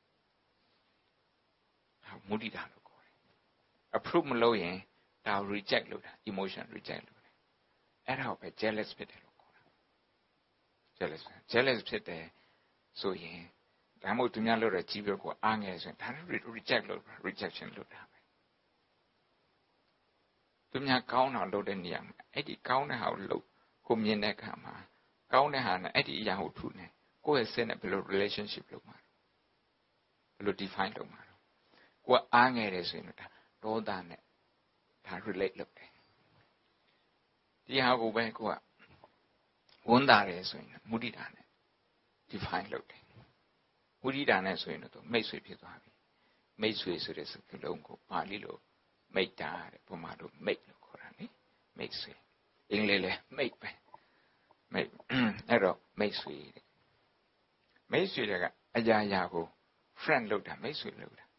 မုဒိတာလို့ခေါ်တယ် approve မလုပ်ရင်ဒါ reject လုပ်တာ emotion reject လုပ်တယ်အဲ့ဒါကိုပဲ jealous ဖြစ်တယ်လို့ခေါ်တာ jealous ဖြစ်တယ်ဆိုရင်ဒါမှမဟုတ်သူများလို့တော့ကြီးပြီးကိုအားငယ်ဆိုရင်ဒါ reject လုပ်တာ rejection လုပ်တာပဲသူများကောင်းတာလုပ်တဲ့နေရာမှာအဲ့ဒီကောင်းတဲ့ဟာကိုလုပ်ကိုမြင်တဲ့အခါမှာကောင်းတဲ့ဟာနဲ့အဲ့ဒီအရာကိုထူနေကိုယ့်ရဲ့စိတ်နဲ့ဘယ်လို relationship လုပ်မှာဘယ်လို define လုပ်မှာကိုယ်အားငယ်တယ်ဆိုရင်ဒါဒေါသနဲ့ဒါ relate လုပ်တယ်ဒီဟာကိုပဲကိုကဝန်တာတယ်ဆိုရင်မုဒိတာနဲ့ define လုပ်တယ်မုဒိတာနဲ့ဆိုရင်တော့မိတ်ဆွေဖြစ်သွားပြီမိတ်ဆွေဆိုတဲ့စကားလုံးကိုပါဠိလိုမိတ်တာတဲ့ဗမာလိုမိတ်လို့ခေါ်တာလေမိတ်ဆွေအင်္ဂလိပ်လည်းမိတ်ပဲမိတ်အဲ့တော့မိတ်ဆွေတဲ့ကအရာကို friend လုပ်တာမိတ်ဆွေလုပ်တာ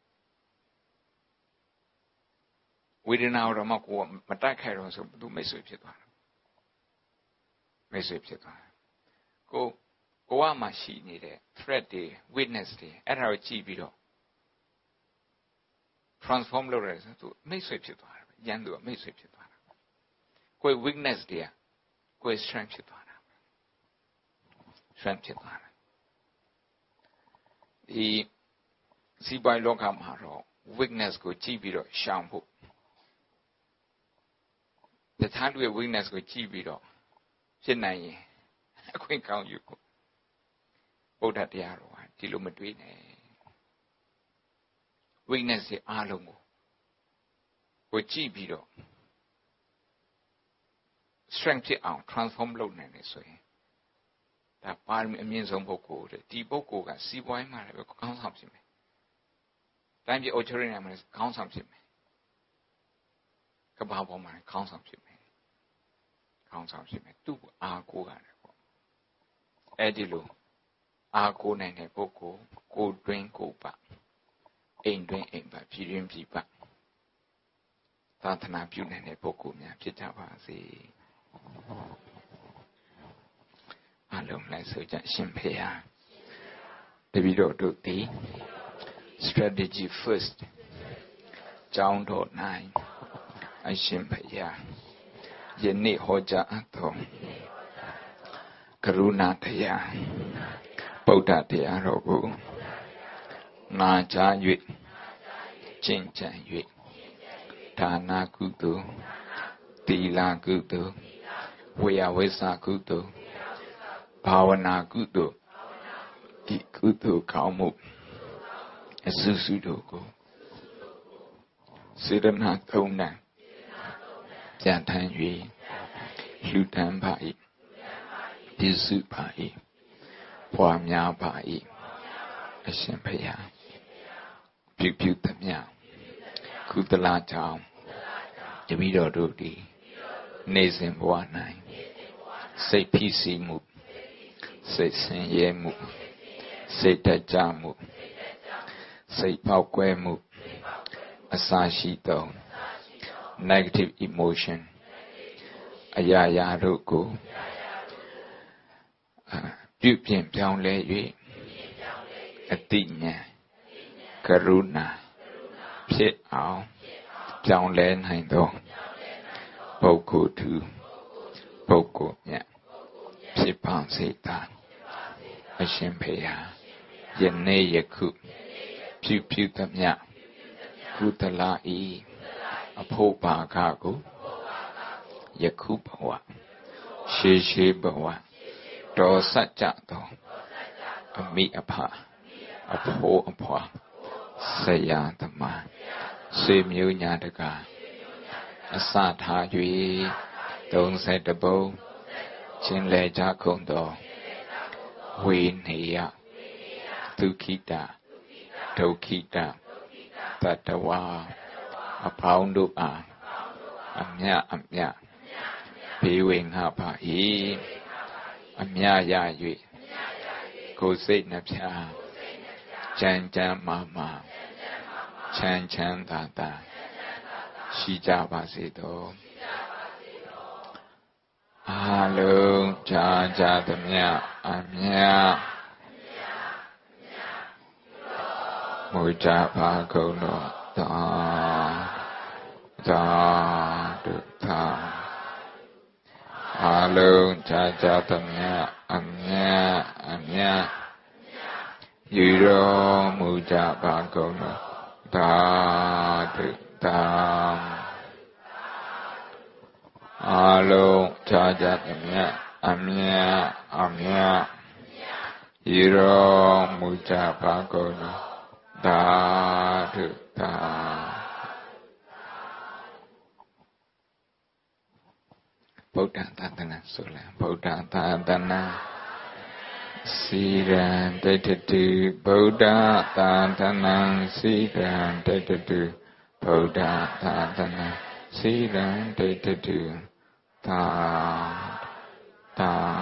ဝေဒနာတော့မှကိုမတိုက်ခိုက်တော့ဆိုသူမိတ်ဆွေဖြစ်သွားတာကိုကမှရှိနေတဲ့ threat တွေ witness တွေအဲ့ဒါကိုကြည့်ပြီးတော့ transform လုပ်ရဲဆိုသူမိတ်ဆွေဖြစ်သွားတာရန်သူကမိတ်ဆွေဖြစ်သွားတာကိုယ် weakness တွေကကိုယ် strength ဖြစ်သွားတာဒီစီးပွားရေးလောကမှာတော့ weakness ကိုကြည့်ပြီးတော့ရှောင်ဖို့တခြားလူရဲ့ weakness ကိုကြည့်ပြီးတော့ဖြစ်နိုင်ရင်အခွင့်ကောင်းယူဖို့ဗုဒ္ဓတရားတော်ကဒီလိုမတွေးနဲ့ weakness တွေအားလုံးကိုကြည့်ပြီးတော့ strength ဖြစ်အောင် transform လုပ်နိုင်တယ်ဆိုရင်ဒါပါရမီအမြင့်ဆုံးပုဂ္ဂိုလ်တဲ့ဒီပုဂ္ဂိုလ်ကစီးပွားရေးမှာလည်းခေါင်းဆောင်ဖြစ်မယ်တိုင်းပြည်အုပ်ချုပ်ရေးမှာလည်းခေါင်းဆောင်ဖြစ်မယ်ကမ္ဘာပေါ်မှာခေါင်းဆောင်ဖြစ်မယ်သူ့အားကိုးရတယ်ပေါ့အဲ့ဒီလိုအားကိုးနိုင်တဲ့ပုဂ္ဂိုလ်ကိုယ်တွင်းကိုယ်ပါအိမ်တွင်းအိမ်ပါပြည်တွင်းပြည်ပါသာသနာပြုနိုင်တဲ့ပုဂ္ဂိုလ်များဖြစ်ကြပါစေအလုံးလိုက်ဆိုကြရှင်ဖေဟာတပည့်တော်တို့သည် strategy first ကျောင်းတော်၌အရှင်ဖေဟာယနေ့ဟောကြားအပ်သောကရုဏာတရားဗုဒ္ဓတရားတော်ကိုနာကြား၍ကျင့်ကြံ၍ဒါနကုသိုလ်သီလကုသိုလ်ဝေယဝိသကုသိုလ်ဘာဝနာကုသိုလ်ဒီကုသိုလ်ကောင်းမှုအစုစုတို့ကိုစေတနာသုံးတန်ပြန်ထမ်း၍လှူဒန်းပါ၏ပြည့်စုံပါ၏ပွားများပါ၏အရှင်ဘုရားပြုသမျှကုသလကြောင့်တပည့်တော်တို့သည်နေစဉ်ဘဝ၌စိတ်ဖိစီးမှုစိတ်ဆင်းရဲမှုစိတ်တကြမှုစိတ်ပေါက်ကွဲမှုအစာရှိသော negative emotion အရာရာတို့ကိုပြုပြင်ပြောင်းလဲ၍အတိညာကရုဏာဖြစ်အောင်ပြောင်းလဲနိုင်သောပုဂ္ဂိုလ်သူပုဂ္ဂိုလ်မြတ်ဖြစ်ပါစေသာအရှင်ဖေဟာယနေ့ယခုပြုသမျှကုသလဤအဖို့ပါကကိုယခုဘဝရှေးဘဝတော်စัจจသောအမိအဖအဖို့အဖွာဆရာသမားဆွေမျိုးညာတကာအစထား၍30ပုံချင်းလဲကြကုန်သောဝေနေယဒုက္ခိတဒုက္ခိတတတဝါအပေါင်းတို့အားအမြဘေးဝင်ငါပါ၏အမြရ၍ကိုယ်စိတ်နှဖျားချမ်းမာချမ်းသာရှိကြပါစေသောအားလုံးကြသမျှအမြမူကြပါကုန်တော်သာဓုသာအားလုံးကြသမျှအမြယူတော်မူကြပါကုန်တော်သာဓုသာအားလုံးကြသမျှအမြယူတော်မူကြပါကုန်တော်သာဓုသာဗုဒ္ဓသာသနာဆိုလဲဗုဒ္ဓသာသနာစီရန်တတ္တိဗုဒ္ဓသာသနာစီရန်တတ္တိဗုဒ္ဓသာသနာစီရန်တတ္တိသာ